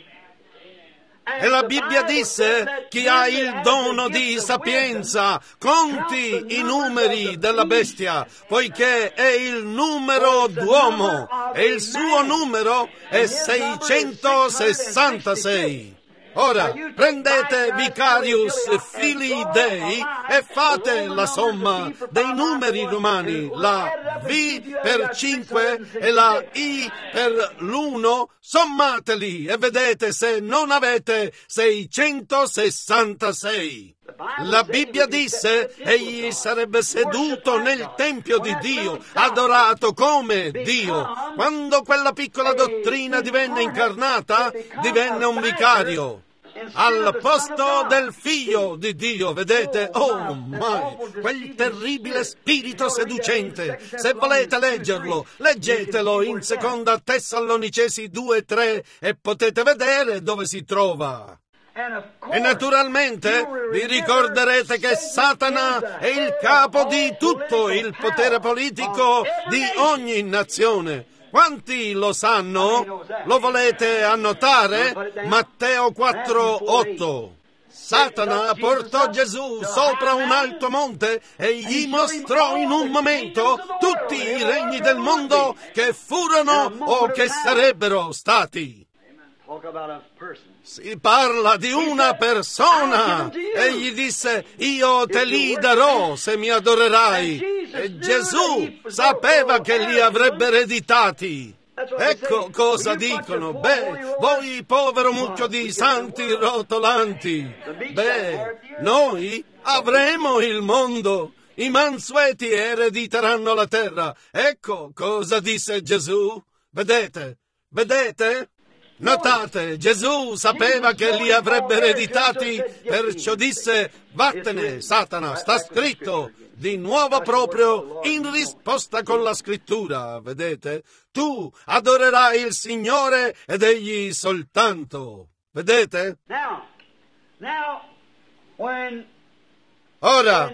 E la Bibbia disse: chi ha il dono di sapienza conti i numeri della bestia, poiché è il numero d'uomo e il suo numero è 666. Ora, prendete Vicarius Filii Dei e fate la somma dei numeri romani, la V per 5 e la I per l'1, sommateli e vedete se non avete 666. La Bibbia disse: egli sarebbe seduto nel Tempio di Dio, adorato come Dio. Quando quella piccola dottrina divenne incarnata, divenne un vicario al posto del Figlio di Dio, vedete? Oh, mai, quel terribile spirito seducente. Se volete leggerlo, leggetelo in Seconda Tessalonicesi 2:3 e potete vedere dove si trova. E naturalmente vi ricorderete che Satana è il capo di tutto il potere politico di ogni nazione. Quanti lo sanno? Lo volete annotare? Matteo 4:8. Satana portò Gesù sopra un alto monte e gli mostrò in un momento tutti i regni del mondo che furono o che sarebbero stati. Si parla di una persona. Egli disse: io te li darò se mi adorerai. E Gesù sapeva che li avrebbe ereditati. Ecco cosa dicono. Beh, voi povero mucchio di santi rotolanti. Beh, noi avremo il mondo. I mansueti erediteranno la terra. Ecco cosa disse Gesù. Vedete? Notate, Gesù sapeva che li avrebbe ereditati, perciò disse: vattene, Satana, sta scritto. Di nuovo proprio in risposta con la scrittura, vedete? Tu adorerai il Signore ed egli soltanto. Vedete? Ora,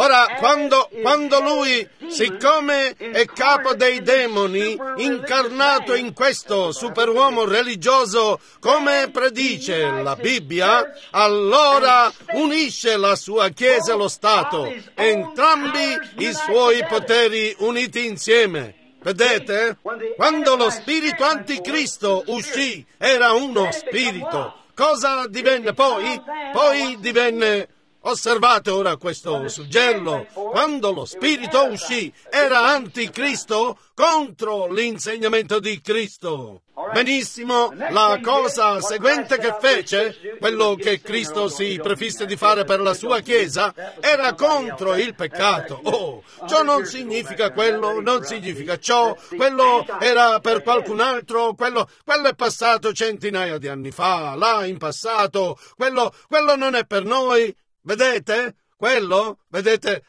quando lui, siccome è capo dei demoni, incarnato in questo superuomo religioso, come predice la Bibbia, allora unisce la sua Chiesa e lo Stato, entrambi i suoi poteri uniti insieme. Vedete? Quando lo spirito anticristo uscì, era uno spirito. Cosa divenne poi? Poi divenne... Osservate ora questo suggello. Quando lo spirito uscì, era anticristo contro l'insegnamento di Cristo. Benissimo, la cosa seguente che fece, quello che Cristo si prefisse di fare per la sua Chiesa, era contro il peccato. Oh, ciò non significa quello, non significa ciò, quello era per qualcun altro, quello è passato centinaia di anni fa, là in passato, quello non è per noi. Vedete? Quello, vedete,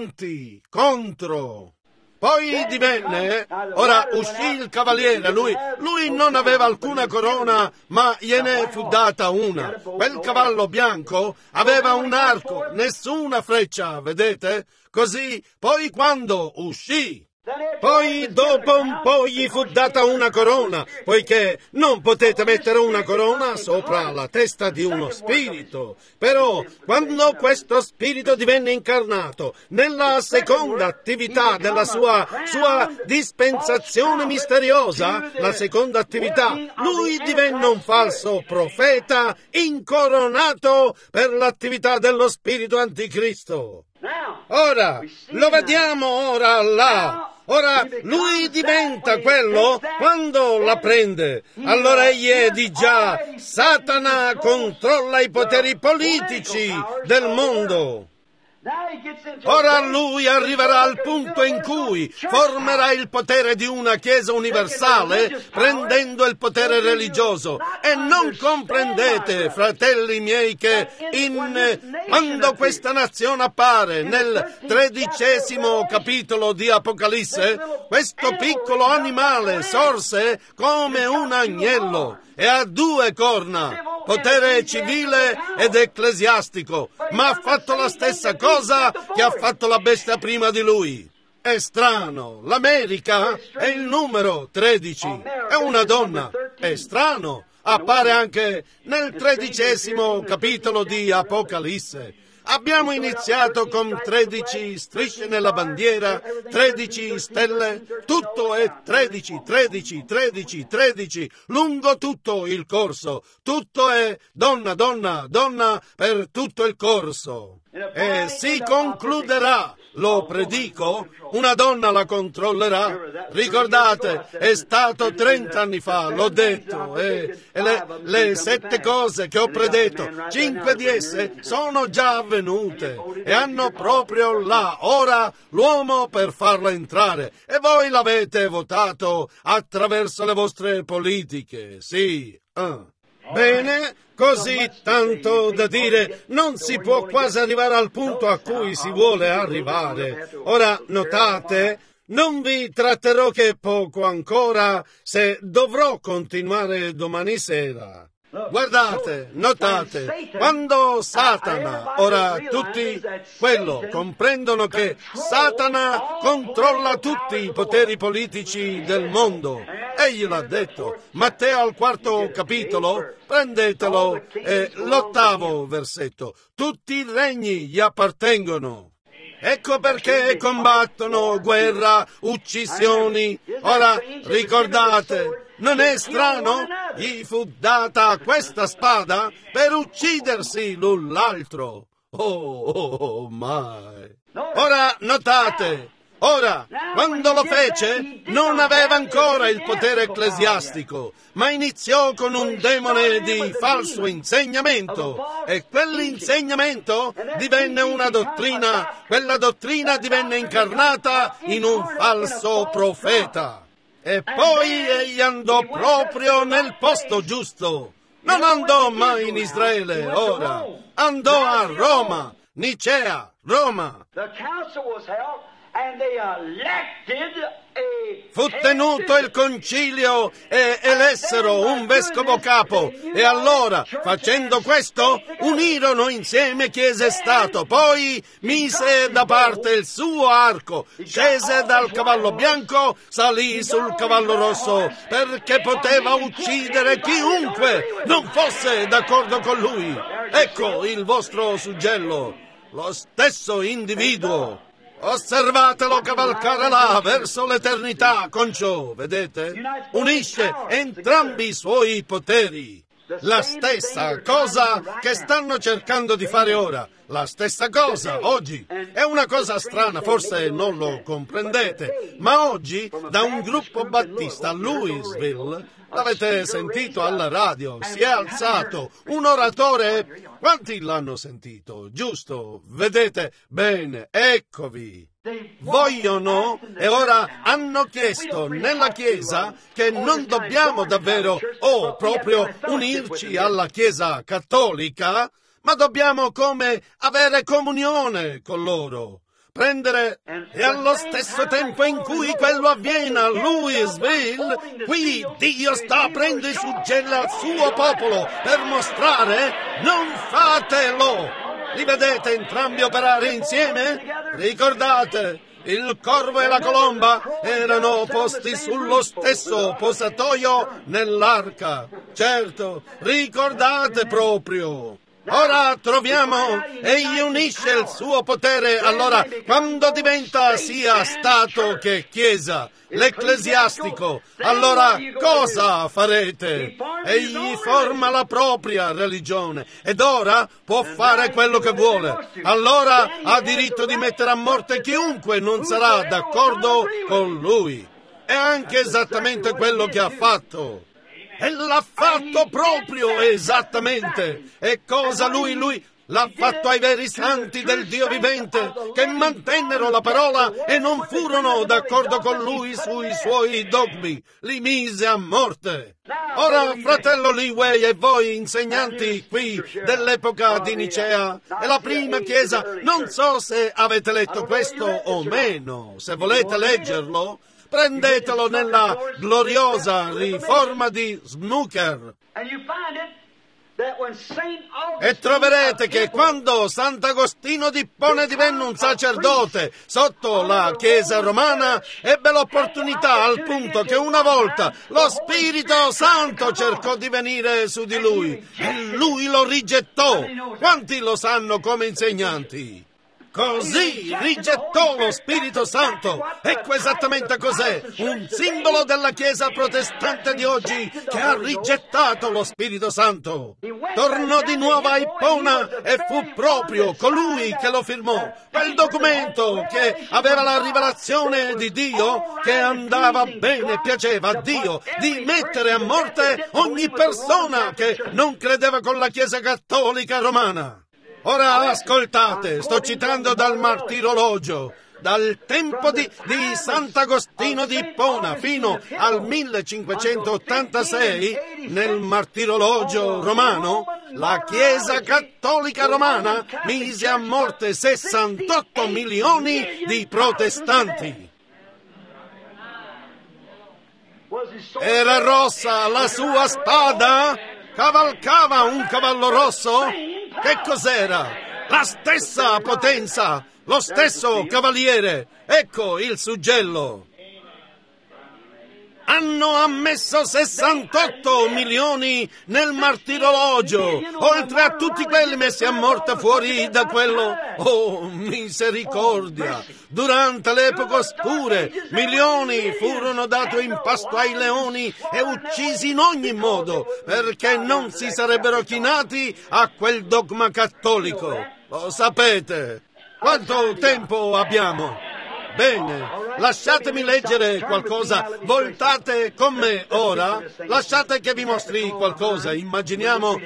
contro. Poi divenne, ora uscì il cavaliere, lui non aveva alcuna corona, ma gliene fu data una. Quel cavallo bianco aveva un arco, nessuna freccia, vedete? Così, poi quando uscì, poi dopo un po' gli fu data una corona, poiché non potete mettere una corona sopra la testa di uno spirito. Però quando questo spirito divenne incarnato nella seconda attività della sua dispensazione misteriosa, la seconda attività, lui divenne un falso profeta incoronato per l'attività dello spirito anticristo. Ora, lo vediamo ora là. Ora, lui diventa quello quando la prende. Allora egli è di già. Satana controlla i poteri politici del mondo. Ora lui arriverà al punto in cui formerà il potere di una Chiesa universale prendendo il potere religioso. E non comprendete, fratelli miei, che quando questa nazione appare nel 13° capitolo di Apocalisse, questo piccolo animale sorse come un agnello e ha 2 corna, potere civile ed ecclesiastico, ma ha fatto la stessa cosa che ha fatto la bestia prima di lui. È strano, l'America è il numero 13, è una donna, è strano, appare anche nel 13° capitolo di Apocalisse. Abbiamo iniziato con 13 strisce nella bandiera, 13 stelle, tutto è 13, 13, 13, 13, lungo tutto il corso, tutto è donna, donna, donna per tutto il corso. E si concluderà, lo predico, una donna la controllerà. Ricordate, è stato 30 anni fa, l'ho detto, e le 7 cose che ho predetto, 5 di esse sono già avvenute e hanno proprio là, ora, l'uomo per farla entrare. E voi l'avete votato attraverso le vostre politiche, sì. Bene, così tanto da dire, non si può quasi arrivare al punto a cui si vuole arrivare. Ora, notate, non vi tratterò che poco ancora, se dovrò continuare domani sera. Guardate, notate, quando Satana, ora tutti quello comprendono che Satana controlla tutti i poteri politici del mondo. Egli l'ha detto, Matteo al 4° capitolo, prendetelo, l'8° versetto, tutti i regni gli appartengono. Ecco perché combattono guerra, uccisioni. Ora, ricordate, non è strano? Gli fu data questa spada per uccidersi l'un l'altro. Oh, mai. Ora, notate, ora, quando lo fece, non aveva ancora il potere ecclesiastico, ma iniziò con un demone di falso insegnamento, e quell'insegnamento divenne una dottrina, quella dottrina divenne incarnata in un falso profeta. E poi egli andò proprio nel posto giusto. Non andò mai in Israele, ora. Andò a Roma, Nicea, Roma. Fu tenuto il concilio e elessero un vescovo capo, e allora, facendo questo, unirono insieme Chiesa e Stato. Poi mise da parte il suo arco, scese dal cavallo bianco, salì sul cavallo rosso, perché poteva uccidere chiunque non fosse d'accordo con lui. Ecco il vostro suggello, lo stesso individuo. Osservatelo cavalcare là verso l'eternità con ciò, vedete? Unisce entrambi i suoi poteri. La stessa cosa che stanno cercando di fare ora, la stessa cosa oggi. È una cosa strana, forse non lo comprendete, ma oggi da un gruppo battista a Louisville, l'avete sentito alla radio, si è alzato un oratore. Quanti l'hanno sentito? Giusto? Vedete? Bene, eccovi. Vogliono e ora hanno chiesto nella Chiesa che non dobbiamo davvero proprio unirci alla Chiesa cattolica, ma dobbiamo come avere comunione con loro. Prendere, e allo stesso tempo in cui quello avviene a Louisville, qui Dio sta aprendo i suggelli al suo popolo per mostrare: non fatelo! Li vedete entrambi operare insieme? Ricordate, il corvo e la colomba erano posti sullo stesso posatoio nell'arca. Certo, ricordate proprio. Ora troviamo, egli unisce il suo potere, allora quando diventa sia Stato che Chiesa, l'ecclesiastico, allora cosa farete? Egli forma la propria religione ed ora può fare quello che vuole. Allora ha diritto di mettere a morte chiunque non sarà d'accordo con lui. È anche esattamente quello che ha fatto. E l'ha fatto proprio esattamente. E cosa lui L'ha fatto ai veri santi del Dio vivente, che mantennero la parola e non furono d'accordo con lui sui suoi dogmi. Li mise a morte. Ora, fratello Leeway e voi insegnanti qui dell'epoca di Nicea e la prima chiesa, non so se avete letto questo o meno. Se volete leggerlo, prendetelo nella gloriosa riforma di Smucker. E troverete che quando Sant'Agostino d'Ippona divenne un sacerdote sotto la Chiesa romana, ebbe l'opportunità al punto che una volta lo Spirito Santo cercò di venire su di lui e lui lo rigettò. Quanti lo sanno come insegnanti? Così rigettò lo Spirito Santo. Ecco esattamente cos'è, un simbolo della Chiesa protestante di oggi che ha rigettato lo Spirito Santo. Tornò di nuovo a Ippona e fu proprio colui che lo firmò, quel documento che aveva la rivelazione di Dio, che andava bene e piaceva a Dio di mettere a morte ogni persona che non credeva con la Chiesa cattolica romana. Ora ascoltate, sto citando dal Martirologio. Dal tempo di Sant'Agostino di Ippona fino al 1586, nel Martirologio romano, la Chiesa cattolica romana mise a morte 68 milioni di protestanti. Era rossa la sua spada? Cavalcava un cavallo rosso? Che cos'era? La stessa potenza, lo stesso cavaliere. Ecco il suggello. Hanno ammesso 68 milioni nel Martirologio, oltre a tutti quelli messi a morte fuori da quello. Oh, misericordia! Durante le epoche oscure, milioni furono dati in pasto ai leoni e uccisi in ogni modo, perché non si sarebbero chinati a quel dogma cattolico. Lo sapete. Quanto tempo abbiamo? Bene, lasciatemi leggere qualcosa. Voltate con me ora. Lasciate che vi mostri qualcosa. Immaginiamo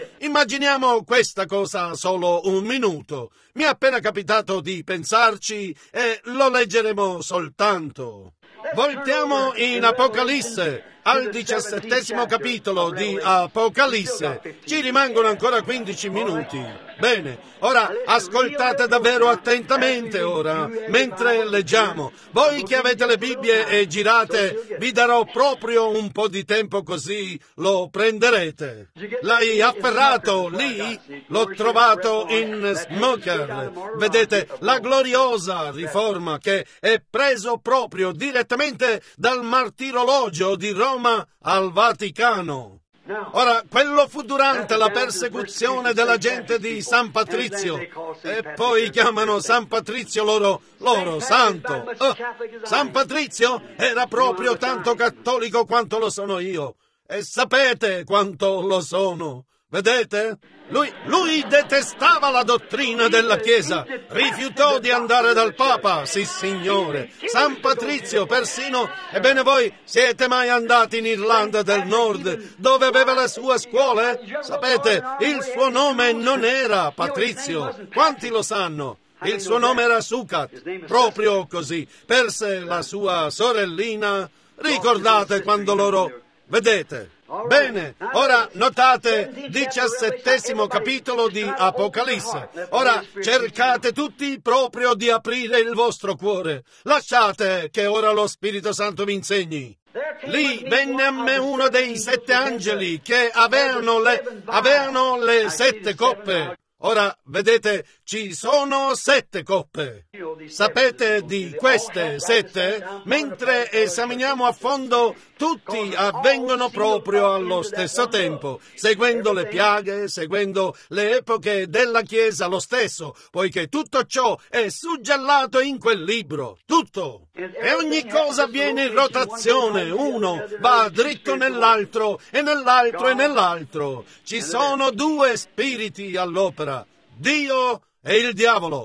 questa cosa solo un minuto. Mi è appena capitato di pensarci e lo leggeremo soltanto. Voltiamo in Apocalisse, al 17° capitolo di Apocalisse. Ci rimangono ancora 15 minuti. Bene, ora ascoltate davvero attentamente ora, mentre leggiamo. Voi che avete le Bibbie e girate, vi darò proprio un po' di tempo così lo prenderete. L'hai afferrato lì? L'ho trovato in Smucker. Vedete, la gloriosa riforma che è preso proprio direttamente dal Martirologio di Roma al Vaticano. Ora, quello fu durante la persecuzione della gente di San Patrizio, e poi chiamano San Patrizio loro santo. San Patrizio era proprio tanto cattolico quanto lo sono io, e sapete quanto lo sono. Vedete? Lui detestava la dottrina della Chiesa, rifiutò di andare dal Papa, sì signore. San Patrizio persino, ebbene voi siete mai andati in Irlanda del Nord, dove aveva le sue scuole? Sapete, il suo nome non era Patrizio, quanti lo sanno? Il suo nome era Sucat, proprio così, perse la sua sorellina, ricordate quando loro... Vedete? Bene, ora notate 17° capitolo di Apocalisse. Ora cercate tutti proprio di aprire il vostro cuore. Lasciate che ora lo Spirito Santo vi insegni. Lì venne a me uno dei 7 angeli che avevano le 7 coppe. Ora, vedete, ci sono 7 coppe. Sapete di queste 7? Mentre esaminiamo a fondo, tutti avvengono proprio allo stesso tempo, seguendo le piaghe, seguendo le epoche della Chiesa lo stesso, poiché tutto ciò è suggellato in quel libro, tutto. E ogni cosa avviene in rotazione, uno va dritto nell'altro e nell'altro e nell'altro. Ci sono 2 spiriti all'opera, Dio e il diavolo.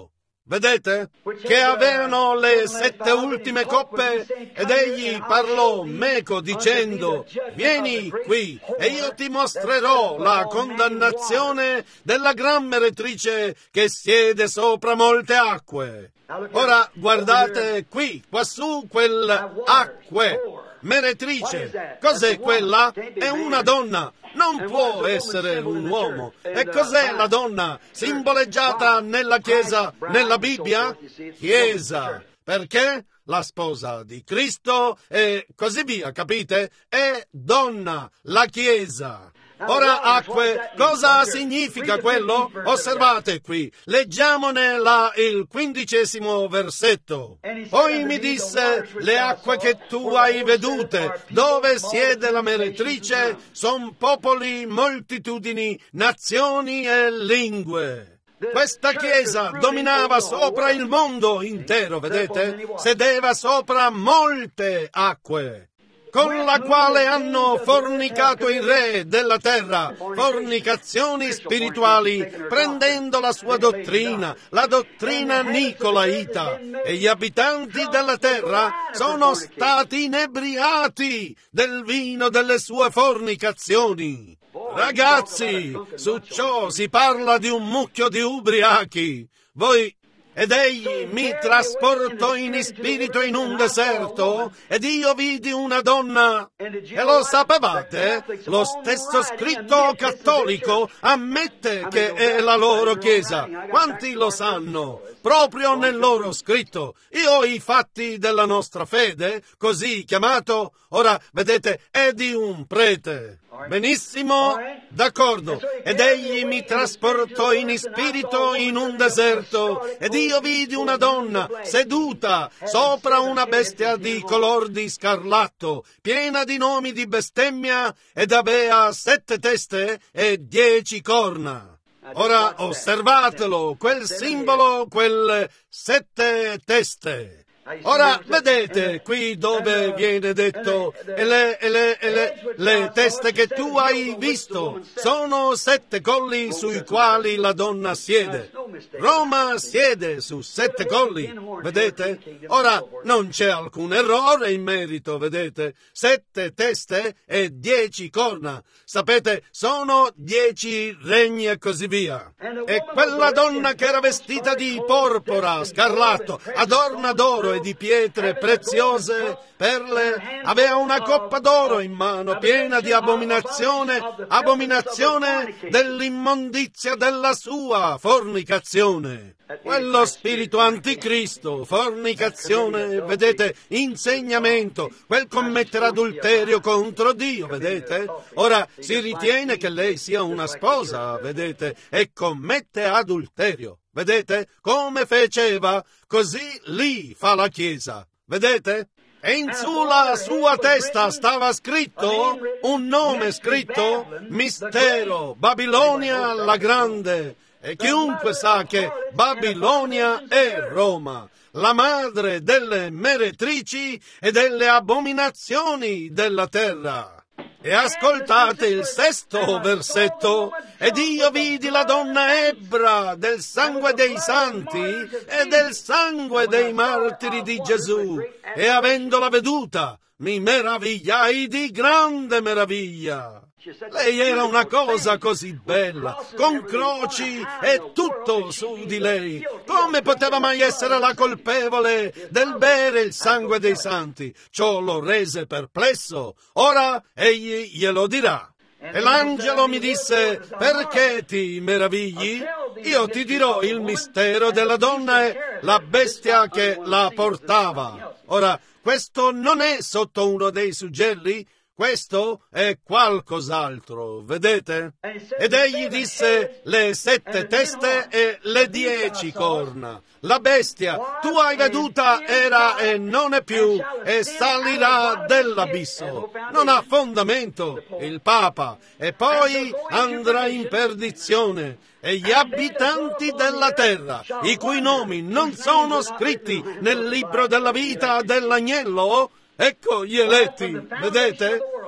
vedete? Che avevano le 7 ultime coppe, ed egli parlò meco dicendo: vieni qui e io ti mostrerò la condannazione della gran meretrice che siede sopra molte acque. Ora guardate qui, quassù, quell'acque, meretrice. Cos'è quella? È una donna. Non può essere un uomo. E cos'è la donna simboleggiata nella Chiesa, nella Bibbia? Chiesa. Perché? La sposa di Cristo e così via, capite? È donna, la Chiesa. Ora, acque, cosa significa quello? Osservate qui, leggiamone il 15° versetto. Poi mi disse: le acque che tu hai vedute, dove siede la meretrice, son popoli, moltitudini, nazioni e lingue. Questa Chiesa dominava sopra il mondo intero, vedete? Sedeva sopra molte acque, con la quale hanno fornicato i re della terra, fornicazioni spirituali, prendendo la sua dottrina, la dottrina nicolaita, e gli abitanti della terra sono stati inebriati del vino delle sue fornicazioni. Ragazzi, su ciò si parla di un mucchio di ubriachi. Ed egli mi trasportò in spirito in un deserto, ed io vidi una donna. E lo sapevate? Lo stesso scritto cattolico ammette che è la loro Chiesa. Quanti lo sanno? Proprio nel loro scritto. Io ho i fatti della nostra fede, così chiamato. Ora, vedete, è di un prete. Benissimo, d'accordo. Ed egli mi trasportò in spirito in un deserto, ed io vidi una donna seduta sopra una bestia di color di scarlatto, piena di nomi di bestemmia, ed aveva 7 teste e 10 corna. Ora osservatelo, quel simbolo, quelle 7 teste. Ora, vedete qui dove viene detto le teste che tu hai visto sono 7 colli sui quali la donna siede. Roma siede su 7 colli, vedete? Ora, non c'è alcun errore in merito, vedete? 7 teste e 10 corna. Sapete, sono 10 regni e così via. E quella donna che era vestita di porpora, scarlatto, adorna d'oro e di pietre preziose, perle, aveva una coppa d'oro in mano piena di abominazione dell'immondizia della sua fornicazione. Quello spirito anticristo, fornicazione, vedete, insegnamento, quel commettere adulterio contro Dio, vedete? Ora si ritiene che lei sia una sposa, vedete, e commette adulterio. Vedete? Come faceva, così lì fa la Chiesa. Vedete? E in sulla sua testa stava scritto, un nome scritto, Mistero, Babilonia la Grande. E chiunque sa che Babilonia è Roma, la madre delle meretrici e delle abominazioni della terra. E ascoltate il 6° versetto. Ed io vidi la donna ebbra del sangue dei santi e del sangue dei martiri di Gesù, e avendola veduta mi meravigliai di grande meraviglia. Lei era una cosa così bella, con croci e tutto su di lei. Come poteva mai essere la colpevole del bere il sangue dei santi? Ciò lo rese perplesso. Ora egli glielo dirà. E l'angelo mi disse: perché ti meravigli? Io ti dirò il mistero della donna e la bestia che la portava. Ora, questo non è sotto uno dei suggelli? Questo è qualcos'altro, vedete? Ed egli disse: le 7 teste e le 10 corna. La bestia, tu hai veduta, era e non è più, e salirà dell'abisso. Non ha fondamento, il Papa, e poi andrà in perdizione. E gli abitanti della terra, i cui nomi non sono scritti nel libro della vita dell'agnello, ecco gli eletti, vedete?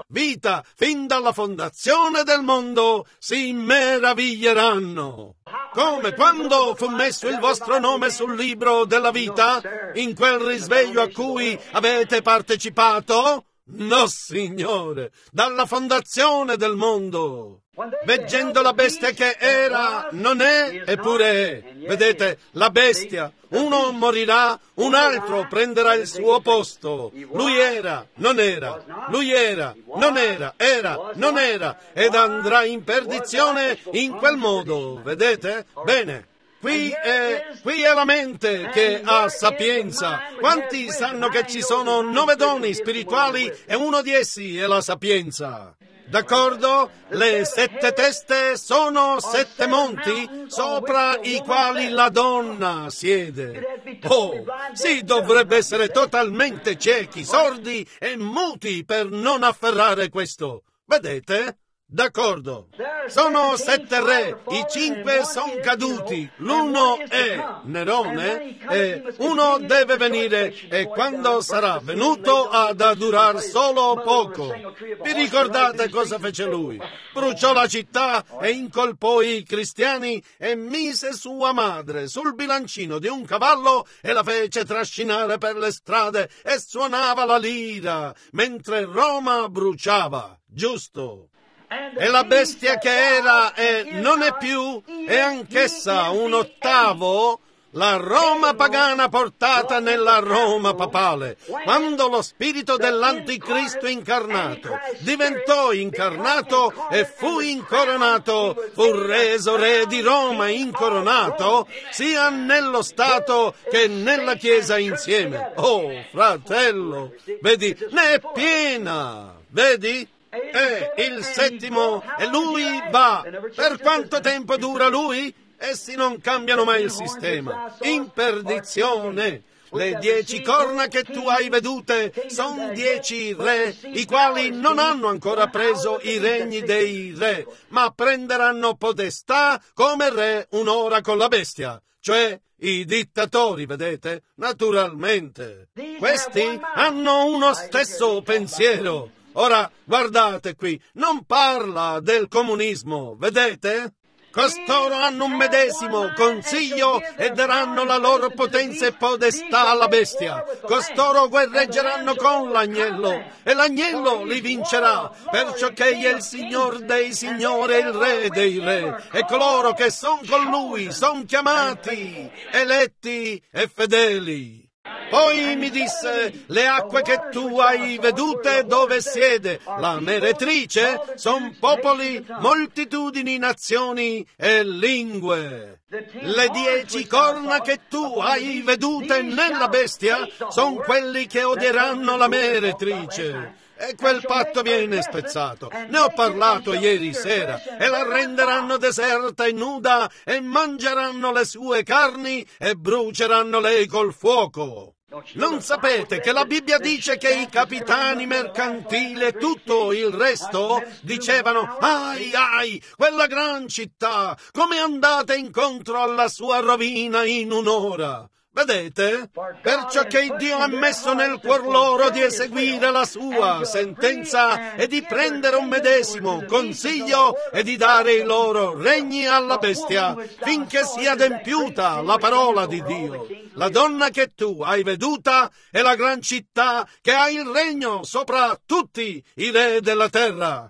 vita fin dalla fondazione del mondo, si meraviglieranno. Come quando fu messo il vostro nome sul libro della vita, in quel risveglio a cui avete partecipato? No, Signore, dalla fondazione del mondo. Veggendo la bestia che era, non è, eppure è. Vedete, la bestia, uno morirà, un altro prenderà il suo posto. Lui era, non era, lui era, non era, non era, ed andrà in perdizione in quel modo. Vedete? Bene. Qui è la mente che ha sapienza. Quanti sanno che ci sono 9 doni spirituali e uno di essi è la sapienza? D'accordo? Le 7 teste sono 7 monti sopra i quali la donna siede. Oh, si dovrebbe essere totalmente ciechi, sordi e muti per non afferrare questo. Vedete? D'accordo. Sono 7 re, i 5 sono caduti, l'uno è Nerone e uno deve venire e quando sarà venuto ha da durar solo poco. Vi ricordate cosa fece lui? Bruciò la città e incolpò i cristiani e mise sua madre sul bilancino di un cavallo e la fece trascinare per le strade e suonava la lira mentre Roma bruciava. Giusto? E la bestia che era e non è più, è anch'essa un ottavo, la Roma pagana portata nella Roma papale. Quando lo spirito dell'anticristo incarnato diventò incarnato e fu incoronato, fu reso re di Roma incoronato, sia nello Stato che nella Chiesa insieme. Oh, fratello, vedi, ne è piena, vedi? È il settimo e lui va. Per quanto tempo dura lui? Essi non cambiano mai il sistema. In perdizione. Le 10 corna che tu hai vedute sono 10 re, i quali non hanno ancora preso i regni dei re, ma prenderanno potestà come re un'ora con la bestia, cioè i dittatori, vedete? Naturalmente. Questi hanno uno stesso pensiero. Ora, guardate qui, non parla del comunismo, vedete? Costoro hanno un medesimo consiglio e daranno la loro potenza e podestà alla bestia. Costoro guerreggeranno con l'agnello e l'agnello li vincerà, perciò che egli è il Signor dei signori e il Re dei re. E coloro che sono con lui sono chiamati, eletti e fedeli. Poi mi disse, le acque che tu hai vedute dove siede la meretrice son popoli, moltitudini, nazioni e lingue. Le 10 corna che tu hai vedute nella bestia son quelli che odieranno la meretrice. E quel patto viene spezzato. Ne ho parlato ieri sera. E la renderanno deserta e nuda e mangeranno le sue carni e bruceranno lei col fuoco. Non sapete che la Bibbia dice che i capitani mercantili e tutto il resto dicevano «Ai, ai, quella gran città, come andate incontro alla sua rovina in un'ora?» Vedete? Perciò che Dio ha messo nel cuor loro di eseguire la sua sentenza e di prendere un medesimo consiglio e di dare i loro regni alla bestia finché sia adempiuta la parola di Dio. La donna che tu hai veduta è la gran città che ha il regno sopra tutti i re della terra.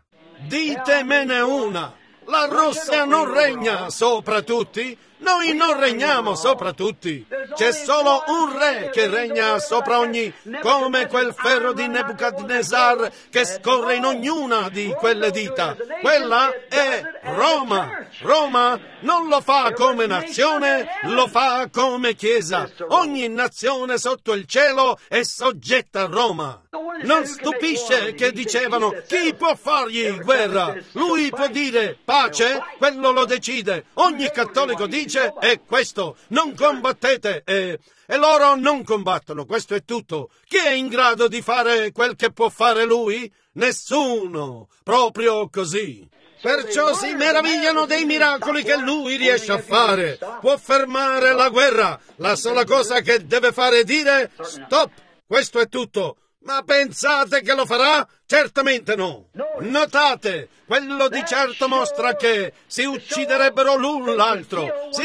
Ditemene una. La Russia non regna sopra tutti. Noi non regniamo sopra tutti. C'è solo un re che regna sopra ogni, come quel ferro di Nebuchadnezzar che scorre in ognuna di quelle dita. Quella è Roma. Roma non lo fa come nazione, lo fa come Chiesa. Ogni nazione sotto il cielo è soggetta a Roma. Non stupisce che dicevano chi può fargli guerra? Lui può dire pace, quello lo decide. Ogni cattolico dice è questo, non combattete e loro non combattono, questo è tutto. Chi è in grado di fare quel che può fare lui? Nessuno, proprio così. Perciò si meravigliano dei miracoli che lui riesce a fare. Può fermare la guerra. La sola cosa che deve fare è dire stop, questo è tutto. Ma pensate che lo farà? Certamente no. Notate, quello di certo mostra che si ucciderebbero l'un l'altro.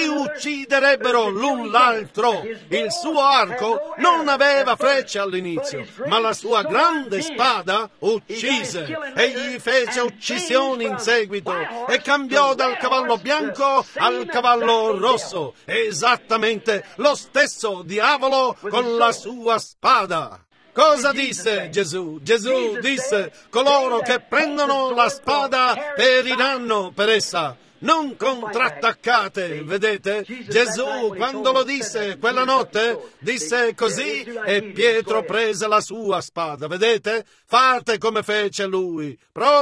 Il suo arco non aveva frecce all'inizio, ma la sua grande spada uccise. Egli fece uccisioni in seguito e cambiò dal cavallo bianco al cavallo rosso. Esattamente lo stesso diavolo con la sua spada. Cosa disse Gesù? Gesù disse: coloro che prendono la spada periranno per essa. Non contrattaccate, vedete? Gesù, quando lo disse quella notte, disse così e Pietro prese la sua spada, vedete? Fate come fece lui,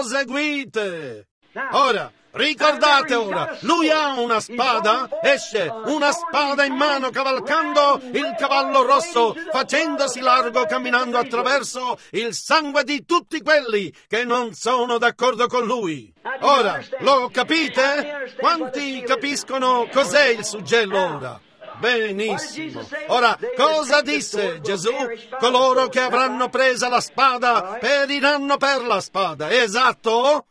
proseguite. Ora, ricordate ora, lui ha una spada, esce una spada in mano cavalcando il cavallo rosso, facendosi largo camminando attraverso il sangue di tutti quelli che non sono d'accordo con lui. Ora, lo capite? Quanti capiscono cos'è il suggello ora? Benissimo. Ora, cosa disse Gesù? Coloro che avranno presa la spada periranno per la spada. Esatto?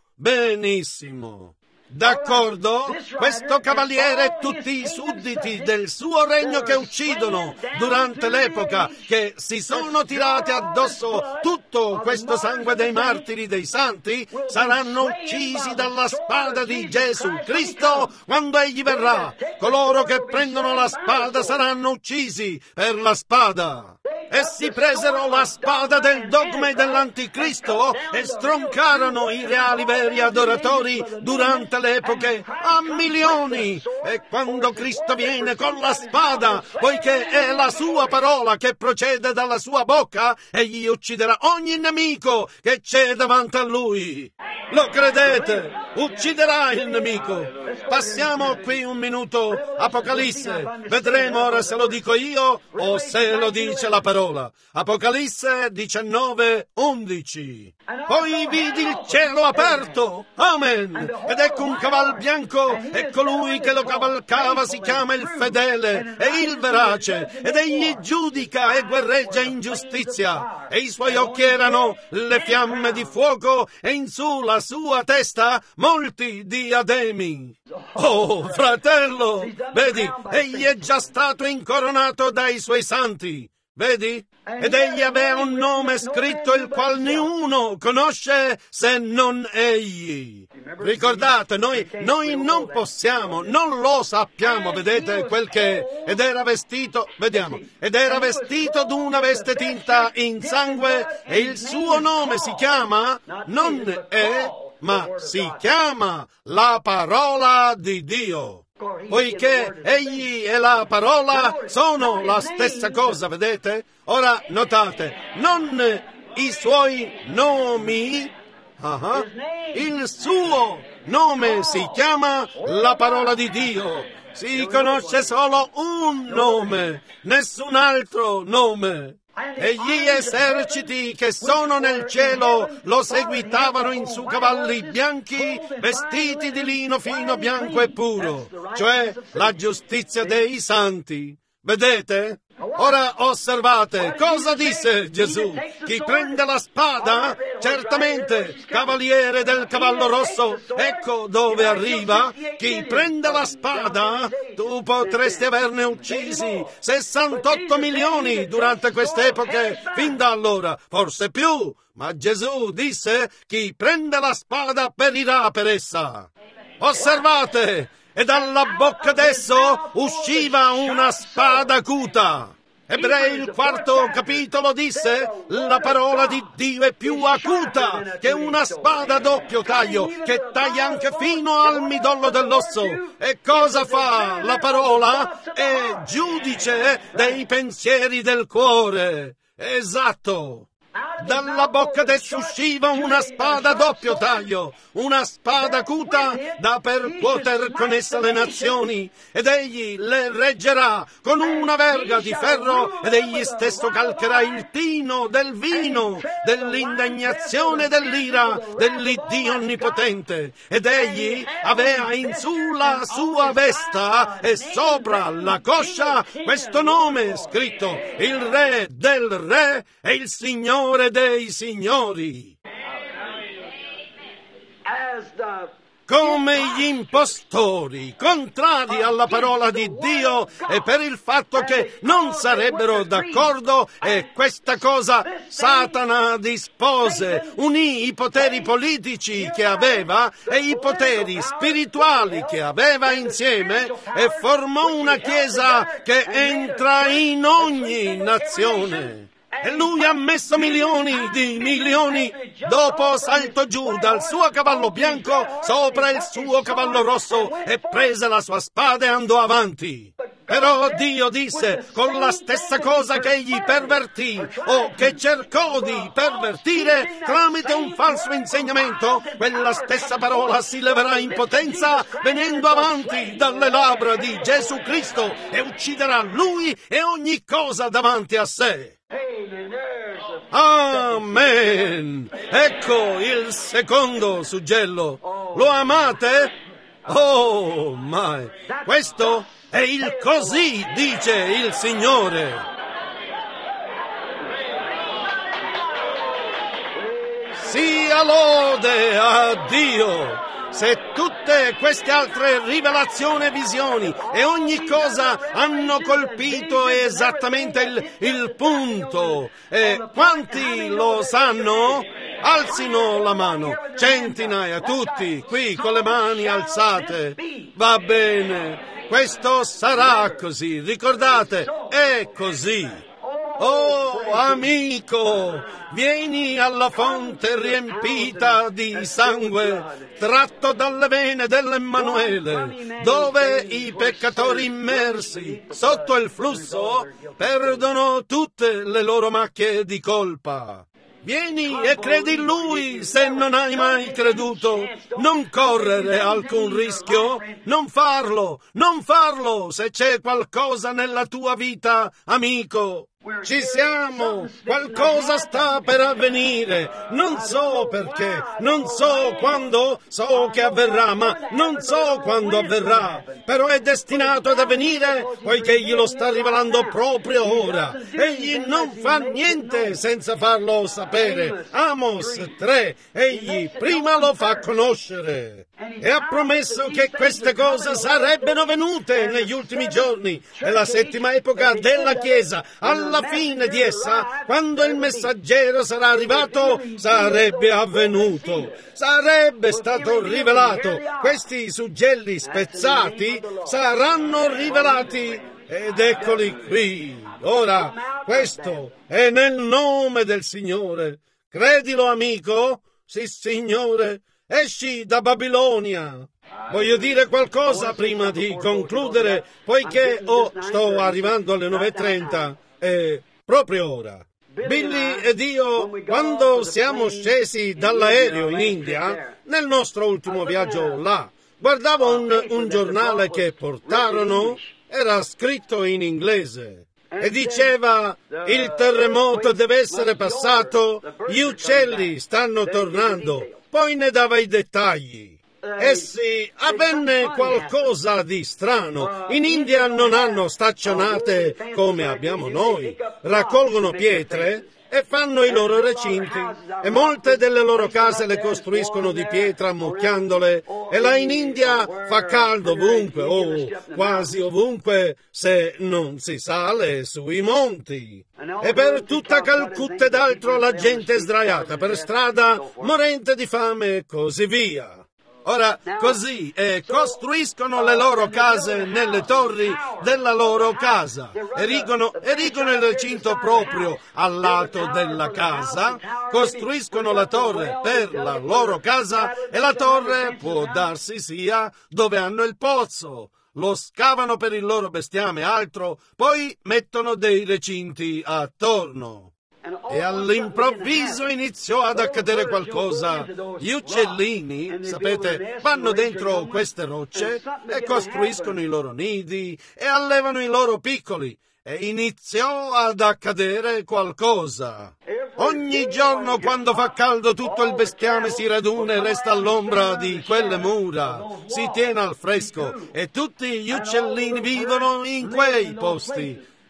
Benissimo. D'accordo? Questo cavaliere e tutti i sudditi del suo regno che uccidono durante l'epoca, che si sono tirati addosso tutto questo sangue dei martiri dei santi, saranno uccisi dalla spada di Gesù Cristo quando egli verrà. Coloro che prendono la spada saranno uccisi per la spada. Essi presero la spada del dogma e dell'anticristo e stroncarono i reali veri adoratori durante le epoche a milioni. E quando Cristo viene con la spada, poiché è la sua parola che procede dalla sua bocca, egli ucciderà ogni nemico che c'è davanti a lui. Lo credete? Ucciderà il nemico. Passiamo qui un minuto, Apocalisse. Vedremo ora se lo dico io o se lo dice la parola. Apocalisse 19:11. Poi vidi il cielo aperto. Amen. Ed ecco un cavallo bianco e colui che lo cavalcava si chiama il fedele e il verace, ed egli giudica e guerreggia in giustizia. E i suoi occhi erano le fiamme di fuoco e in su la sua testa molti diademi. Oh, fratello, vedi, egli è già stato incoronato dai suoi santi. Vedi? Ed egli aveva un nome scritto il qual nessuno conosce se non egli. Ricordate, noi non possiamo, non lo sappiamo, vedete quel che... Ed era vestito d'una veste tinta in sangue e il suo nome si chiama, non è, ma si chiama la parola di Dio. Poiché egli e la parola sono la stessa cosa, vedete? Ora notate, non i suoi nomi, il suo nome si chiama la parola di Dio. Si conosce solo un nome, nessun altro nome. E gli eserciti che sono nel cielo lo seguitavano in su cavalli bianchi, vestiti di lino fino, bianco e puro, cioè la giustizia dei santi. Vedete? Ora osservate, cosa disse Gesù? Chi prende la spada? Certamente, cavaliere del cavallo rosso, ecco dove arriva. Chi prende la spada? Tu potresti averne uccisi 68 milioni durante queste epoche, fin da allora, forse più. Ma Gesù disse, chi prende la spada perirà per essa. Osservate! E dalla bocca d'esso usciva una spada acuta. Ebrei il 4 capitolo disse, la parola di Dio è più acuta che una spada a doppio taglio, che taglia anche fino al midollo dell'osso. E cosa fa la parola? È giudice dei pensieri del cuore. Esatto. Dalla bocca d'esso usciva una spada a doppio taglio, una spada acuta da percuoter con essa le nazioni, ed egli le reggerà con una verga di ferro, ed egli stesso calcherà il tino del vino, dell'indignazione e dell'ira dell'Iddio onnipotente, ed egli aveva in su la sua vesta e sopra la coscia questo nome scritto, il Re del Re e il Signore Signore dei signori. Come gli impostori, contrari alla parola di Dio e per il fatto che non sarebbero d'accordo, e questa cosa Satana dispose, unì i poteri politici che aveva e i poteri spirituali che aveva insieme e formò una chiesa che entra in ogni nazione. E lui ha messo milioni di milioni. Dopo saltò giù dal suo cavallo bianco sopra il suo cavallo rosso e prese la sua spada e andò avanti. Però Dio disse, con la stessa cosa che egli pervertì o che cercò di pervertire tramite un falso insegnamento, quella stessa parola si leverà in potenza venendo avanti dalle labbra di Gesù Cristo e ucciderà lui e ogni cosa davanti a sé. Amen. Ecco il secondo suggello. Lo amate? Oh, my. Questo è il così dice il Signore. Sia lode a Dio. Se tutte queste altre rivelazioni e visioni e ogni cosa hanno colpito esattamente il punto, e quanti lo sanno? Alzino la mano, centinaia, tutti, qui con le mani alzate. Va bene, questo sarà così, ricordate, è così. Oh, amico, vieni alla fonte riempita di sangue tratto dalle vene dell'Emmanuele, dove i peccatori immersi sotto il flusso perdono tutte le loro macchie di colpa. Vieni e credi in Lui se non hai mai creduto. Non correre alcun rischio. Non farlo se c'è qualcosa nella tua vita, amico. Ci siamo, qualcosa sta per avvenire, non so perché, non so quando, so che avverrà, ma non so quando avverrà, però è destinato ad avvenire poiché egli lo sta rivelando proprio ora. Egli non fa niente senza farlo sapere. Amos 3, egli prima lo fa conoscere. E ha promesso che queste cose sarebbero venute negli ultimi giorni, e la settima epoca della Chiesa, alla fine di essa, quando il messaggero sarà arrivato, sarebbe avvenuto, sarebbe stato rivelato. Questi suggelli spezzati saranno rivelati, ed eccoli qui. Ora, questo è nel nome del Signore. Credilo, amico? Sì, Signore. Esci da Babilonia. Voglio dire qualcosa prima di concludere, poiché sto arrivando alle 9:30 e proprio ora. Billy ed io, quando siamo scesi dall'aereo in India, nel nostro ultimo viaggio là, guardavo un giornale che portarono, era scritto in inglese. E diceva, il terremoto deve essere passato, gli uccelli stanno tornando. Poi ne dava i dettagli. E sì, avvenne qualcosa di strano. In India non hanno staccionate come abbiamo noi. Raccolgono pietre e fanno i loro recinti. E molte delle loro case le costruiscono di pietra ammucchiandole. E là in India fa caldo ovunque, o quasi ovunque, se non si sale sui monti. E per tutta Calcutta ed altro la gente è sdraiata per strada, morente di fame e così via. Ora, così, costruiscono le loro case nelle torri della loro casa, erigono il recinto proprio al lato della casa, costruiscono la torre per la loro casa e la torre può darsi sia dove hanno il pozzo. Lo scavano per il loro bestiame, altro, poi mettono dei recinti attorno. E all'improvviso iniziò ad accadere qualcosa. Gli uccellini, sapete, vanno dentro queste rocce e costruiscono i loro nidi e allevano i loro piccoli. E iniziò ad accadere qualcosa. Ogni giorno quando fa caldo tutto il bestiame si raduna e resta all'ombra di quelle mura, si tiene al fresco e tutti gli uccellini vivono in quei posti.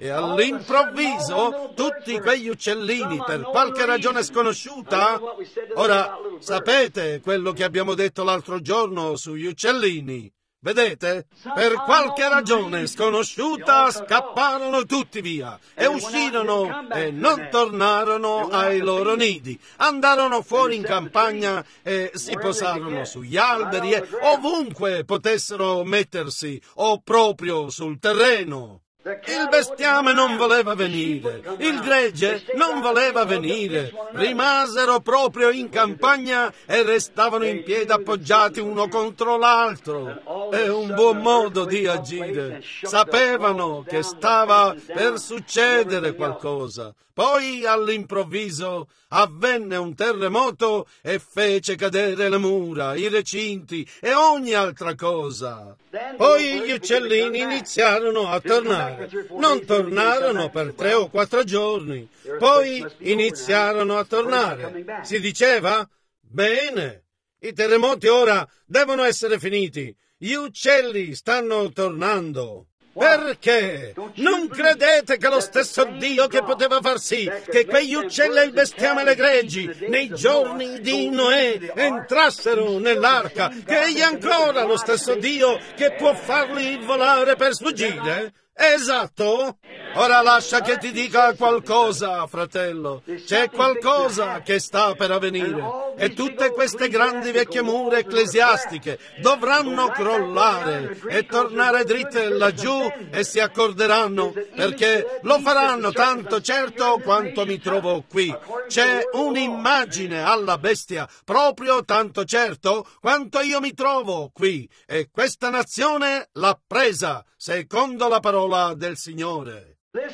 E all'improvviso tutti quegli uccellini, per qualche ragione sconosciuta, ora sapete quello che abbiamo detto l'altro giorno sugli uccellini, vedete? Per qualche ragione sconosciuta scapparono tutti via e uscirono e non tornarono ai loro nidi. Andarono fuori in campagna e si posarono sugli alberi e ovunque potessero mettersi o proprio sul terreno. Il bestiame non voleva venire, il gregge non voleva venire, rimasero proprio in campagna e restavano in piedi appoggiati uno contro l'altro. È un buon modo di agire. Sapevano che stava per succedere qualcosa. Poi all'improvviso avvenne un terremoto e fece cadere le mura, i recinti e ogni altra cosa. Poi gli uccellini iniziarono a tornare. Non tornarono per 3 o 4 giorni. Poi iniziarono a tornare. Si diceva? Bene, i terremoti ora devono essere finiti. Gli uccelli stanno tornando. Perché? Non credete che lo stesso Dio che poteva far sì che quegli uccelli e il bestiame e le greggi nei giorni di Noè entrassero nell'arca, che egli è ancora lo stesso Dio che può farli volare per sfuggire? Esatto? Ora lascia che ti dica qualcosa, fratello. C'è qualcosa che sta per avvenire e tutte queste grandi vecchie mura ecclesiastiche dovranno crollare e tornare dritte laggiù e si accorderanno, perché lo faranno tanto certo quanto mi trovo qui. C'è un'immagine alla bestia proprio tanto certo quanto io mi trovo qui, e questa nazione l'ha presa secondo la parola del Signore.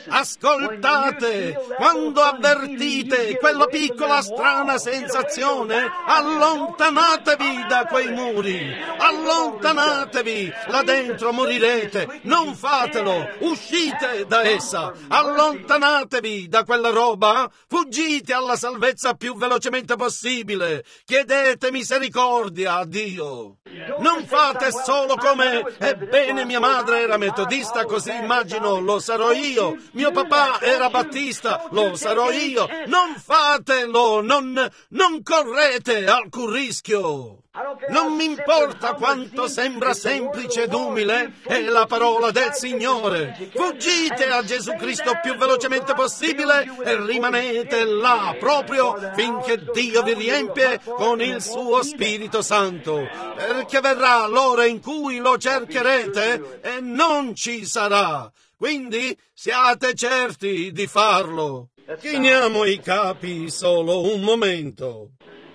Ascoltate, quando avvertite quella piccola strana sensazione, allontanatevi da quei muri, allontanatevi, là dentro morirete, non fatelo, uscite da essa, allontanatevi da quella roba, fuggite alla salvezza più velocemente possibile, chiedete misericordia a Dio. Non fate solo come, ebbene mia madre era metodista, così immagino lo sarò io. Mio papà era battista, lo sarò io. Non fatelo, non correte alcun rischio. Non mi importa quanto sembra semplice ed umile, è la parola del Signore. Fuggite a Gesù Cristo più velocemente possibile e rimanete là proprio finché Dio vi riempie con il suo Spirito Santo, perché verrà l'ora in cui lo cercherete e non ci sarà. Quindi siate certi di farlo. Chiniamo i capi solo un momento.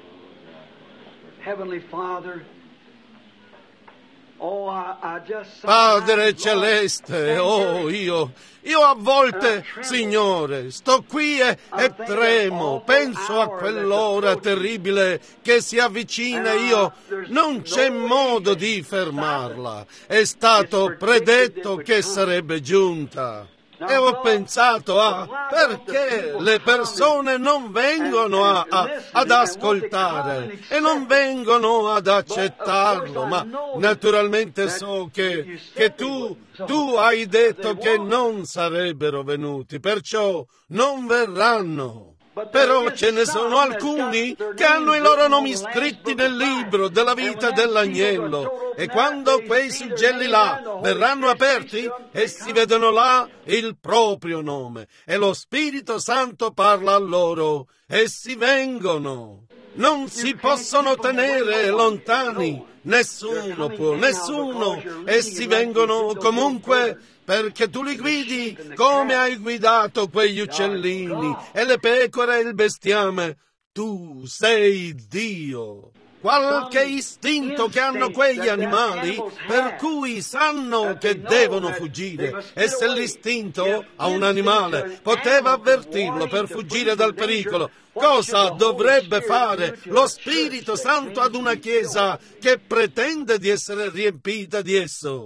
Padre Celeste, io a volte, Signore, sto qui e tremo, penso a quell'ora terribile che si avvicina, non c'è modo di fermarla, è stato predetto che sarebbe giunta. E ho pensato perché le persone non vengono ad ascoltare e non vengono ad accettarlo, ma naturalmente so che tu hai detto che non sarebbero venuti, perciò non verranno. Però ce ne sono alcuni che hanno i loro nomi scritti nel libro della vita dell'agnello, e quando quei suggelli là verranno aperti, essi vedono là il proprio nome e lo Spirito Santo parla a loro. Essi vengono. Non si possono tenere lontani. Nessuno può, nessuno. Essi vengono comunque, perché tu li guidi come hai guidato quegli uccellini e le pecore e il bestiame. Tu sei Dio. Qualche istinto che hanno quegli animali per cui sanno che devono fuggire, e se l'istinto a un animale poteva avvertirlo per fuggire dal pericolo, cosa dovrebbe fare lo Spirito Santo ad una Chiesa che pretende di essere riempita di esso?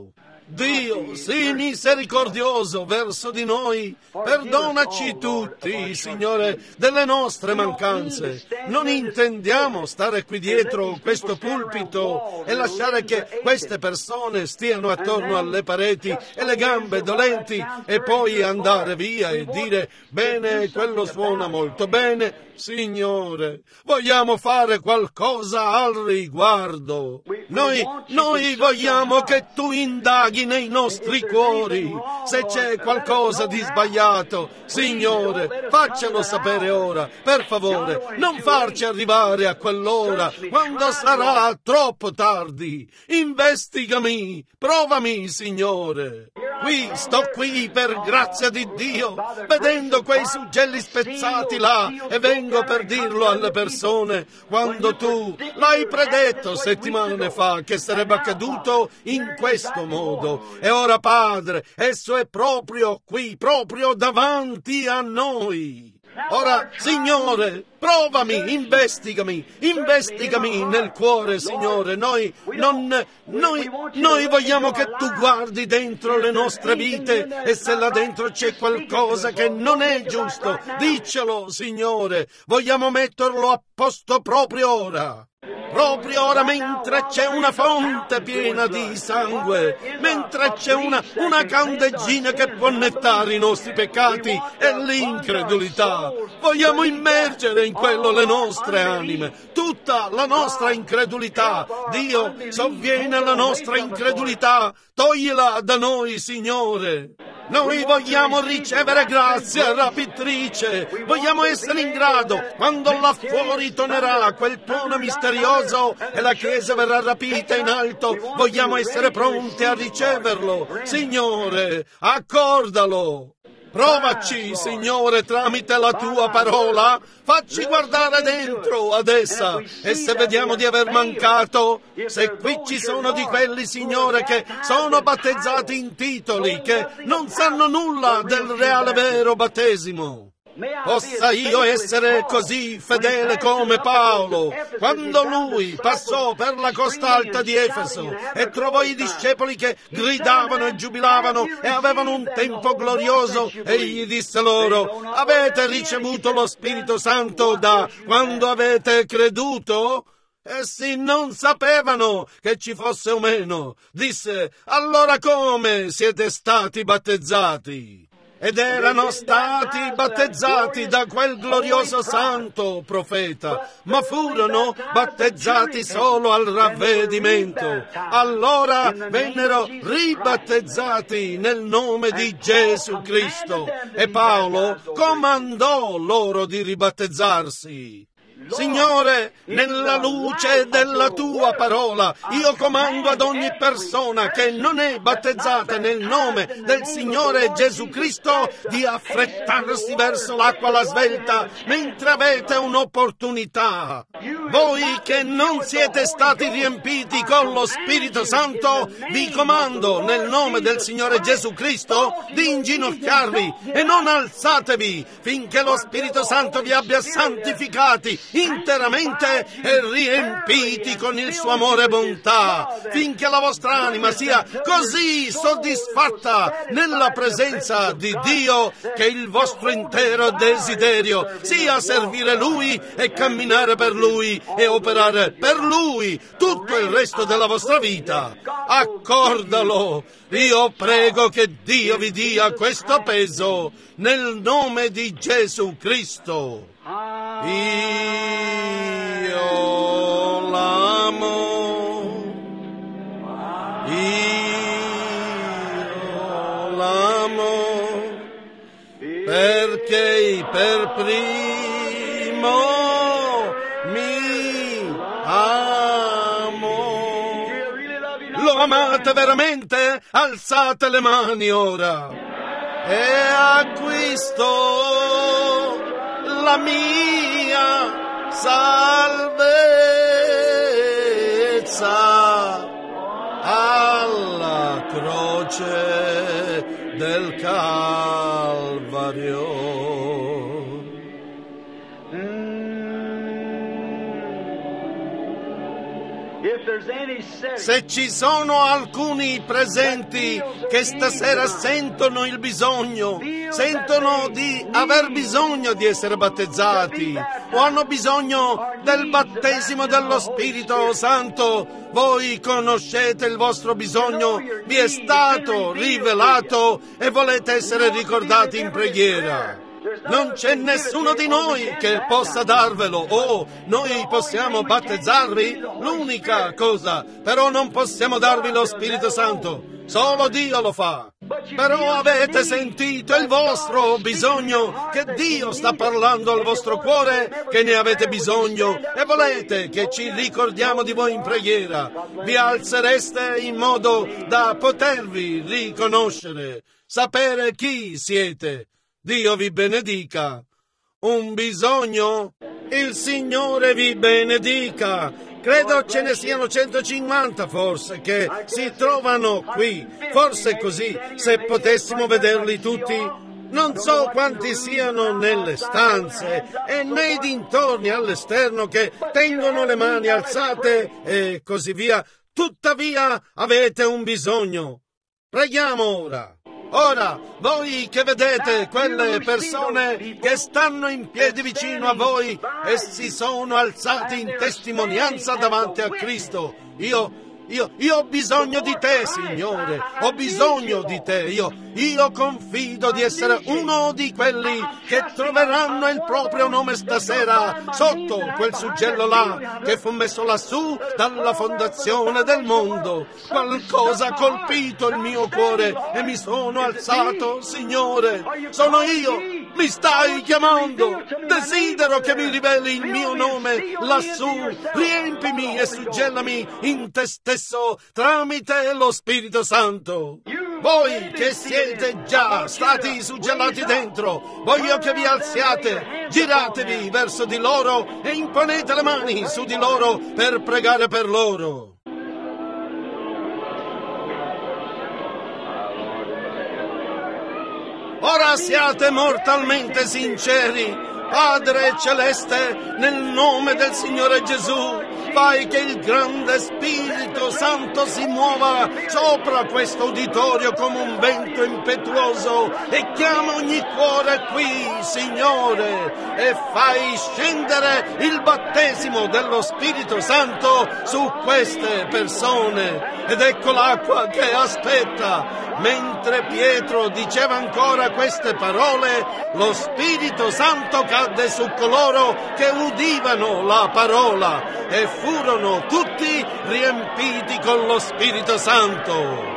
Dio, sii misericordioso verso di noi. Perdonaci tutti, Signore, delle nostre mancanze. Non intendiamo stare qui dietro questo pulpito e lasciare che queste persone stiano attorno alle pareti e le gambe dolenti e poi andare via e dire: bene, quello suona molto bene. Signore, vogliamo fare qualcosa al riguardo. Noi vogliamo che tu indaghi nei nostri cuori. Se c'è qualcosa di sbagliato, Signore, faccelo sapere ora. Per favore, non farci arrivare a quell'ora, quando sarà troppo tardi. Investigami, provami, Signore. Sto qui per grazia di Dio, vedendo quei suggelli spezzati là, e vengo per dirlo alle persone, quando tu l'hai predetto settimane fa che sarebbe accaduto in questo modo. E ora, Padre, esso è proprio qui, proprio davanti a noi. Ora, Signore, provami, investigami nel cuore, Signore. Noi vogliamo che tu guardi dentro le nostre vite, e se là dentro c'è qualcosa che non è giusto, diccelo, Signore. Vogliamo metterlo a posto proprio ora. Proprio ora, mentre c'è una fonte piena di sangue, mentre c'è una candeggina che può nettare i nostri peccati e l'incredulità, vogliamo immergere in quello le nostre anime, tutta la nostra incredulità. Dio, sovviene alla nostra incredulità, toglila da noi, Signore. Noi vogliamo ricevere grazia rapitrice, vogliamo essere in grado, quando là fuori tornerà quel tuono misterioso e la Chiesa verrà rapita in alto, vogliamo essere pronti a riceverlo. Signore, accordalo. Provaci, Signore, tramite la tua parola, facci guardare dentro ad essa, e se vediamo di aver mancato, se qui ci sono di quelli, Signore, che sono battezzati in titoli, che non sanno nulla del reale vero battesimo, possa io essere così fedele come Paolo, quando lui passò per la costa alta di Efeso e trovò i discepoli che gridavano e giubilavano e avevano un tempo glorioso. Egli disse loro: avete ricevuto lo Spirito Santo da quando avete creduto? Essi non sapevano che ci fosse o meno. Disse: allora come siete stati battezzati? Ed erano stati battezzati da quel glorioso santo profeta, ma furono battezzati solo al ravvedimento. Allora vennero ribattezzati nel nome di Gesù Cristo, e Paolo comandò loro di ribattezzarsi. Signore, nella luce della tua parola, io comando ad ogni persona che non è battezzata nel nome del Signore Gesù Cristo di affrettarsi verso l'acqua alla svelta mentre avete un'opportunità. Voi che non siete stati riempiti con lo Spirito Santo, vi comando nel nome del Signore Gesù Cristo di inginocchiarvi e non alzatevi finché lo Spirito Santo vi abbia santificati interamente e riempiti con il suo amore e bontà, finché la vostra anima sia così soddisfatta nella presenza di Dio che il vostro intero desiderio sia servire Lui e camminare per Lui e operare per Lui tutto il resto della vostra vita. Accordalo. Io prego che Dio vi dia questo peso nel nome di Gesù Cristo. Io l'amo, perché per primo mi amo. Lo amate veramente? Alzate le mani ora. E acquisto la mia salvezza alla croce del Calvario. If there's any sick, Se ci sono alcuni presenti che stasera sentono il bisogno, sentono di aver bisogno di essere battezzati o hanno bisogno del battesimo dello Spirito Santo, voi conoscete il vostro bisogno, vi è stato rivelato e volete essere ricordati in preghiera. Non c'è nessuno di noi che possa darvelo. Oh, noi possiamo battezzarvi, l'unica cosa, però non possiamo darvi lo Spirito Santo. Solo Dio lo fa. Però avete sentito il vostro bisogno, che Dio sta parlando al vostro cuore, che ne avete bisogno e volete che ci ricordiamo di voi in preghiera. Vi alzereste in modo da potervi riconoscere, sapere chi siete. Dio vi benedica. Un bisogno? Il Signore vi benedica. Credo ce ne siano 150 forse che si trovano qui. Forse così, se potessimo vederli tutti. Non so quanti siano nelle stanze e nei dintorni all'esterno che tengono le mani alzate e così via. Tuttavia avete un bisogno. Preghiamo ora. Ora, voi che vedete quelle persone che stanno in piedi vicino a voi e si sono alzati in testimonianza davanti a Cristo, io ho bisogno di te, Signore, ho bisogno di te, io confido di essere uno di quelli che troveranno il proprio nome stasera sotto quel suggello là che fu messo lassù dalla fondazione del mondo. Qualcosa ha colpito il mio cuore e mi sono alzato, Signore, sono io, mi stai chiamando, desidero che mi riveli il mio nome lassù, riempimi e suggellami in te stesso tramite lo Spirito Santo. Voi che siete già stati suggellati dentro, voglio che vi alziate, giratevi verso di loro e imponete le mani su di loro per pregare per loro. Ora siate mortalmente sinceri. Padre Celeste, nel nome del Signore Gesù, fai che il grande Spirito Santo si muova sopra questo uditorio come un vento impetuoso e chiama ogni cuore qui, Signore, e fai scendere il battesimo dello Spirito Santo su queste persone. Ed ecco l'acqua che aspetta. Mentre Pietro diceva ancora queste parole, lo Spirito Santo cadde su coloro che udivano la parola e furono tutti riempiti con lo Spirito Santo.